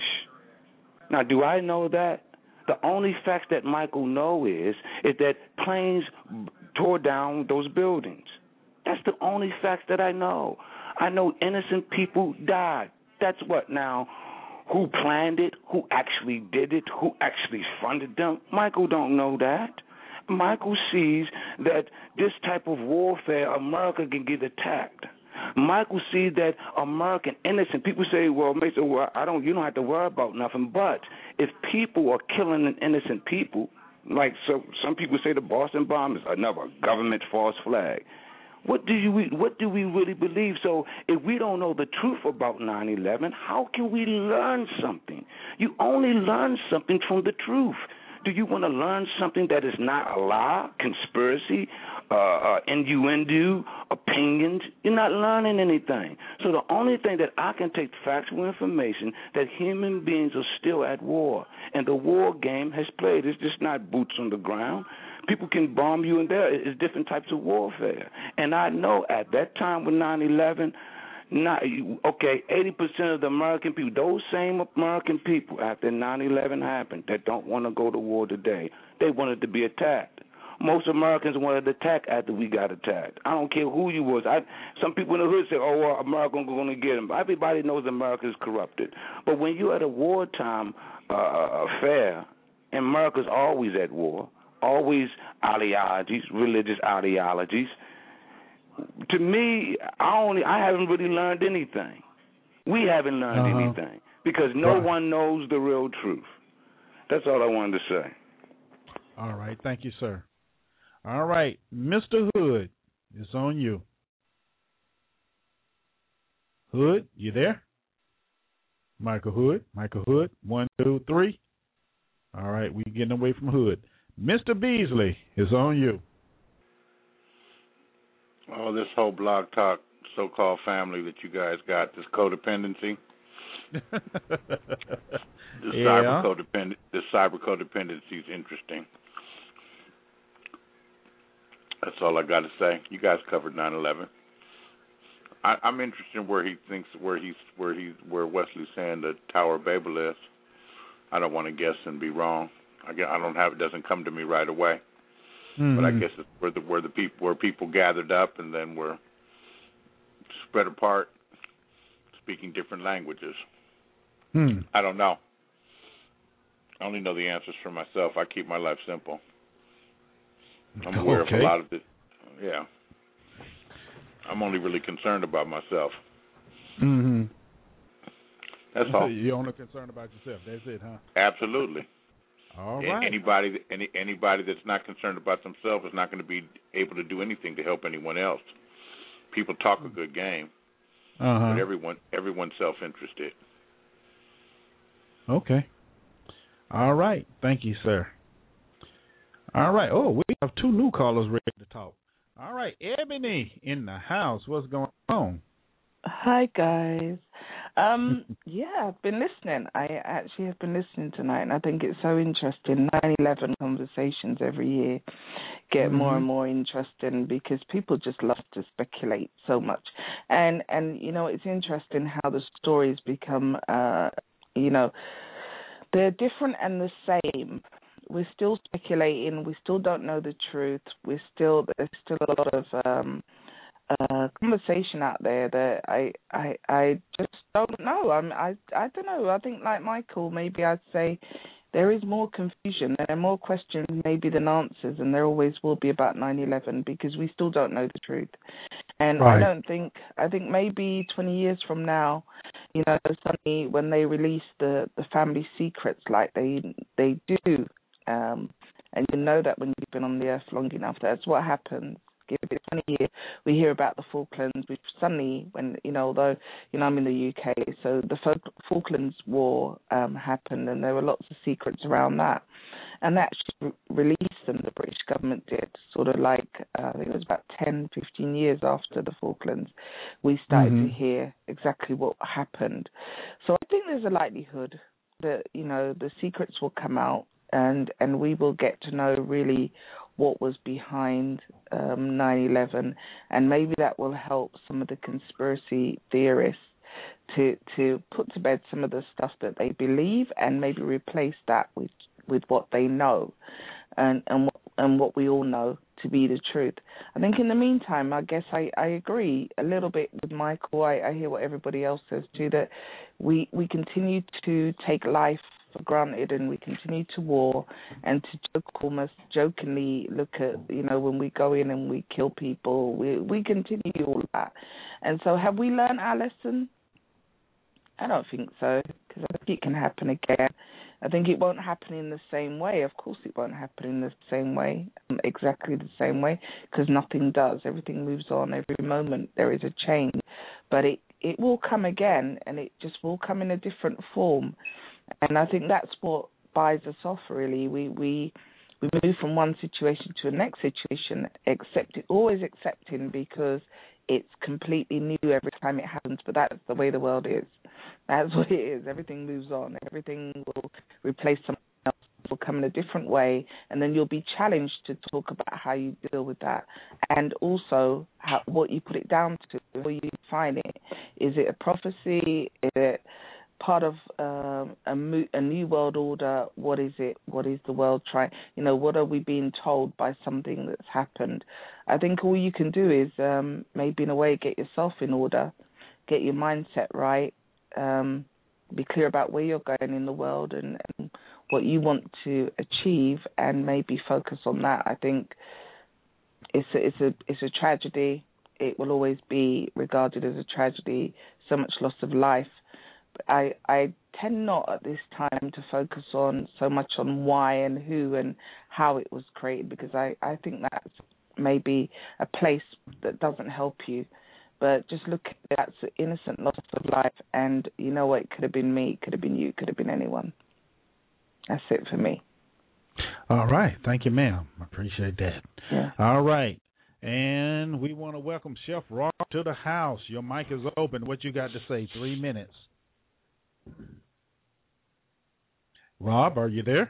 Now, do I know that? The only facts that Michael know is, is that planes tore down those buildings. That's the only facts that I know. I know innocent people died. That's what now? Who planned it? Who actually did it? Who actually funded them? Michael don't know that. Michael sees that this type of warfare, America can get attacked. Michael sees that American innocent people say, well, Mason, well, I don't, you don't have to worry about nothing. But if people are killing innocent people, like so, some people say the Boston bomb is another government false flag. What do you what do we really believe? So if we don't know the truth about nine eleven, how can we learn something? You only learn something from the truth. Do you want to learn something that is not a lie, conspiracy, uh, uh, innuendo, opinions? You're not learning anything. So the only thing that I can take factual information that human beings are still at war, and the war game has played. It's just not boots on the ground. People can bomb you, and there is different types of warfare. And I know at that time with nine eleven, not, okay, eighty percent of the American people, those same American people after nine eleven happened that don't want to go to war today, they wanted to be attacked. Most Americans wanted to attack after we got attacked. I don't care who you was. I, some people in the hood say, oh, well, America's going to get them. Everybody knows America is corrupted. But when you're at a wartime uh, affair, and America's always at war, always ideologies, religious ideologies, to me, I only I haven't really learned anything. We haven't learned uh-huh. anything because no right. one knows the real truth. That's all I wanted to say. All right. Thank you, sir. All right. Mister Hood, it's on you. Hood, you there? Michael Hood. Michael Hood. One, two, three. All right. We're getting away from Hood. Mister Beasley, it's on you. Oh, this whole blog talk so-called family that you guys got, this codependency. This yeah. cyber codependent, this cyber codependency is interesting. That's all I got to say. You guys covered nine eleven. I, I'm interested in where he thinks, where he's, where he's, where Wesley's saying the Tower of Babel is. I don't want to guess and be wrong. I, get, I don't have it. Doesn't come to me right away. Mm-hmm. But I guess it's where the where the people where people gathered up and then were spread apart, speaking different languages. Hmm. I don't know. I only know the answers for myself. I keep my life simple. I'm aware okay. of a lot of it. Yeah. I'm only really concerned about myself. Mm-hmm. That's all. You're only concerned about yourself. That's it, huh? Absolutely. All right. Anybody, any, anybody that's not concerned about themselves is not going to be able to do anything to help anyone else. People talk a good game, uh-huh. but everyone, everyone's self-interested. Okay. All right. Thank you, sir. All right. Oh, we have two new callers ready to talk. All right. Ebony in the house. What's going on? Hi, guys. Um, yeah, I've been listening. I actually have been listening tonight, and I think it's so interesting. nine eleven conversations every year get mm-hmm. more and more interesting because people just love to speculate so much. And, and you know, it's interesting how the stories become, uh, you know, they're different and the same. We're still speculating. We still don't know the truth. We're still, there's still a lot of... Um, Uh, conversation out there that I, I I just don't know. I'm, I I don't know. I think like Michael, maybe I'd say there is more confusion. There are more questions maybe than answers, and there always will be about nine eleven because we still don't know the truth. And right. I don't think I think maybe twenty years from now, you know, suddenly when they release the, the family secrets like they they do, um, and you know that when you've been on the earth long enough, that's what happens. Give it twenty years, we hear about the Falklands, which suddenly, when, you know, although, you know, I'm in the U K, so the Falklands War um, happened, and there were lots of secrets around that. And that actually released them, the British government did, sort of like, uh, I think it was about ten, fifteen years after the Falklands, we started mm-hmm. to hear exactly what happened. So I think there's a likelihood that, you know, the secrets will come out, and, and we will get to know really what was behind um, nine eleven, and maybe that will help some of the conspiracy theorists to to put to bed some of the stuff that they believe and maybe replace that with, with what they know and and what, and what we all know to be the truth. I think in the meantime, I guess I, I agree a little bit with Michael. I, I hear what everybody else says too, that we, we continue to take life for granted, and we continue to war and to joke, almost jokingly look at, you know, when we go in and we kill people, we we continue all that. And so have we learned our lesson? I don't think so, because I think it can happen again. I think it won't happen in the same way. Of course it won't happen in the same way, exactly the same way, because nothing does. Everything moves on. Every moment there is a change. But it, it will come again, and it just will come in a different form. And I think that's what buys us off, really. We we we move from one situation to the next situation, accept it, always accepting, because it's completely new every time it happens. But that's the way the world is. That's what it is. Everything moves on. Everything will replace something else. It will come in a different way, and then you'll be challenged to talk about how you deal with that, and also how, what you put it down to, where you find it. Is it a prophecy? Is it part of um, a, mo- a new world order? What is it? What is the world trying? You know, what are we being told by something that's happened? I think all you can do is um, maybe in a way get yourself in order, get your mindset right, um, be clear about where you're going in the world and, and what you want to achieve, and maybe focus on that. I think it's a, it's a it's a tragedy. It will always be regarded as a tragedy. So much loss of life. I I tend not at this time to focus on so much on why and who and how it was created, because I, I think that's maybe a place that doesn't help you. But just look at it, that's an innocent loss of life, and you know what, it could have been me, it could have been you, it could have been anyone. That's it for me. All right. Thank you, ma'am. I appreciate that. Yeah. All right. And we want to welcome Chef Rob to the house. Your mic is open. What you got to say? Three minutes. Rob, are you there?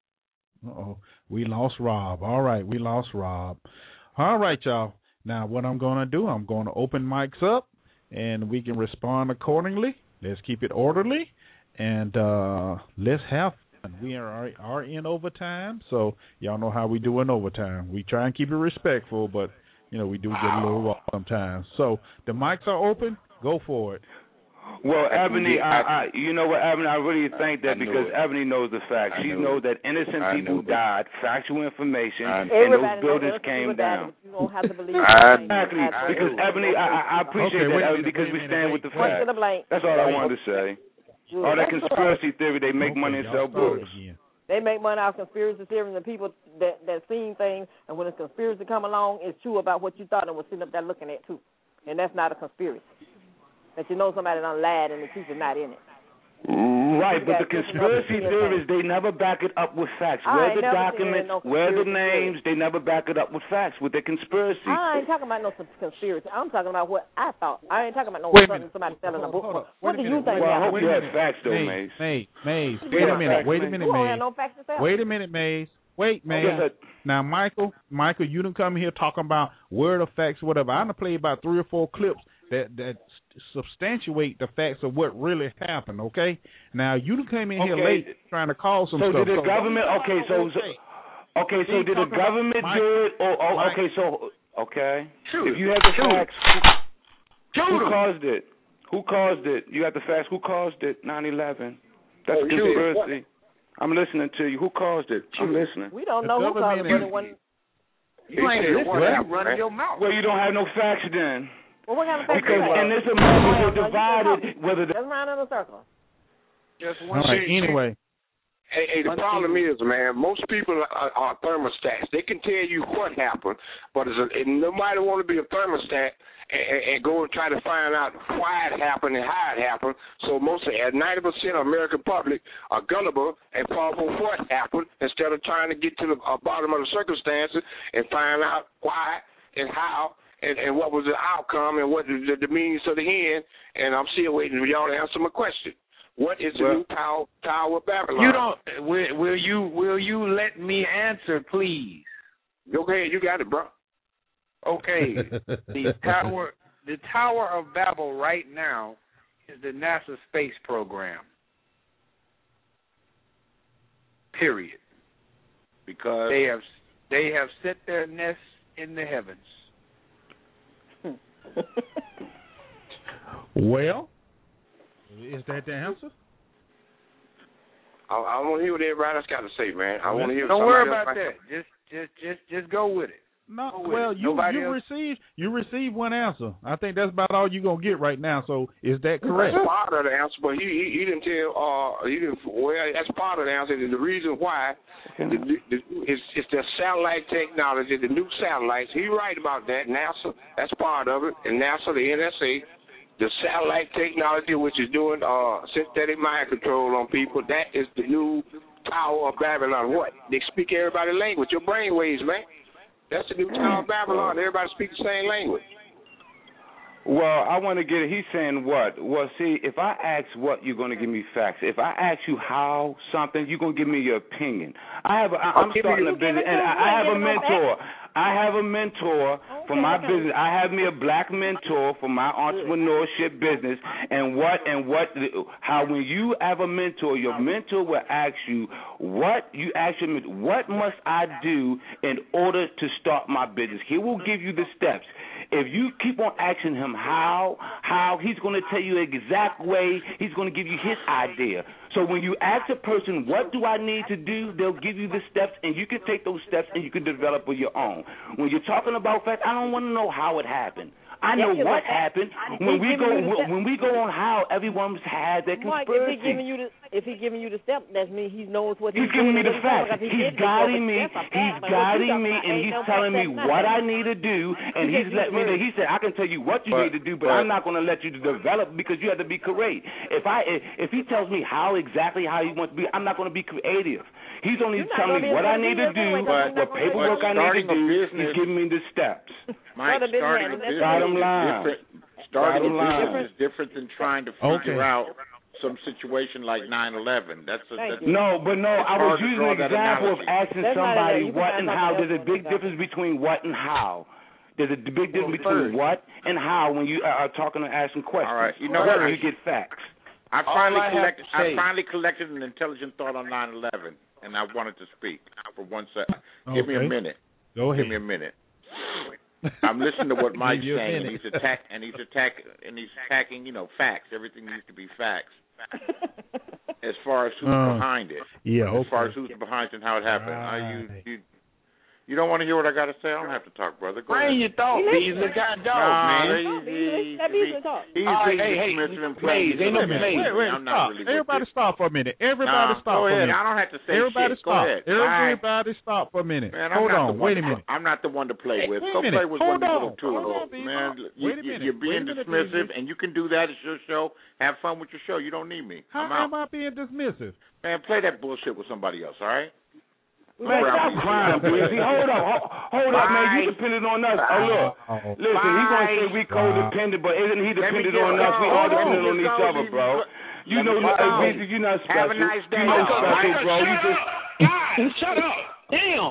Uh-oh. We lost Rob. All right. We lost Rob. All right, y'all. Now, what I'm going to do, I'm going to open mics up, and we can respond accordingly. Let's keep it orderly, and uh, let's have fun. We are, are in overtime, so y'all know how we do in overtime. We try and keep it respectful, but, you know, we do get a little rough sometimes. So the mics are open. Go for it. Well, Ebony, I, I, you know what, Ebony, I really think that because it. Ebony knows the facts. I She knew knows it. that innocent I people died, factual information, and Everybody those buildings knows came down. You don't have to believe Exactly, because Ebony, I, I appreciate Okay, that, wait a Ebony, minute, because wait a we minute, stand wait. with the Point to facts. the blank. That's all I wanted to say. All that conspiracy theory, they make Okay, money and y'all sell started books. again. They make money out of conspiracy theories and people that that seen things, and when a conspiracy come along, it's true about what you thought and was sitting up there looking at too, and that's not a conspiracy. That you know somebody done lied and the truth is not in it. Right, but the conspiracy theories, they never back it up with facts. Where the documents, no where the theory. names, they never back it up with facts with the conspiracy. I ain't talking about no conspiracy. I'm talking about what I thought. I ain't talking about no Wait a something minute. somebody selling a book. Hold up. What Wait a do you minute. think Well, I happened? hope you have facts, though, Maze, Maze. Maze, Maze. You Wait a have minute. facts, Wait a Maze. minute, You don't Maze. have no facts to sell. Wait a minute, Maze. Wait, Maze. Okay. Now, Michael, Michael, you done come here talking about word of facts, whatever. I done played about three or four clips that that substantiate the facts of what really happened. Okay. Now you done came in Okay. here late trying to call some So stuff. did the so government? Okay, so, so okay, so He's did the talking about government Mike- do it? Or oh, Mike- okay, so okay. Shoot If it. you have the Shoot it. facts, who, who Shoot 'em. caused it? Who caused it? You have the facts. Who caused it? nine eleven. That's Oh, shoot it. conspiracy. I'm listening to you. Who caused it? I'm listening. We don't The know who caused government it, but is- it wasn't. You ain't said listening. what? You running your mouth. Well, you don't have no facts then. Well, what kind of facts Because you have? in this America, Well, we're divided. Whether the Let's round in a circle. Just All one right. thing. Anyway, Hey, hey, the problem is, man, most people are, are thermostats. They can tell you what happened, but it's a, and nobody want to be a thermostat and, and go and try to find out why it happened and how it happened. So most of ninety percent of American public are gullible and fall for what happened instead of trying to get to the uh, bottom of the circumstances and find out why and how and, and what was the outcome and what the, the meanings of the end. And I'm still waiting for y'all to answer my question. What is the Well, new Tower, Tower of Babylon? You don't. Will, will you? Will you let me answer, please? Go ahead. You got it, bro. Okay. the tower. The Tower of Babel right now is the NASA space program. Period. Because they have they have set their nests in the heavens. well, is that the answer? I, I want to hear what everybody else got to say, man. I want to hear. Don't worry somebody about else that. Just, just, just, just go with it. No, Go with well, it. you Nobody you else- received you received one answer. I think that's about all you're gonna get right now. So is that correct? That's part of the answer, but he he, he didn't tell. Uh, he didn't. Well, that's part of the answer. And the reason why the, the, it's it's the satellite technology, the new satellites. He right about that. NASA, that's part of it, and NASA, the N S A, the satellite technology, which is doing uh synthetic mind control on people. That is the new Tower of Babylon. What? They speak everybody's language. Your brain waves, man. That's the new Tower of Babylon. Everybody speaks the same language. Well, I want to get it. He's saying what? Well, see, if I ask what, you're going to give me facts. If I ask you how something, you're going to give me your opinion. I have. A, I'm Okay, starting you a business, and I, I have a mentor. I have a mentor for my business. I have me a black mentor for my entrepreneurship business. And what and what? How when you have a mentor, your mentor will ask you what you ask him. What must I do in order to start my business? He will give you the steps. If you keep on asking him how, how, he's going to tell you the exact way. He's going to give you his idea. So when you ask a person, what do I need to do, they'll give you the steps, and you can take those steps and you can develop with your own. When you're talking about facts, I don't want to know how it happened. I know Yeah, what like, happened. If When he we giving go you the when, step- when we go on how everyone's had their Mike, conspiracy. if he giving you the if he giving you the step, that means he knows what he's, He's giving doing me the and what he's facts. doing. Like, he He's did it before, guiding but me. that's a fact. He's But what you guiding talking me, about and ain't he's no telling fact, me that's what nothing. I need to do, and You he's just use letting me the know. word. He said I can tell you what you But- need to do, but, but- I'm not going to let you to develop because you have to be creative. If I if he tells me how exactly how he wants to be, I'm not going to be creative. He's only You're not telling gonna me be what I able to need do to this do, anyway, 'cause what you're not gonna paperwork but I need to starting a do. business- He's giving me the steps. Mike, Starting a business, starting a that's business Bottom is line. different. Starting Bottom a line. business is different than trying to figure Okay. out some situation like nine eleven. That's a, that's No, but no, it's I was hard to using draw an that example of analogy. asking That's not somebody it. You can what find and something how. else There's a on big that. difference between what and how. There's a big difference Well, between first- what and how when you are talking and asking questions. All right, you know what? what? You get facts. I All finally I have collected. to say- I finally collected an intelligent thought on nine eleven, and I wanted to speak for one second. Give me a Okay. minute. Go ahead. Give me a minute. I'm listening to what Mike's Give you a saying, and minute. he's attack and he's attack and he's attacking. You know, facts. Everything needs to be facts. As far as who's Uh, behind it. yeah, As far okay. as who's behind it and how it happened. Right. Are you, you you don't want to hear what I got to say? I don't have to talk, brother. Go Bring your ahead. thought, He Beasley. God dog, Nah, man. he's, he's, That he's, Beasley talk. he's All right, being hey, hey, dismissive and Maze, playing. ain't no Wait a minute, Maze. wait, wait, Wait, I'm not stop. really with Everybody this. stop for a minute. Everybody Nah, stop go for a ahead. minute. I don't have to say Everybody shit. stop. Go ahead. Everybody stop for a minute. Man, I'm Hold not on. the one Wait a to, minute. I'm not the one to play Hey, with. wait a Go minute. play with Hold one of these on. little tools. Hold on, Man, Beasley. you, Wait a you, minute. you're being Wait a minute, dismissive, Beasley. and you can do that. It's your show. Have fun with your show. You don't need me. How I'm out. am I being dismissive? Man, play that bullshit with somebody else, all right? Man, stop crying, Beasley. Hold up, hold, hold up, man. You depended on us. Oh, look. Oh. Listen, he's going to say we codependent, but isn't he dependent on us? We all dependent on each other, bro. You know, uh, Beasley, you're not special. Have a nice day. You're not Michael, special, Michael, bro. You shut just... God, shut up. Damn.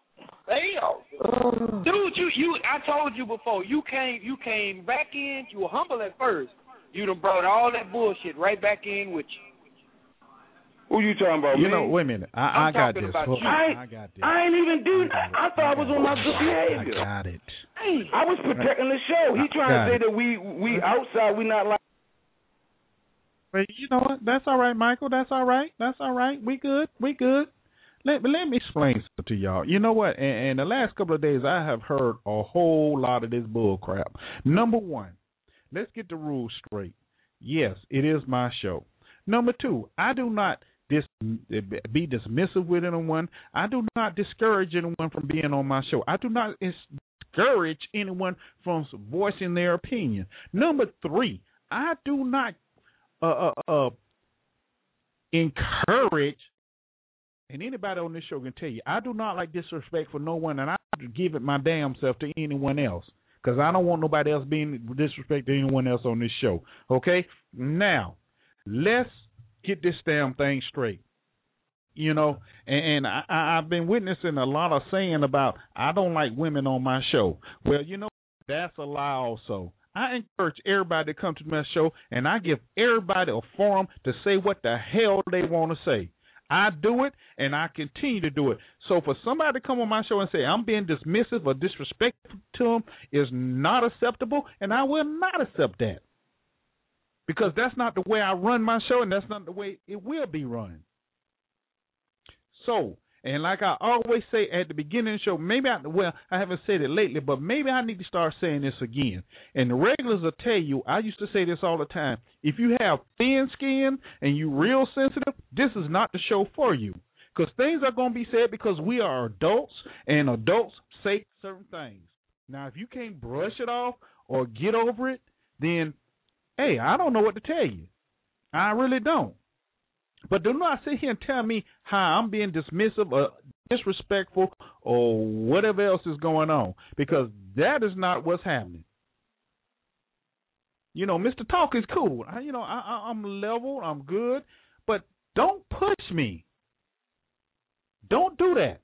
Damn. Dude, you you I told you before, you came you came back in, you were humble at first. You done brought all that bullshit right back in with you. Who you talking about, You me? know, wait a minute. I, I'm I got talking this. about Hold you. on. I, I got this. I ain't even do that. I thought I was on my good behavior. I got it. I was protecting the show. He I trying got to say it. that we we outside, we not like. But you know what? That's all right, Michael. That's all right. That's all right. We good. We good. Let, let me explain something to y'all. You know what? In, in the last couple of days, I have heard a whole lot of this bull crap. Number one, let's get the rules straight. Yes, it is my show. Number two, I do not dis- be dismissive with anyone. I do not discourage anyone from being on my show. I do not discourage anyone from voicing their opinion. Number three, I do not uh, uh, uh, encourage, and anybody on this show can tell you, I do not like disrespect for no one, and I give it my damn self to anyone else, because I don't want nobody else being disrespect to anyone else on this show. Okay? Now, let's get this damn thing straight. You know, and, and I, I've been witnessing a lot of saying about I don't like women on my show. Well, you know, that's a lie also. I encourage everybody to come to my show, and I give everybody a forum to say what the hell they want to say. I do it, and I continue to do it. So for somebody to come on my show and say I'm being dismissive or disrespectful to them is not acceptable, and I will not accept that. Because that's not the way I run my show, and that's not the way it will be run. So, and like I always say at the beginning of the show, maybe I, well, I haven't said it lately, but maybe I need to start saying this again. And the regulars will tell you, I used to say this all the time, if you have thin skin and you real sensitive, this is not the show for you. Because things are going to be said because we are adults, and adults say certain things. Now, if you can't brush it off or get over it, then, hey, I don't know what to tell you. I really don't. But do not sit here and tell me how I'm being dismissive or disrespectful or whatever else is going on, because that is not what's happening. You know, Mister Talk is cool. I, you know, I, I, I'm level, I'm good, but don't push me. Don't do that.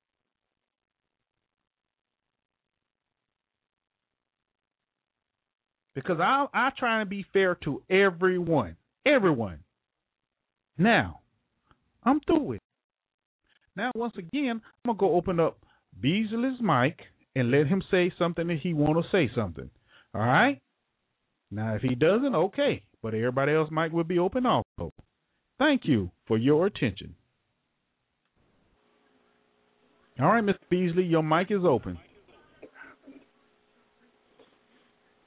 Because I I try to be fair to everyone. Everyone. Now, I'm through with it. Now, once again, I'm going to go open up Beasley's mic and let him say something that he want to say something. All right? Now, if he doesn't, okay. But everybody else's mic will be open also. Thank you for your attention. All right, Mister Beasley, your mic is open.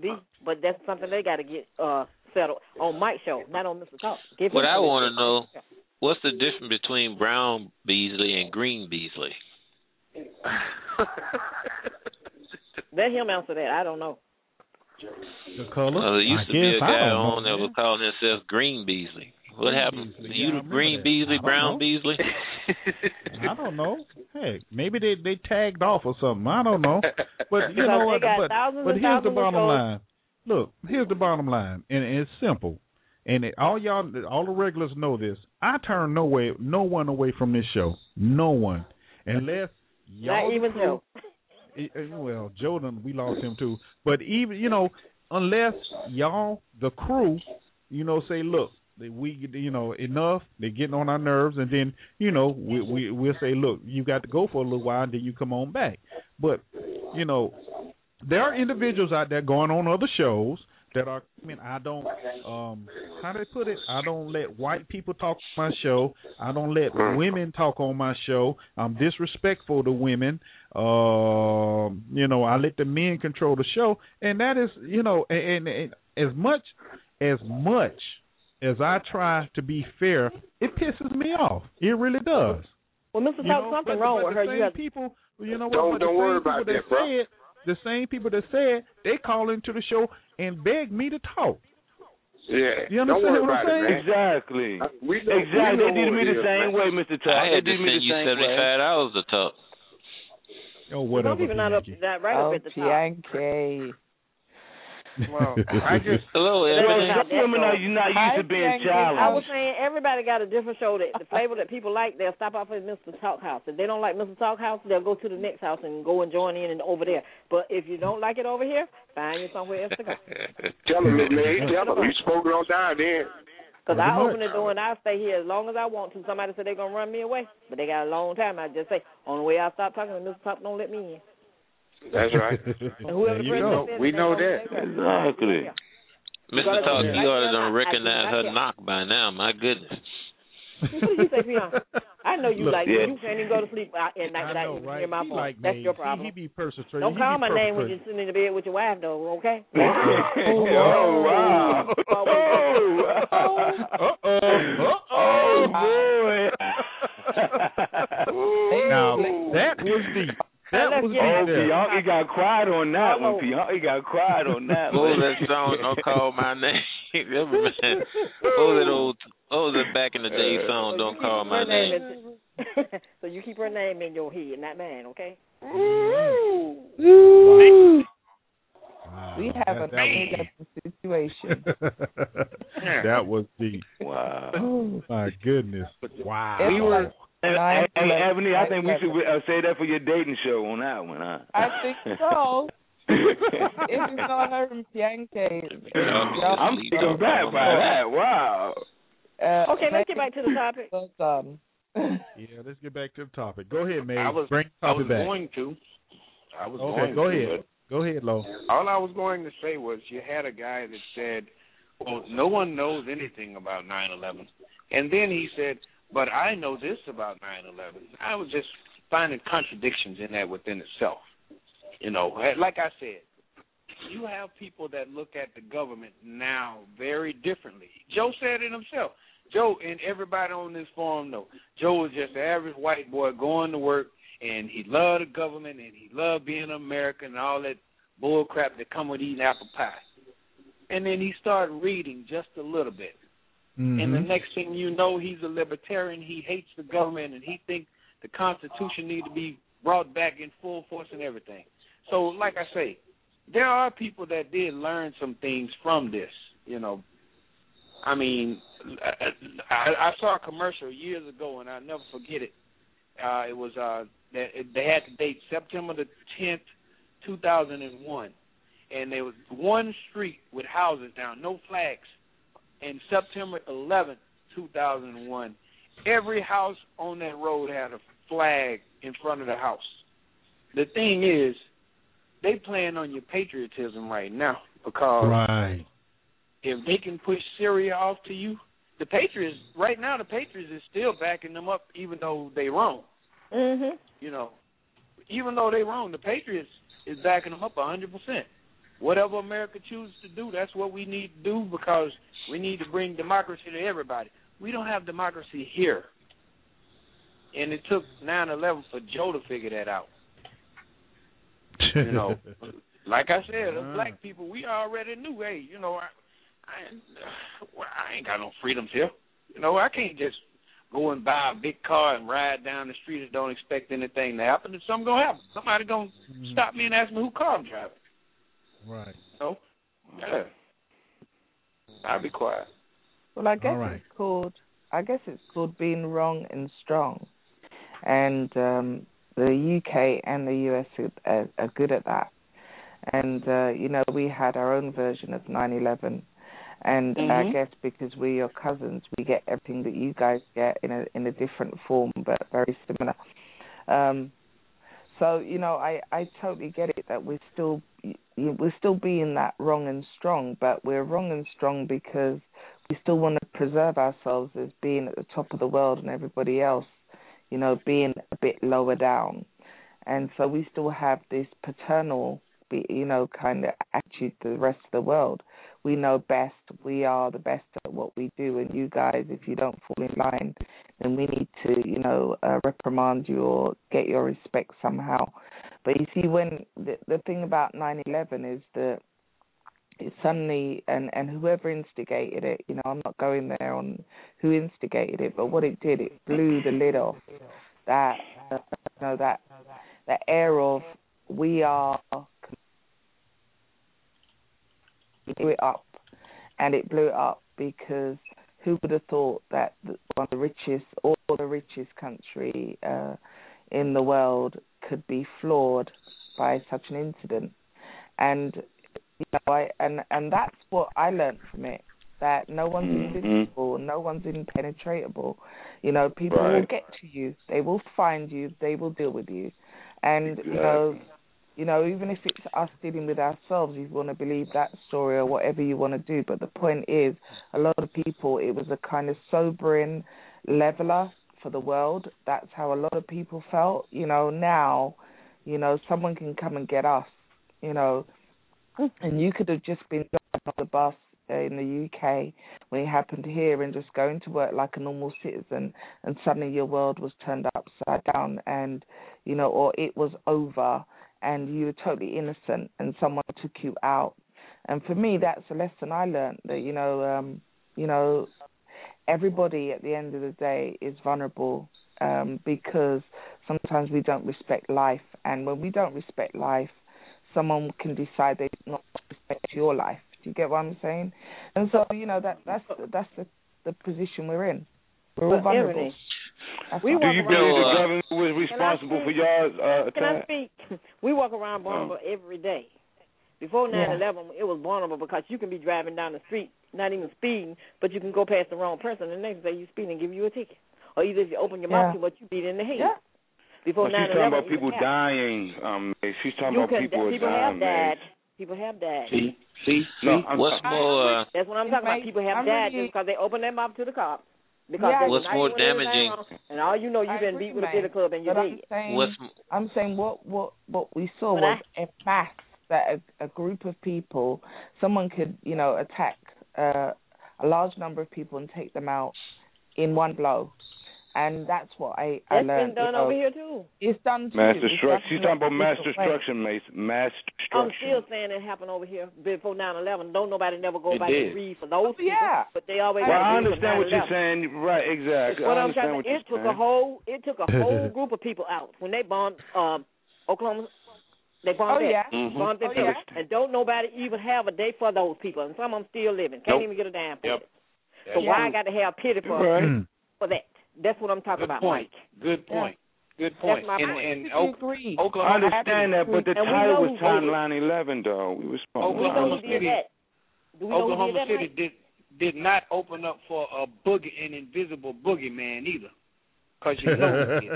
might be, but that's something they got to get uh, settled on Mike's show, not on Mister Talk. Give what him I want to know, what's the difference between brown Beasley and green Beasley? Let him answer that. I don't know. The color? Uh, there used I to be a guess, guy know, on that was calling himself Green Beasley. What happened? Beasley. You Yeah, the Green that. Beasley, Brown know. Beasley? I don't know. Heck, maybe they they tagged off or something. I don't know. But you Because know they what? got But, thousands but and here's the thousands of bottom shows. line. Look, here's the bottom line, and it's simple. And it, all y'all, all the regulars know this. I turn no way, no one away from this show. No one, unless y'all. Not even Joe. Well, Jordan, we lost him too. But even you know, unless y'all, the crew, you know, say, look, we, you know, enough. They're getting on our nerves, and then you know, we we we'll say, look, you got to go for a little while, and then you come on back. But you know, there are individuals out there going on other shows that are. I mean, I don't. Um, how do they put it? I don't let white people talk on my show. I don't let women talk on my show. I'm disrespectful to women. Um, you know, I let the men control the show, and that is, you know, and, and, and as much as much as I try to be fair, it pisses me off. It really does. Well, Mister You Talk, know, something but- wrong but with the her. same You have people, you know what? Don't- but the don't same worry people about that that, bro. said, the same people that said they call into the show and beg me to talk. Yeah, You don't understand worry what I'm about it, saying? man. Exactly. Uh, we know, Exactly. We know They did who me it the is, same man. way, Mister Todd. I had they to did me send the you same seventy-five way. dollars to talk. Oh, whatever. some people not up, Bianchi. not right up Oh, at the top. Bianchi. Well, I just Hello, That's Ebony. not Some women are you not Hi, used to being Bianchi. challenged. I was saying everybody got a different show. That the flavor that people like, they'll stop off at Mister Talk House. If they don't like Mister Talk House, they'll go to the next house and go and join in and over there. But if you don't like it over here, find you somewhere else to go. tell them, man. Tell them you spoke it on down then. Because Pretty I much. open the door and I stay here as long as I want to. Somebody said they're going to run me away, but they got a long time. I just say, on the way I stop talking to Mister Talk, don't let me in. That's right. And whoever the There you president go. said, We they know gonna- that. they gonna- Exactly. Yeah. Mister gotta Talk, do you that. ought to I- I- recognize I her can't. knock by now. My goodness. What did you say, Pion? I know you Look, like yeah. me. You can't even go to sleep at night I without know, even right? hearing my He voice. like That's me. your He- problem. He, be persetrating. Don't he call be my name when perpetrating. you're sitting in the bed with your wife, though, okay? Oh, wow. Oh, Uh-oh. oh, Uh-oh. boy. Now, that was deep. That Let's was get deep Oh, there. Bianchi got quiet on that Hello. one. Bianchi got quiet on that What was one. that song? Don't call my name. Remember, man? What was that old? What was that back in the day song? So Don't you call keep my her name. in- so you keep her name in your head, not mine, okay? Wow, We have that, a that big situation. That was deep. Wow. Oh, my goodness. Wow. We were. Hey, Nine hey, eleven, Ebony, I think we nine should uh, say that for your dating show on that one, huh? I think so. If it's not her and Bianchi, I'm taken back by that. Wow. Uh, Okay, let's get back to the topic. Well done. Yeah, let's get back to the topic. Go ahead, May. I was, Bring the I topic was back. going to. I was Okay, going go to, ahead. Go ahead, Lo. but all I was going to say was you had a guy that said, well, no one knows anything about nine eleven. And then he said, but I know this about nine eleven. I was just finding contradictions in that within itself. You know, like I said, you have people that look at the government now very differently. Joe said it himself. Joe and everybody on this forum know. Joe was just an average white boy going to work, and he loved the government, and he loved being an American and all that bull crap that come with eating apple pie. And then he started reading just a little bit. Mm-hmm. And the next thing you know, he's a libertarian. He hates the government, and he thinks the Constitution needs to be brought back in full force and everything. So, like I say, there are people that did learn some things from this, you know. I mean, I, I saw a commercial years ago, and I'll never forget it. Uh, it was uh, they had the date September the tenth, two thousand one, and there was one street with houses down, no flags. And September eleventh, two thousand one, every house on that road had a flag in front of the house. The thing is, they playing on your patriotism right now because right. if they can push Syria off to you, the Patriots, right now the Patriots is still backing them up even though they wrong. Mm-hmm. You know, even though they wrong, the Patriots is backing them up one hundred percent. Whatever America chooses to do, that's what we need to do because we need to bring democracy to everybody. we don't have democracy here. And it took nine eleven for Joe to figure that out. You know, like I said, the black people, we already knew, hey, you know, I, I, I ain't got no freedoms here. You know, I can't just go and buy a big car and ride down the street and don't expect anything to happen. If something gonna happen, somebody gonna mm-hmm. stop me and ask me who car I'm driving. Right. You know? Yeah. I'll be quiet. Well, I guess right. it's called. I guess it's called being wrong and strong, and um, the U K and the U S are, are good at that. And uh, you know, we had our own version of nine eleven. And mm-hmm. I guess because we're your cousins, we get everything that you guys get in a in a different form, but very similar. Um, so you know, I, I totally get it that we're still we're still being that wrong and strong, but we're wrong and strong because we still want to preserve ourselves as being at the top of the world and everybody else, you know, being a bit lower down, and so we still have this paternal, you know, kind of attitude to the rest of the world. We know best. We are the best at what we do. And you guys, if you don't fall in line, then we need to, you know, uh, reprimand you or get your respect somehow. But you see, when the, the thing about nine eleven is that it suddenly, and, and whoever instigated it, you know, I'm not going there on who instigated it, but what it did, it blew the lid off that, uh, you know, that, that air of we are. It blew it up, and it blew it up because who would have thought that one of the richest, or the richest country uh, in the world could be flawed by such an incident? And you know, I and and that's what I learned from it. That no one's mm-hmm. invisible, no one's impenetrable. You know, people right. will get to you, they will find you, they will deal with you, and exactly. you know. You know, even if it's us dealing with ourselves, you want to believe that story or whatever you want to do. But the point is, a lot of people, it was a kind of sobering leveler for the world. That's how a lot of people felt. You know, now, you know, someone can come and get us, you know, and you could have just been driving on the bus in the U K when it happened here and just going to work like a normal citizen, and suddenly your world was turned upside down and, you know, or it was over. And you were totally innocent, and someone took you out. And for me, that's a lesson I learned, that, you know, um, you know, everybody at the end of the day is vulnerable um, because sometimes we don't respect life. And when we don't respect life, someone can decide they do not respect your life. Do you get what I'm saying? And so, you know, that that's that's the, the position we're in. We're all vulnerable. We Do you believe the government was responsible for y'all's uh, attack? Can I speak? We walk around vulnerable oh. every day. Before nine eleven, yeah. it was vulnerable because you can be driving down the street, not even speeding, but you can go past the wrong person, and the next day you speed and give you a ticket. Or either if you open your yeah. mouth too much, you beat in the head. Yeah. Before well, she's talking about people dying. Um, she's talking you about can, people people dying. Have died. People have died. See, see, see. No, what's more? Uh, That's what I'm talking about. People have I'm died really, just because they opened their mouth to the cops. Because yeah, what's more damaging? And all you know, you've been beat with a bitter club and you're dead. I'm saying, what's, I'm saying what, what, what we saw but was I, a mass, that a, a group of people, someone could, you know, attack uh, a large number of people and take them out in one blow. And that's what I, I that's learned. It's been done you know, over here, too. It's done, too. Mass destruction. She's talking about mass destruction, Mace. Mass destruction. I'm still saying it happened over here before nine eleven. Don't nobody never go it back did. and read for those people. Yeah. But they always Well, I understand what you're saying. Right, exactly. What I I'm understand trying what to, you're it took saying. a whole, it took a whole group of people out. When they bombed um, Oklahoma, they bombed oh, that. yeah. Mm-hmm. Bombed oh, yeah. yeah. And don't nobody even have a day for those people. And some of them still living. Can't Nope. even get a damn for yep. it. So yeah. why I got to have pity for, right. for that? That's what I'm talking Good about, point. Mike. Good point. Yeah. Good point. That's my and, point. and agree. Oklahoma, I understand that, but the and title was who Time did nine eleven, though. We was Oklahoma we City. that. Do we Oklahoma know who did City that, did did not open up for a boogie, an invisible boogeyman either, because you know he did.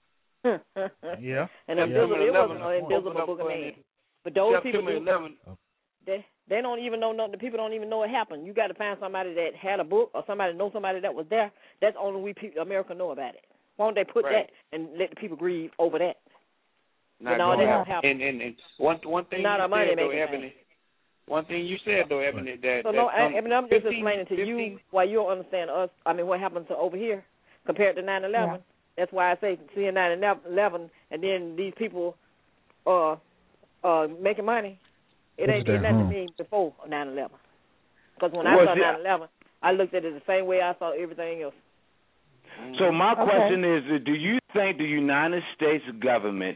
yeah. And invisible, it wasn't an invisible boogeyman. But those people, eleven. They they don't even know. The people don't even know it happened. You got to find somebody that had a book or somebody know somebody that was there. That's only we people, America know about it. Why don't they put right. that and let the people grieve over that? Not and all going that to happen. And, and, and one one thing Not you a money said, though, making Ebony, One thing you said though, Ebony, that so that no, I, Ebony, I'm just fifteen, explaining to fifteen, you why you don't understand us. I mean, what happened to over here compared to nine eleven. Yeah. That's why I say seeing nine eleven, and then these people uh uh making money. It What ain't is did that? nothing Hmm. to me before nine eleven. Because when I Well, saw see, nine eleven, I looked at it the same way I saw everything else. So my Okay. question is, uh, do you think the United States government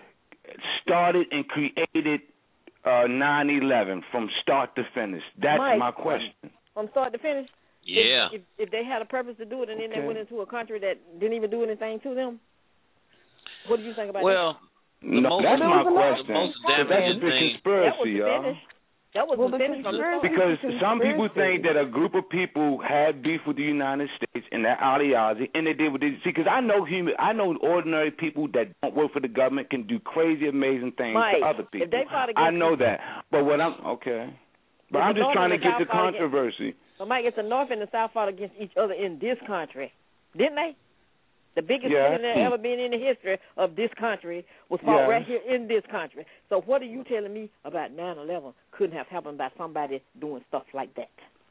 started and created uh, nine eleven from start to finish? That's Mike, my question. From start to finish. Yeah. If, if, if they had a purpose to do it, and then Okay. they went into a country that didn't even do anything to them, what do you think about Well, that? the No, most, that's my the question. most That's damaging the thing. conspiracy, That was the y'all. finish. That was Well, the the finish from the start. Because Conspiracy. some people think that a group of people had beef with the United States and their ideology, and they did what they see. Because I know human, I know ordinary people that don't work for the government can do crazy, amazing things Mike, to other people. if they fought against I know you- that, but what I'm okay, but If I'm the just North trying to and the get South the fought against- controversy. But Mike, it's the North and the South fought against each other in this country, didn't they? The biggest Yeah. killing that ever been in the history of this country was fought Yeah. right here in this country. So what are you telling me about nine eleven couldn't have happened by somebody doing stuff like that?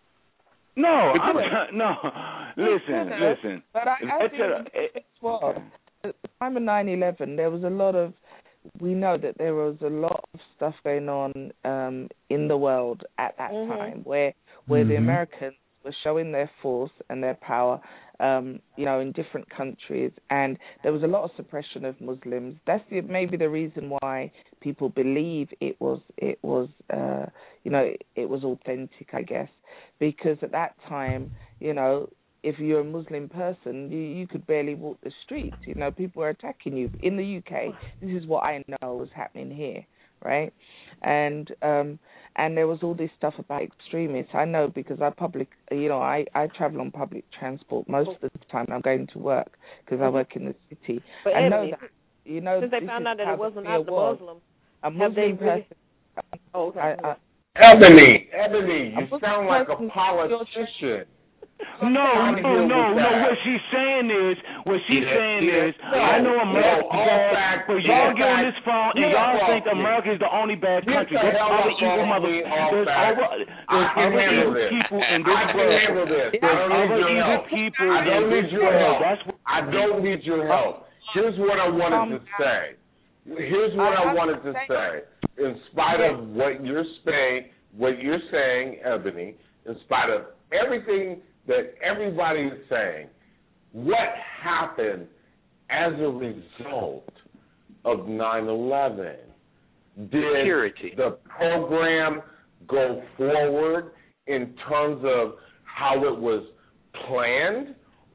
No, But I'm you- try- no. Listen, No, listen. But I, I It's a- think it's what at the time of nine eleven, there was a lot of. We know that there was a lot of stuff going on um, in the world at that Mhm. time, where where the Mhm. Americans were showing their force and their power, um, you know, in different countries, and there was a lot of suppression of Muslims. That's the, maybe the reason why people believe it was it was uh, you know it was authentic, I guess, because at that time, you know, if you're a Muslim person, you, you could barely walk the streets. You know, people were attacking you. In the U K, this is what I know was happening here, right? And um, and there was all this stuff about extremists. I know because I public, you know, I, I travel on public transport most of the time. I'm going to work because I work in the city. But I know Ebony, that. You know, since they this found is out that how it wasn't the fear not the was. Muslim, A have they Muslim really? person. Oh, okay. I, I, Ebony, Ebony, you Muslim sound like a person- politician. No, no, no, no. What she's saying is, what she's Yeah, saying yeah. is, I know No, America no, all bad, facts, but all y'all get on facts. this phone and Get y'all off think me. America is the only bad Get country. the There's hell other off evil of mother, me, all there's facts. other, I there's can other handle evil this. people in I this can world. handle this. I There's don't need other your evil help. people I in don't this need your world. help. That's what I don't need your help. Here's what I wanted to say. Here's what I wanted to say. In spite of what you're saying, what you're saying, Ebony, in spite of everything that everybody is saying, what happened as a result of nine eleven? Did Security. the program go forward in terms of how it was planned,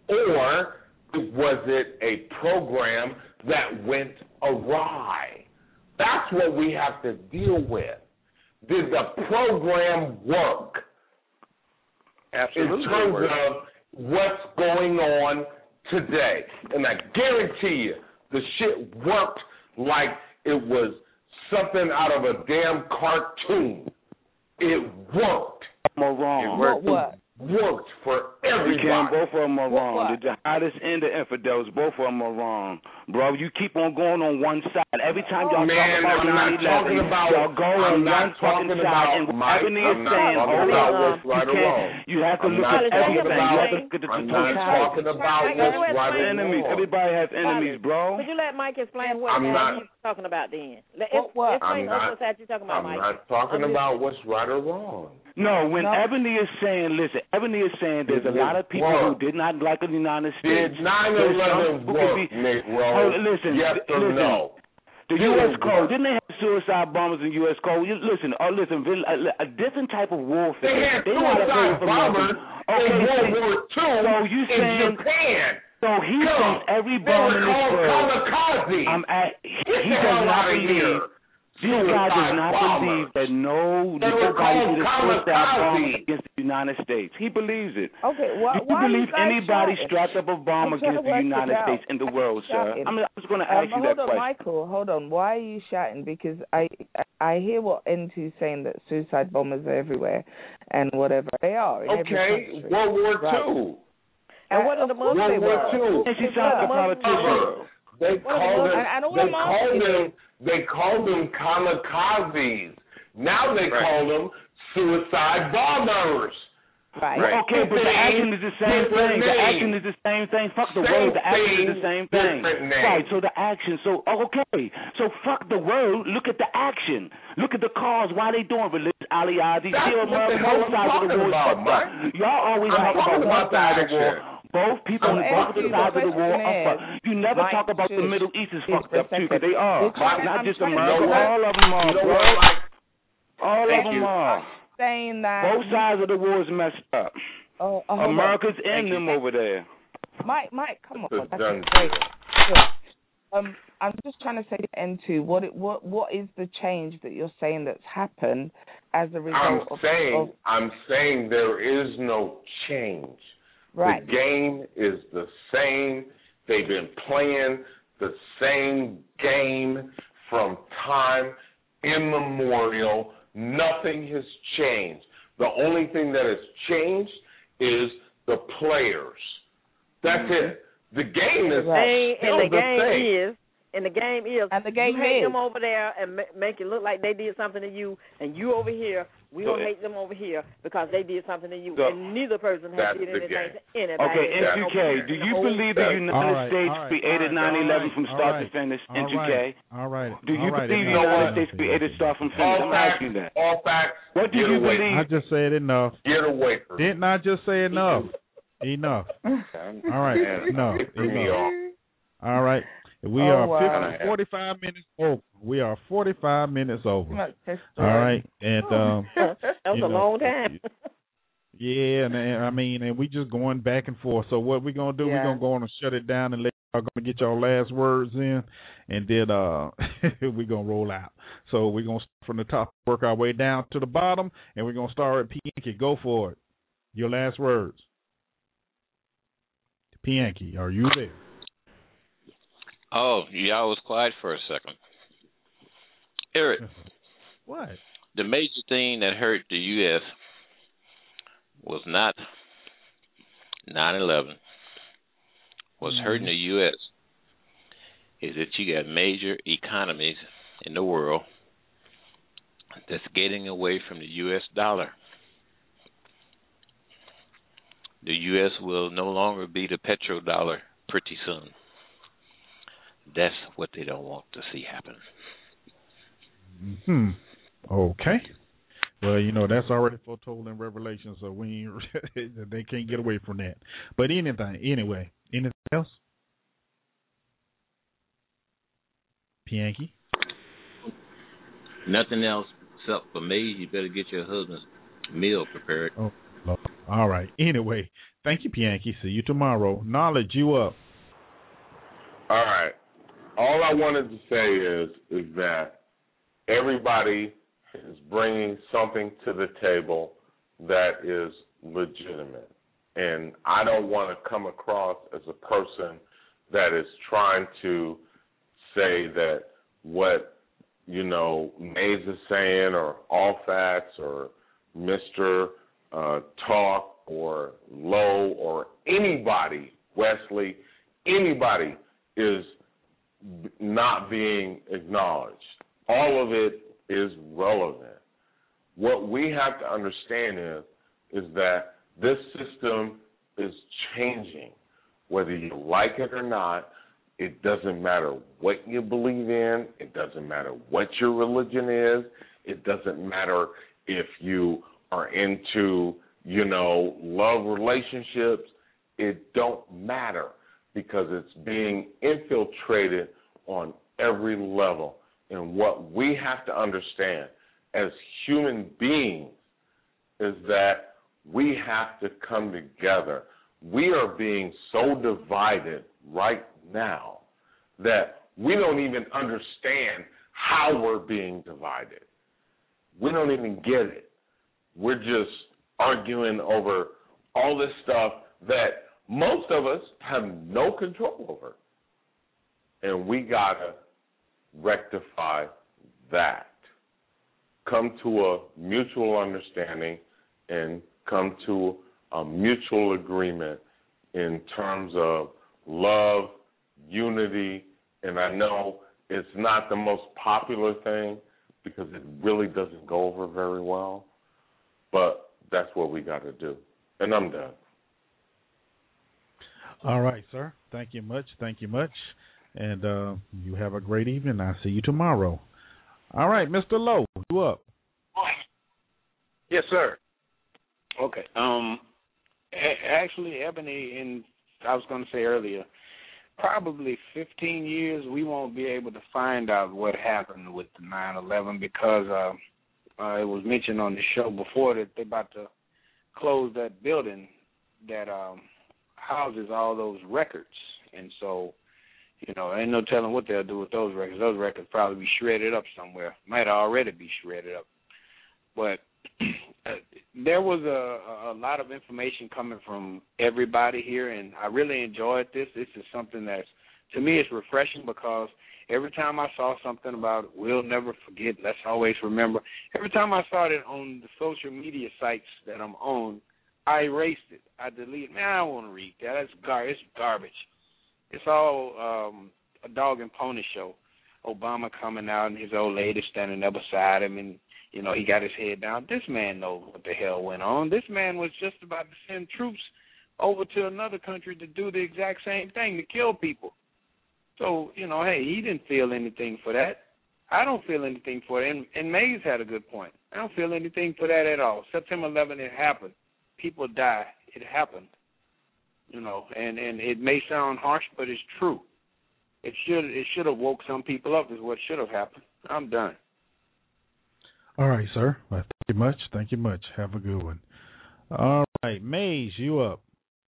or was it a program that went awry? That's what we have to deal with. Did the program work? Absolutely In terms work. of what's going on today. And I guarantee you, the shit worked like it was something out of a damn cartoon. It worked. I'm wrong. It worked. What? Worked for You everybody. can. Both of them are What, wrong. what? The jihadists and the infidels, both of them are wrong. Bro, you keep on going on one side. Every time y'all Man, talk about I'm not nine eleven, talking about- y'all go I'm on not one fucking talking side. about And what Mike. Ebony I'm is not saying, talking hold about on. what's right you or can't. wrong. You have to I'm look not at talking everything. about- You have to look at the I'm not totality. talking about Mike, what's you explain- right or Enemies. wrong. Everybody has enemies, bro. Could you let Mike explain what I'm the not- hell he's talking about then? Let, What, what? Explain I'm us not- what's that you're talking about, I'm Mike. not talking I'm just- about what's right or wrong. No, when No. Ebony is saying, listen, Ebony is saying there's a Did lot of people work. who did not like the United States. Did nine There's some eleven who could work, be- Negro? Oh, listen, yes or listen. no? The Did U S it code, work? didn't they have suicide bombers in U S code? You, listen, oh, listen, a, a different type of warfare. They had know how to play suicide with bombers Okay, in World so- War Two so you in saying- Japan. So he Come. thinks every They bomb were in this called world. kamikaze. I'm at. He, Get he the does hell not out of believe. here. This guy does Suicide not bombers. believe that no They were nobody called did a suicide bomb kamikaze. against the United States. He believes it. Okay, why, Do you why are believe you guys anybody shouting? strapped up a bomb I'm trying against to the work it United out. States in the world, sir? Shouting. I mean, I was going to Um, ask you hold that on, question. Michael. Hold on. Why are you shouting? Because I I hear what N two's saying, that suicide bombers are everywhere and whatever. They are in every Okay, country. World War Right. Two. And what are the Of course Muslims? they World War were. Two. And she sounds like a politician. They called them. And- and all They I'm called asking them. is- They called them kamikazes. Now they Right. call them suicide bombers. Right. Well, okay, but the action is the same thing. The action is the same thing. Fuck the word. The action is the same thing. Right. So the action. So okay. So fuck the word. Look at the action. Look at the cause. Why they doing religious aliyazi? Still, both sides of the war. Y'all always talk about one side of the war. Both people on both sides of the war are fucked. You never talk about the Middle East is fucked up too, because they are. Not just America. All of them are, bro. All of them are. Saying that both sides of the war is messed up. Oh, oh, America's in them over there. Mike, Mike, come on. That's great. Um, I'm just trying to say to end to what it, what what is the change that you're saying that's happened as a result I'm of, saying of I'm saying there is no change. Right. The game is the same. They've been playing the same game from time immemorial. Nothing has changed. The only thing that has changed is the players. That's mm-hmm. it. The game is right. still and the, the game same. is and the game is and the game you hate is. them over there and ma- make it look like they did something to you, and you over here we so don't hate them over here because they did something to you, so and neither person has did anything to anybody. Okay, N two K, do you believe the United right, States right, created nine eleven right, from start right, to finish? all N two K, right, all right. Do you all right, believe the enough. United States created start from finish? All I'm facts, asking that. all facts. What do you away. believe? I just said enough. Get away from me. Didn't I just say enough? Enough. All right, enough. enough. All right. We oh, are wow. fifty, forty-five minutes over. We are forty-five minutes over. All right, and um, that was a know, long time. Yeah, and, and I mean, and we just going back and forth. So what we're gonna do? Yeah. We're gonna go on and shut it down and let y'all gonna get y'all last words in, and then uh, we're gonna roll out. So we're gonna start from the top, work our way down to the bottom, and we're gonna start at Pianki. Go for it. Your last words. Pianki, are you there? Oh, y'all was quiet for a second. Eric. What? The major thing that hurt the U S was not nine eleven. What's mm-hmm. hurting the U S is that you got major economies in the world that's getting away from the U S dollar. The U S will no longer be the petrodollar pretty soon. That's what they don't want to see happen. Hmm. Okay. Well, you know, that's already foretold in Revelation, so we ain't, they can't get away from that. But anything, anyway, anything else? Pianki? Nothing else except for me. You better get your husband's meal prepared. Oh, Lord. All right. Anyway, thank you, Pianki. See you tomorrow. Knowledge, you up. All right. All I wanted to say is is that everybody is bringing something to the table that is legitimate. And I don't want to come across as a person that is trying to say that what, you know, Mays is saying or All Facts or Mister Uh, Talk or Lowe or anybody, Wesley, anybody is not being acknowledged. All of it is relevant. What we have to understand is, is that this system is changing. Whether you like it or not, it doesn't matter what you believe in. It doesn't matter what your religion is. It doesn't matter if you are into, you know, love relationships. It don't matter because it's being infiltrated on every level. And what we have to understand as human beings is that we have to come together. We are being so divided right now that we don't even understand how we're being divided. We don't even get it. We're just arguing over all this stuff that most of us have no control over. And we got to rectify that. Come to a mutual understanding and come to a mutual agreement in terms of love, unity, and I know it's not the most popular thing because it really doesn't go over very well, But that's what we got to do. And I'm done. All right, sir. Thank you much. Thank you much. And uh, you have a great evening. I'll see you tomorrow. All right, Mister Lowe, you up? Yes, sir. Okay. Um, a- actually, Ebony, in I was going to say earlier, probably fifteen years, we won't be able to find out what happened with the nine eleven because uh, uh, it was mentioned on the show before that they're about to close that building that um, houses all those records. And so, you know, ain't no telling what they'll do with those records. Those records probably be shredded up somewhere. Might already be shredded up. But there was a, a lot of information coming from everybody here, and I really enjoyed this. This is something that's, to me, it's refreshing because every time I saw something about we'll never forget, let's always remember, every time I saw it on the social media sites that I'm on, I erased it. I deleted. Man, I don't want to read that. That's gar- it's garbage. It's all um, a dog and pony show. Obama coming out and his old lady standing there beside him, and you know he got his head down. This man knows what the hell went on. This man was just about to send troops over to another country to do the exact same thing, to kill people. So you know, hey, he didn't feel anything for that. I don't feel anything for it. And, and Mays had a good point. I don't feel anything for that at all. September eleventh, it happened. People die. It happened. You know, and, and it may sound harsh, but it's true. It should it should have woke some people up is what should have happened. I'm done. All right, sir. Well, thank you much. Thank you much. Have a good one. All right, Mays, you up.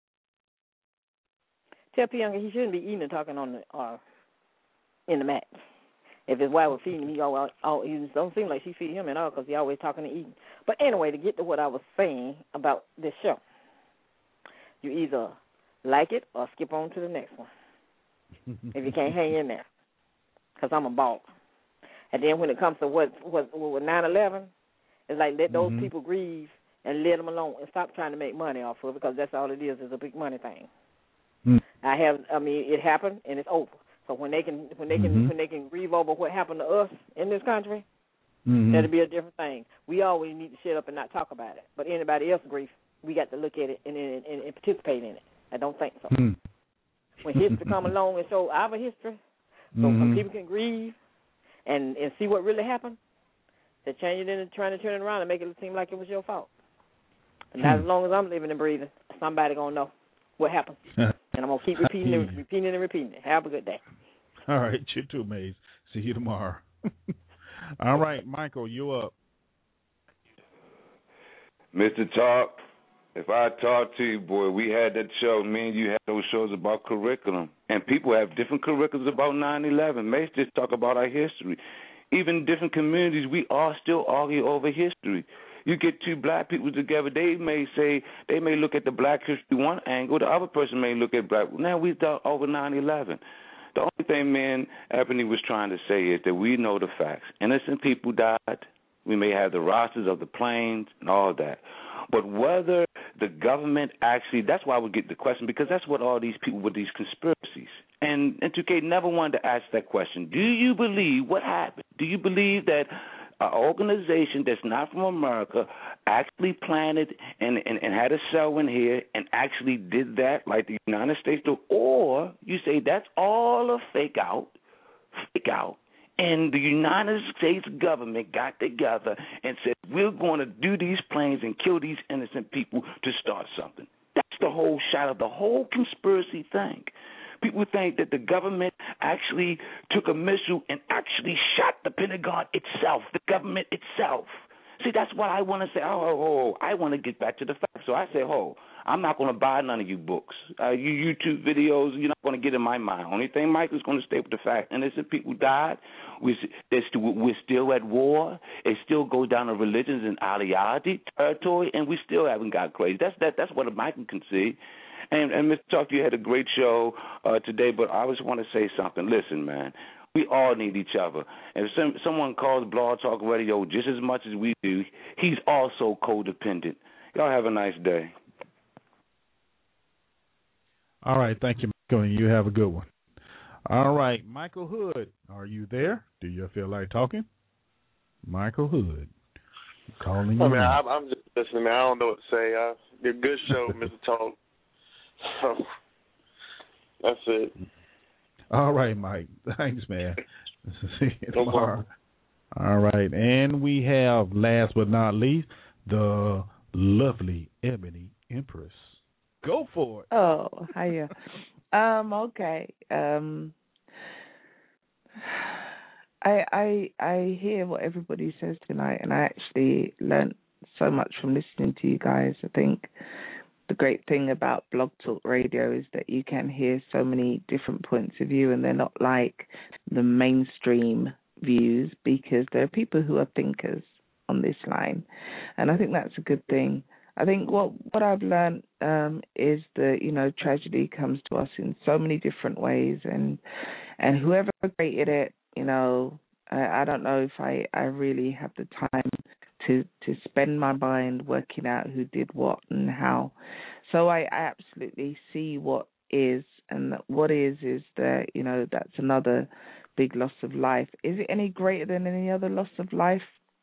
Tell P. Younger he shouldn't be eating and talking on the uh, in the mat. If his wife was feeding him, he always, always, it don't seem like she feed him at all because he always talking and eating. But anyway, to get to what I was saying about this show, you either like it or skip on to the next one if you can't hang in there, because I'm a ball. And then when it comes to what what with nine eleven, it's like let those mm-hmm. people grieve and let them alone and stop trying to make money off of it, because that's all it is, is a big money thing. Mm. I have, I mean, it happened and it's over. So when they can when they can mm-hmm. when they can grieve over what happened to us in this country, mm-hmm. that'll be a different thing. We always need to shut up and not talk about it. But anybody else's grief, we got to look at it and, and, and, and participate in it. I don't think so. Mm. When history come along and show our history, so mm-hmm. people can grieve and, and see what really happened, to change it into trying to turn it around and make it seem like it was your fault. And not mm. as long as I'm living and breathing, somebody gonna know what happened. And I'm gonna keep repeating it, repeating it, and repeating it. Have a good day. All right, you too, Maze. See you tomorrow. All right, Michael, you up. Mister Talk, if I talk to you, boy, we had that show, me and you had those shows about curriculum. And people have different curriculums about nine eleven. Maze just talk about our history. Even different communities, we all still argue over history. You get two black people together, they may say, they may look at the black history one angle, the other person may look at black. Now we talk over nine eleven. The only thing, man, Ebony was trying to say is that we know the facts. Innocent people died. We may have the rosters of the planes and all that. But whether the government actually, that's why we get the question, because that's what all these people with these conspiracies. And N two K never wanted to ask that question. Do you believe what happened? Do you believe that an organization that's not from America actually planted and, and, and had a cell in here and actually did that like the United States do? Or you say that's all a fake out, fake out, and the United States government got together and said, we're going to do these planes and kill these innocent people to start something. That's the whole shot of the whole conspiracy thing. People think that the government actually took a missile and actually shot the Pentagon itself, the government itself. See, that's what I want to say. Oh, oh, oh, I want to get back to the facts. So I say, oh, I'm not going to buy none of you books. Uh, you YouTube videos, you're not going to get in my mind. Only thing Mike is going to stay with the fact. Innocent people died. We're, still, we're still at war. It still goes down to religions and ideology, territory, and we still haven't got crazy. That's that. That's what Michael can see. And, and Mister Talk, you had a great show uh, today, but I just want to say something. Listen, man, we all need each other. And if some, someone calls Blog Talk Radio just as much as we do, he's also codependent. Y'all have a nice day. All right, thank you, Michael, and you have a good one. All right, Michael Hood, are you there? Do you feel like talking? Michael Hood, calling oh, you. Man, I'm, I'm just Listen, man, I don't know what to say. Uh, you're a good show, Mister Talk. So that's it. All right, Mike. Thanks, man. See you No tomorrow. All right, and we have, last but not least, the lovely Ebony Empress. Go for it. Oh, hiya. Um, okay. Um, I I I hear what everybody says tonight, and I actually learned so much from listening to you guys. I think the great thing about Blog Talk Radio is that you can hear so many different points of view, and they're not like the mainstream views, because there are people who are thinkers on this line, and I think that's a good thing. I think what what I've learned um, is that, you know, tragedy comes to us in so many different ways, and and whoever created it, you know, I, I don't know if I, I really have the time to to spend my mind working out who did what and how. So I, I absolutely see what is, and what is is that, you know, that's another big loss of life. Is it any greater than any other loss of life?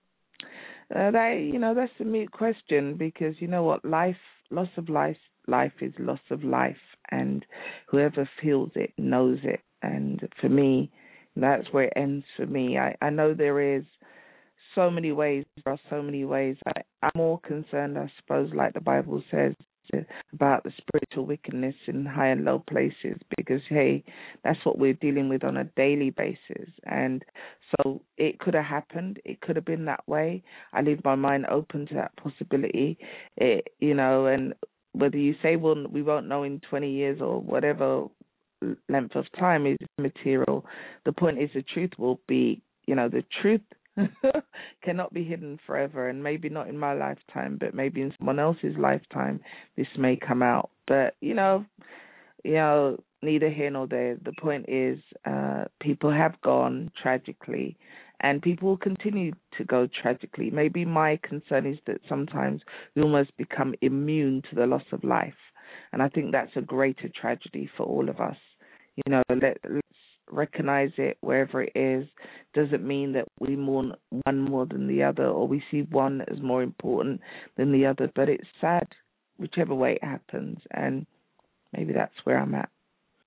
Uh, that, you know, that's a moot question, because you know what, life, loss of life, life is loss of life, and whoever feels it knows it. And for me, that's where it ends for me. I, I know there is so many ways, there are so many ways. I, I'm more concerned, I suppose, like the Bible says, about the spiritual wickedness in high and low places, because, hey, that's what we're dealing with on a daily basis. And so it could have happened. It could have been that way. I leave my mind open to that possibility, it, you know, and whether you say, well, we won't know in twenty years or whatever length of time is material. The point is, the truth will be, you know, the truth cannot be hidden forever, and maybe not in my lifetime, but maybe in someone else's lifetime this may come out. But you know, you know, neither here nor there. The point is, uh, people have gone tragically, and people will continue to go tragically. Maybe my concern is that sometimes we almost become immune to the loss of life, and I think that's a greater tragedy for all of us. You know, let, let's recognize it wherever it is. Doesn't mean that we mourn one more than the other, or we see one as more important than the other, but it's sad whichever way it happens, and maybe that's where I'm at.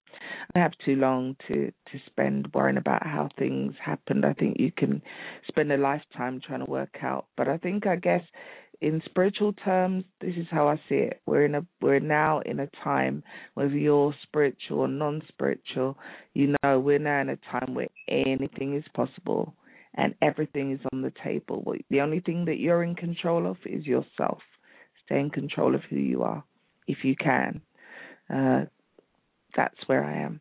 I have too long to, to spend worrying about how things happened. I think you can spend a lifetime trying to work out, but I think, I guess, in spiritual terms, this is how I see it. We're in a we're now in a time, whether you're spiritual or non-spiritual, you know, we're now in a time where anything is possible and everything is on the table. The only thing that you're in control of is yourself. Stay in control of who you are, if you can. Uh, that's where I am.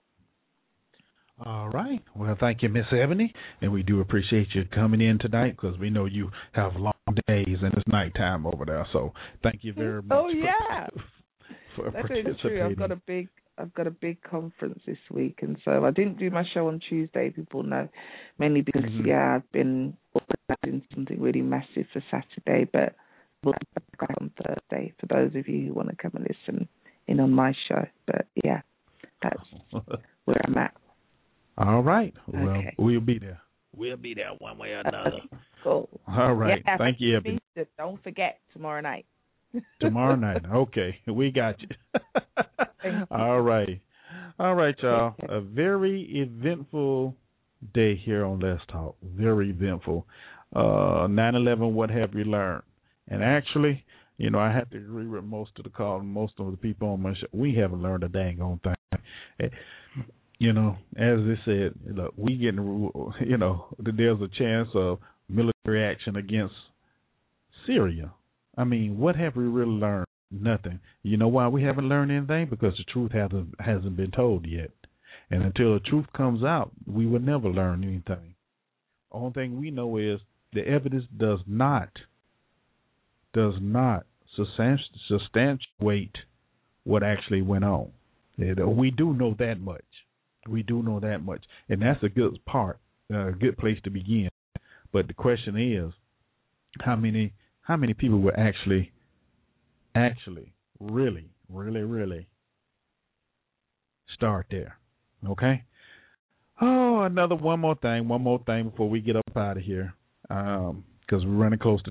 All right. Well, thank you, Miss Ebony, and we do appreciate you coming in tonight, because we know you have long days and it's nighttime over there. So thank you very much. Oh yeah, for, for that's participating. true. I've got a big, I've got a big conference this week, and so I didn't do my show on Tuesday. People know, mainly because mm-hmm. yeah, I've been organizing something really massive for Saturday, but we'll be back on Thursday for those of you who want to come and listen in on my show. But yeah, that's where I'm at. All right. Well, okay. We'll be there. We'll be there one way or another. Cool. All right. Yeah, thank you, Ebony. Don't forget, tomorrow night. Tomorrow night. Okay. We got you. you. All right. All right, y'all. A very eventful day here on Let's Talk. Very eventful. Uh, nine eleven, what have you learned? And actually, you know, I have to agree with most of the call, most of the people on my show. We haven't learned a dang on thing. You know, as they said, look, we getting, you know, there's a chance of military action against Syria. I mean, what have we really learned? Nothing. You know why we haven't learned anything? Because the truth hasn't hasn't been told yet. And until the truth comes out, we will never learn anything. Only thing we know is the evidence does not, does not substantiate what actually went on. We do know that much. We do know that much, and that's a good part, a good place to begin. But the question is, how many, how many people will actually, actually, really, really, really start there? Okay. Oh, another one more thing, one more thing before we get up out of here, because um, we're running close to time.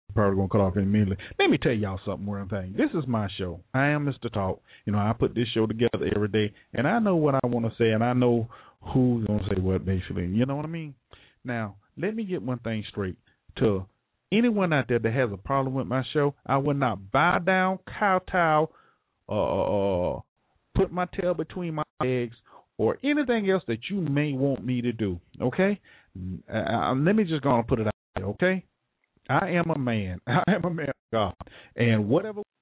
Probably gonna cut off immediately. Let me tell y'all something. One thing. This is my show. I am Mister Talk. You know, I put this show together every day, and I know what I want to say, and I know who's gonna say what. Basically, you know what I mean. Now, let me get one thing straight. To anyone out there that has a problem with my show, I will not bow down, kowtow, uh, put my tail between my legs, or anything else that you may want me to do. Okay? Uh, let me just go and put it out there. Okay? I am a man. I am a man of God. And whatever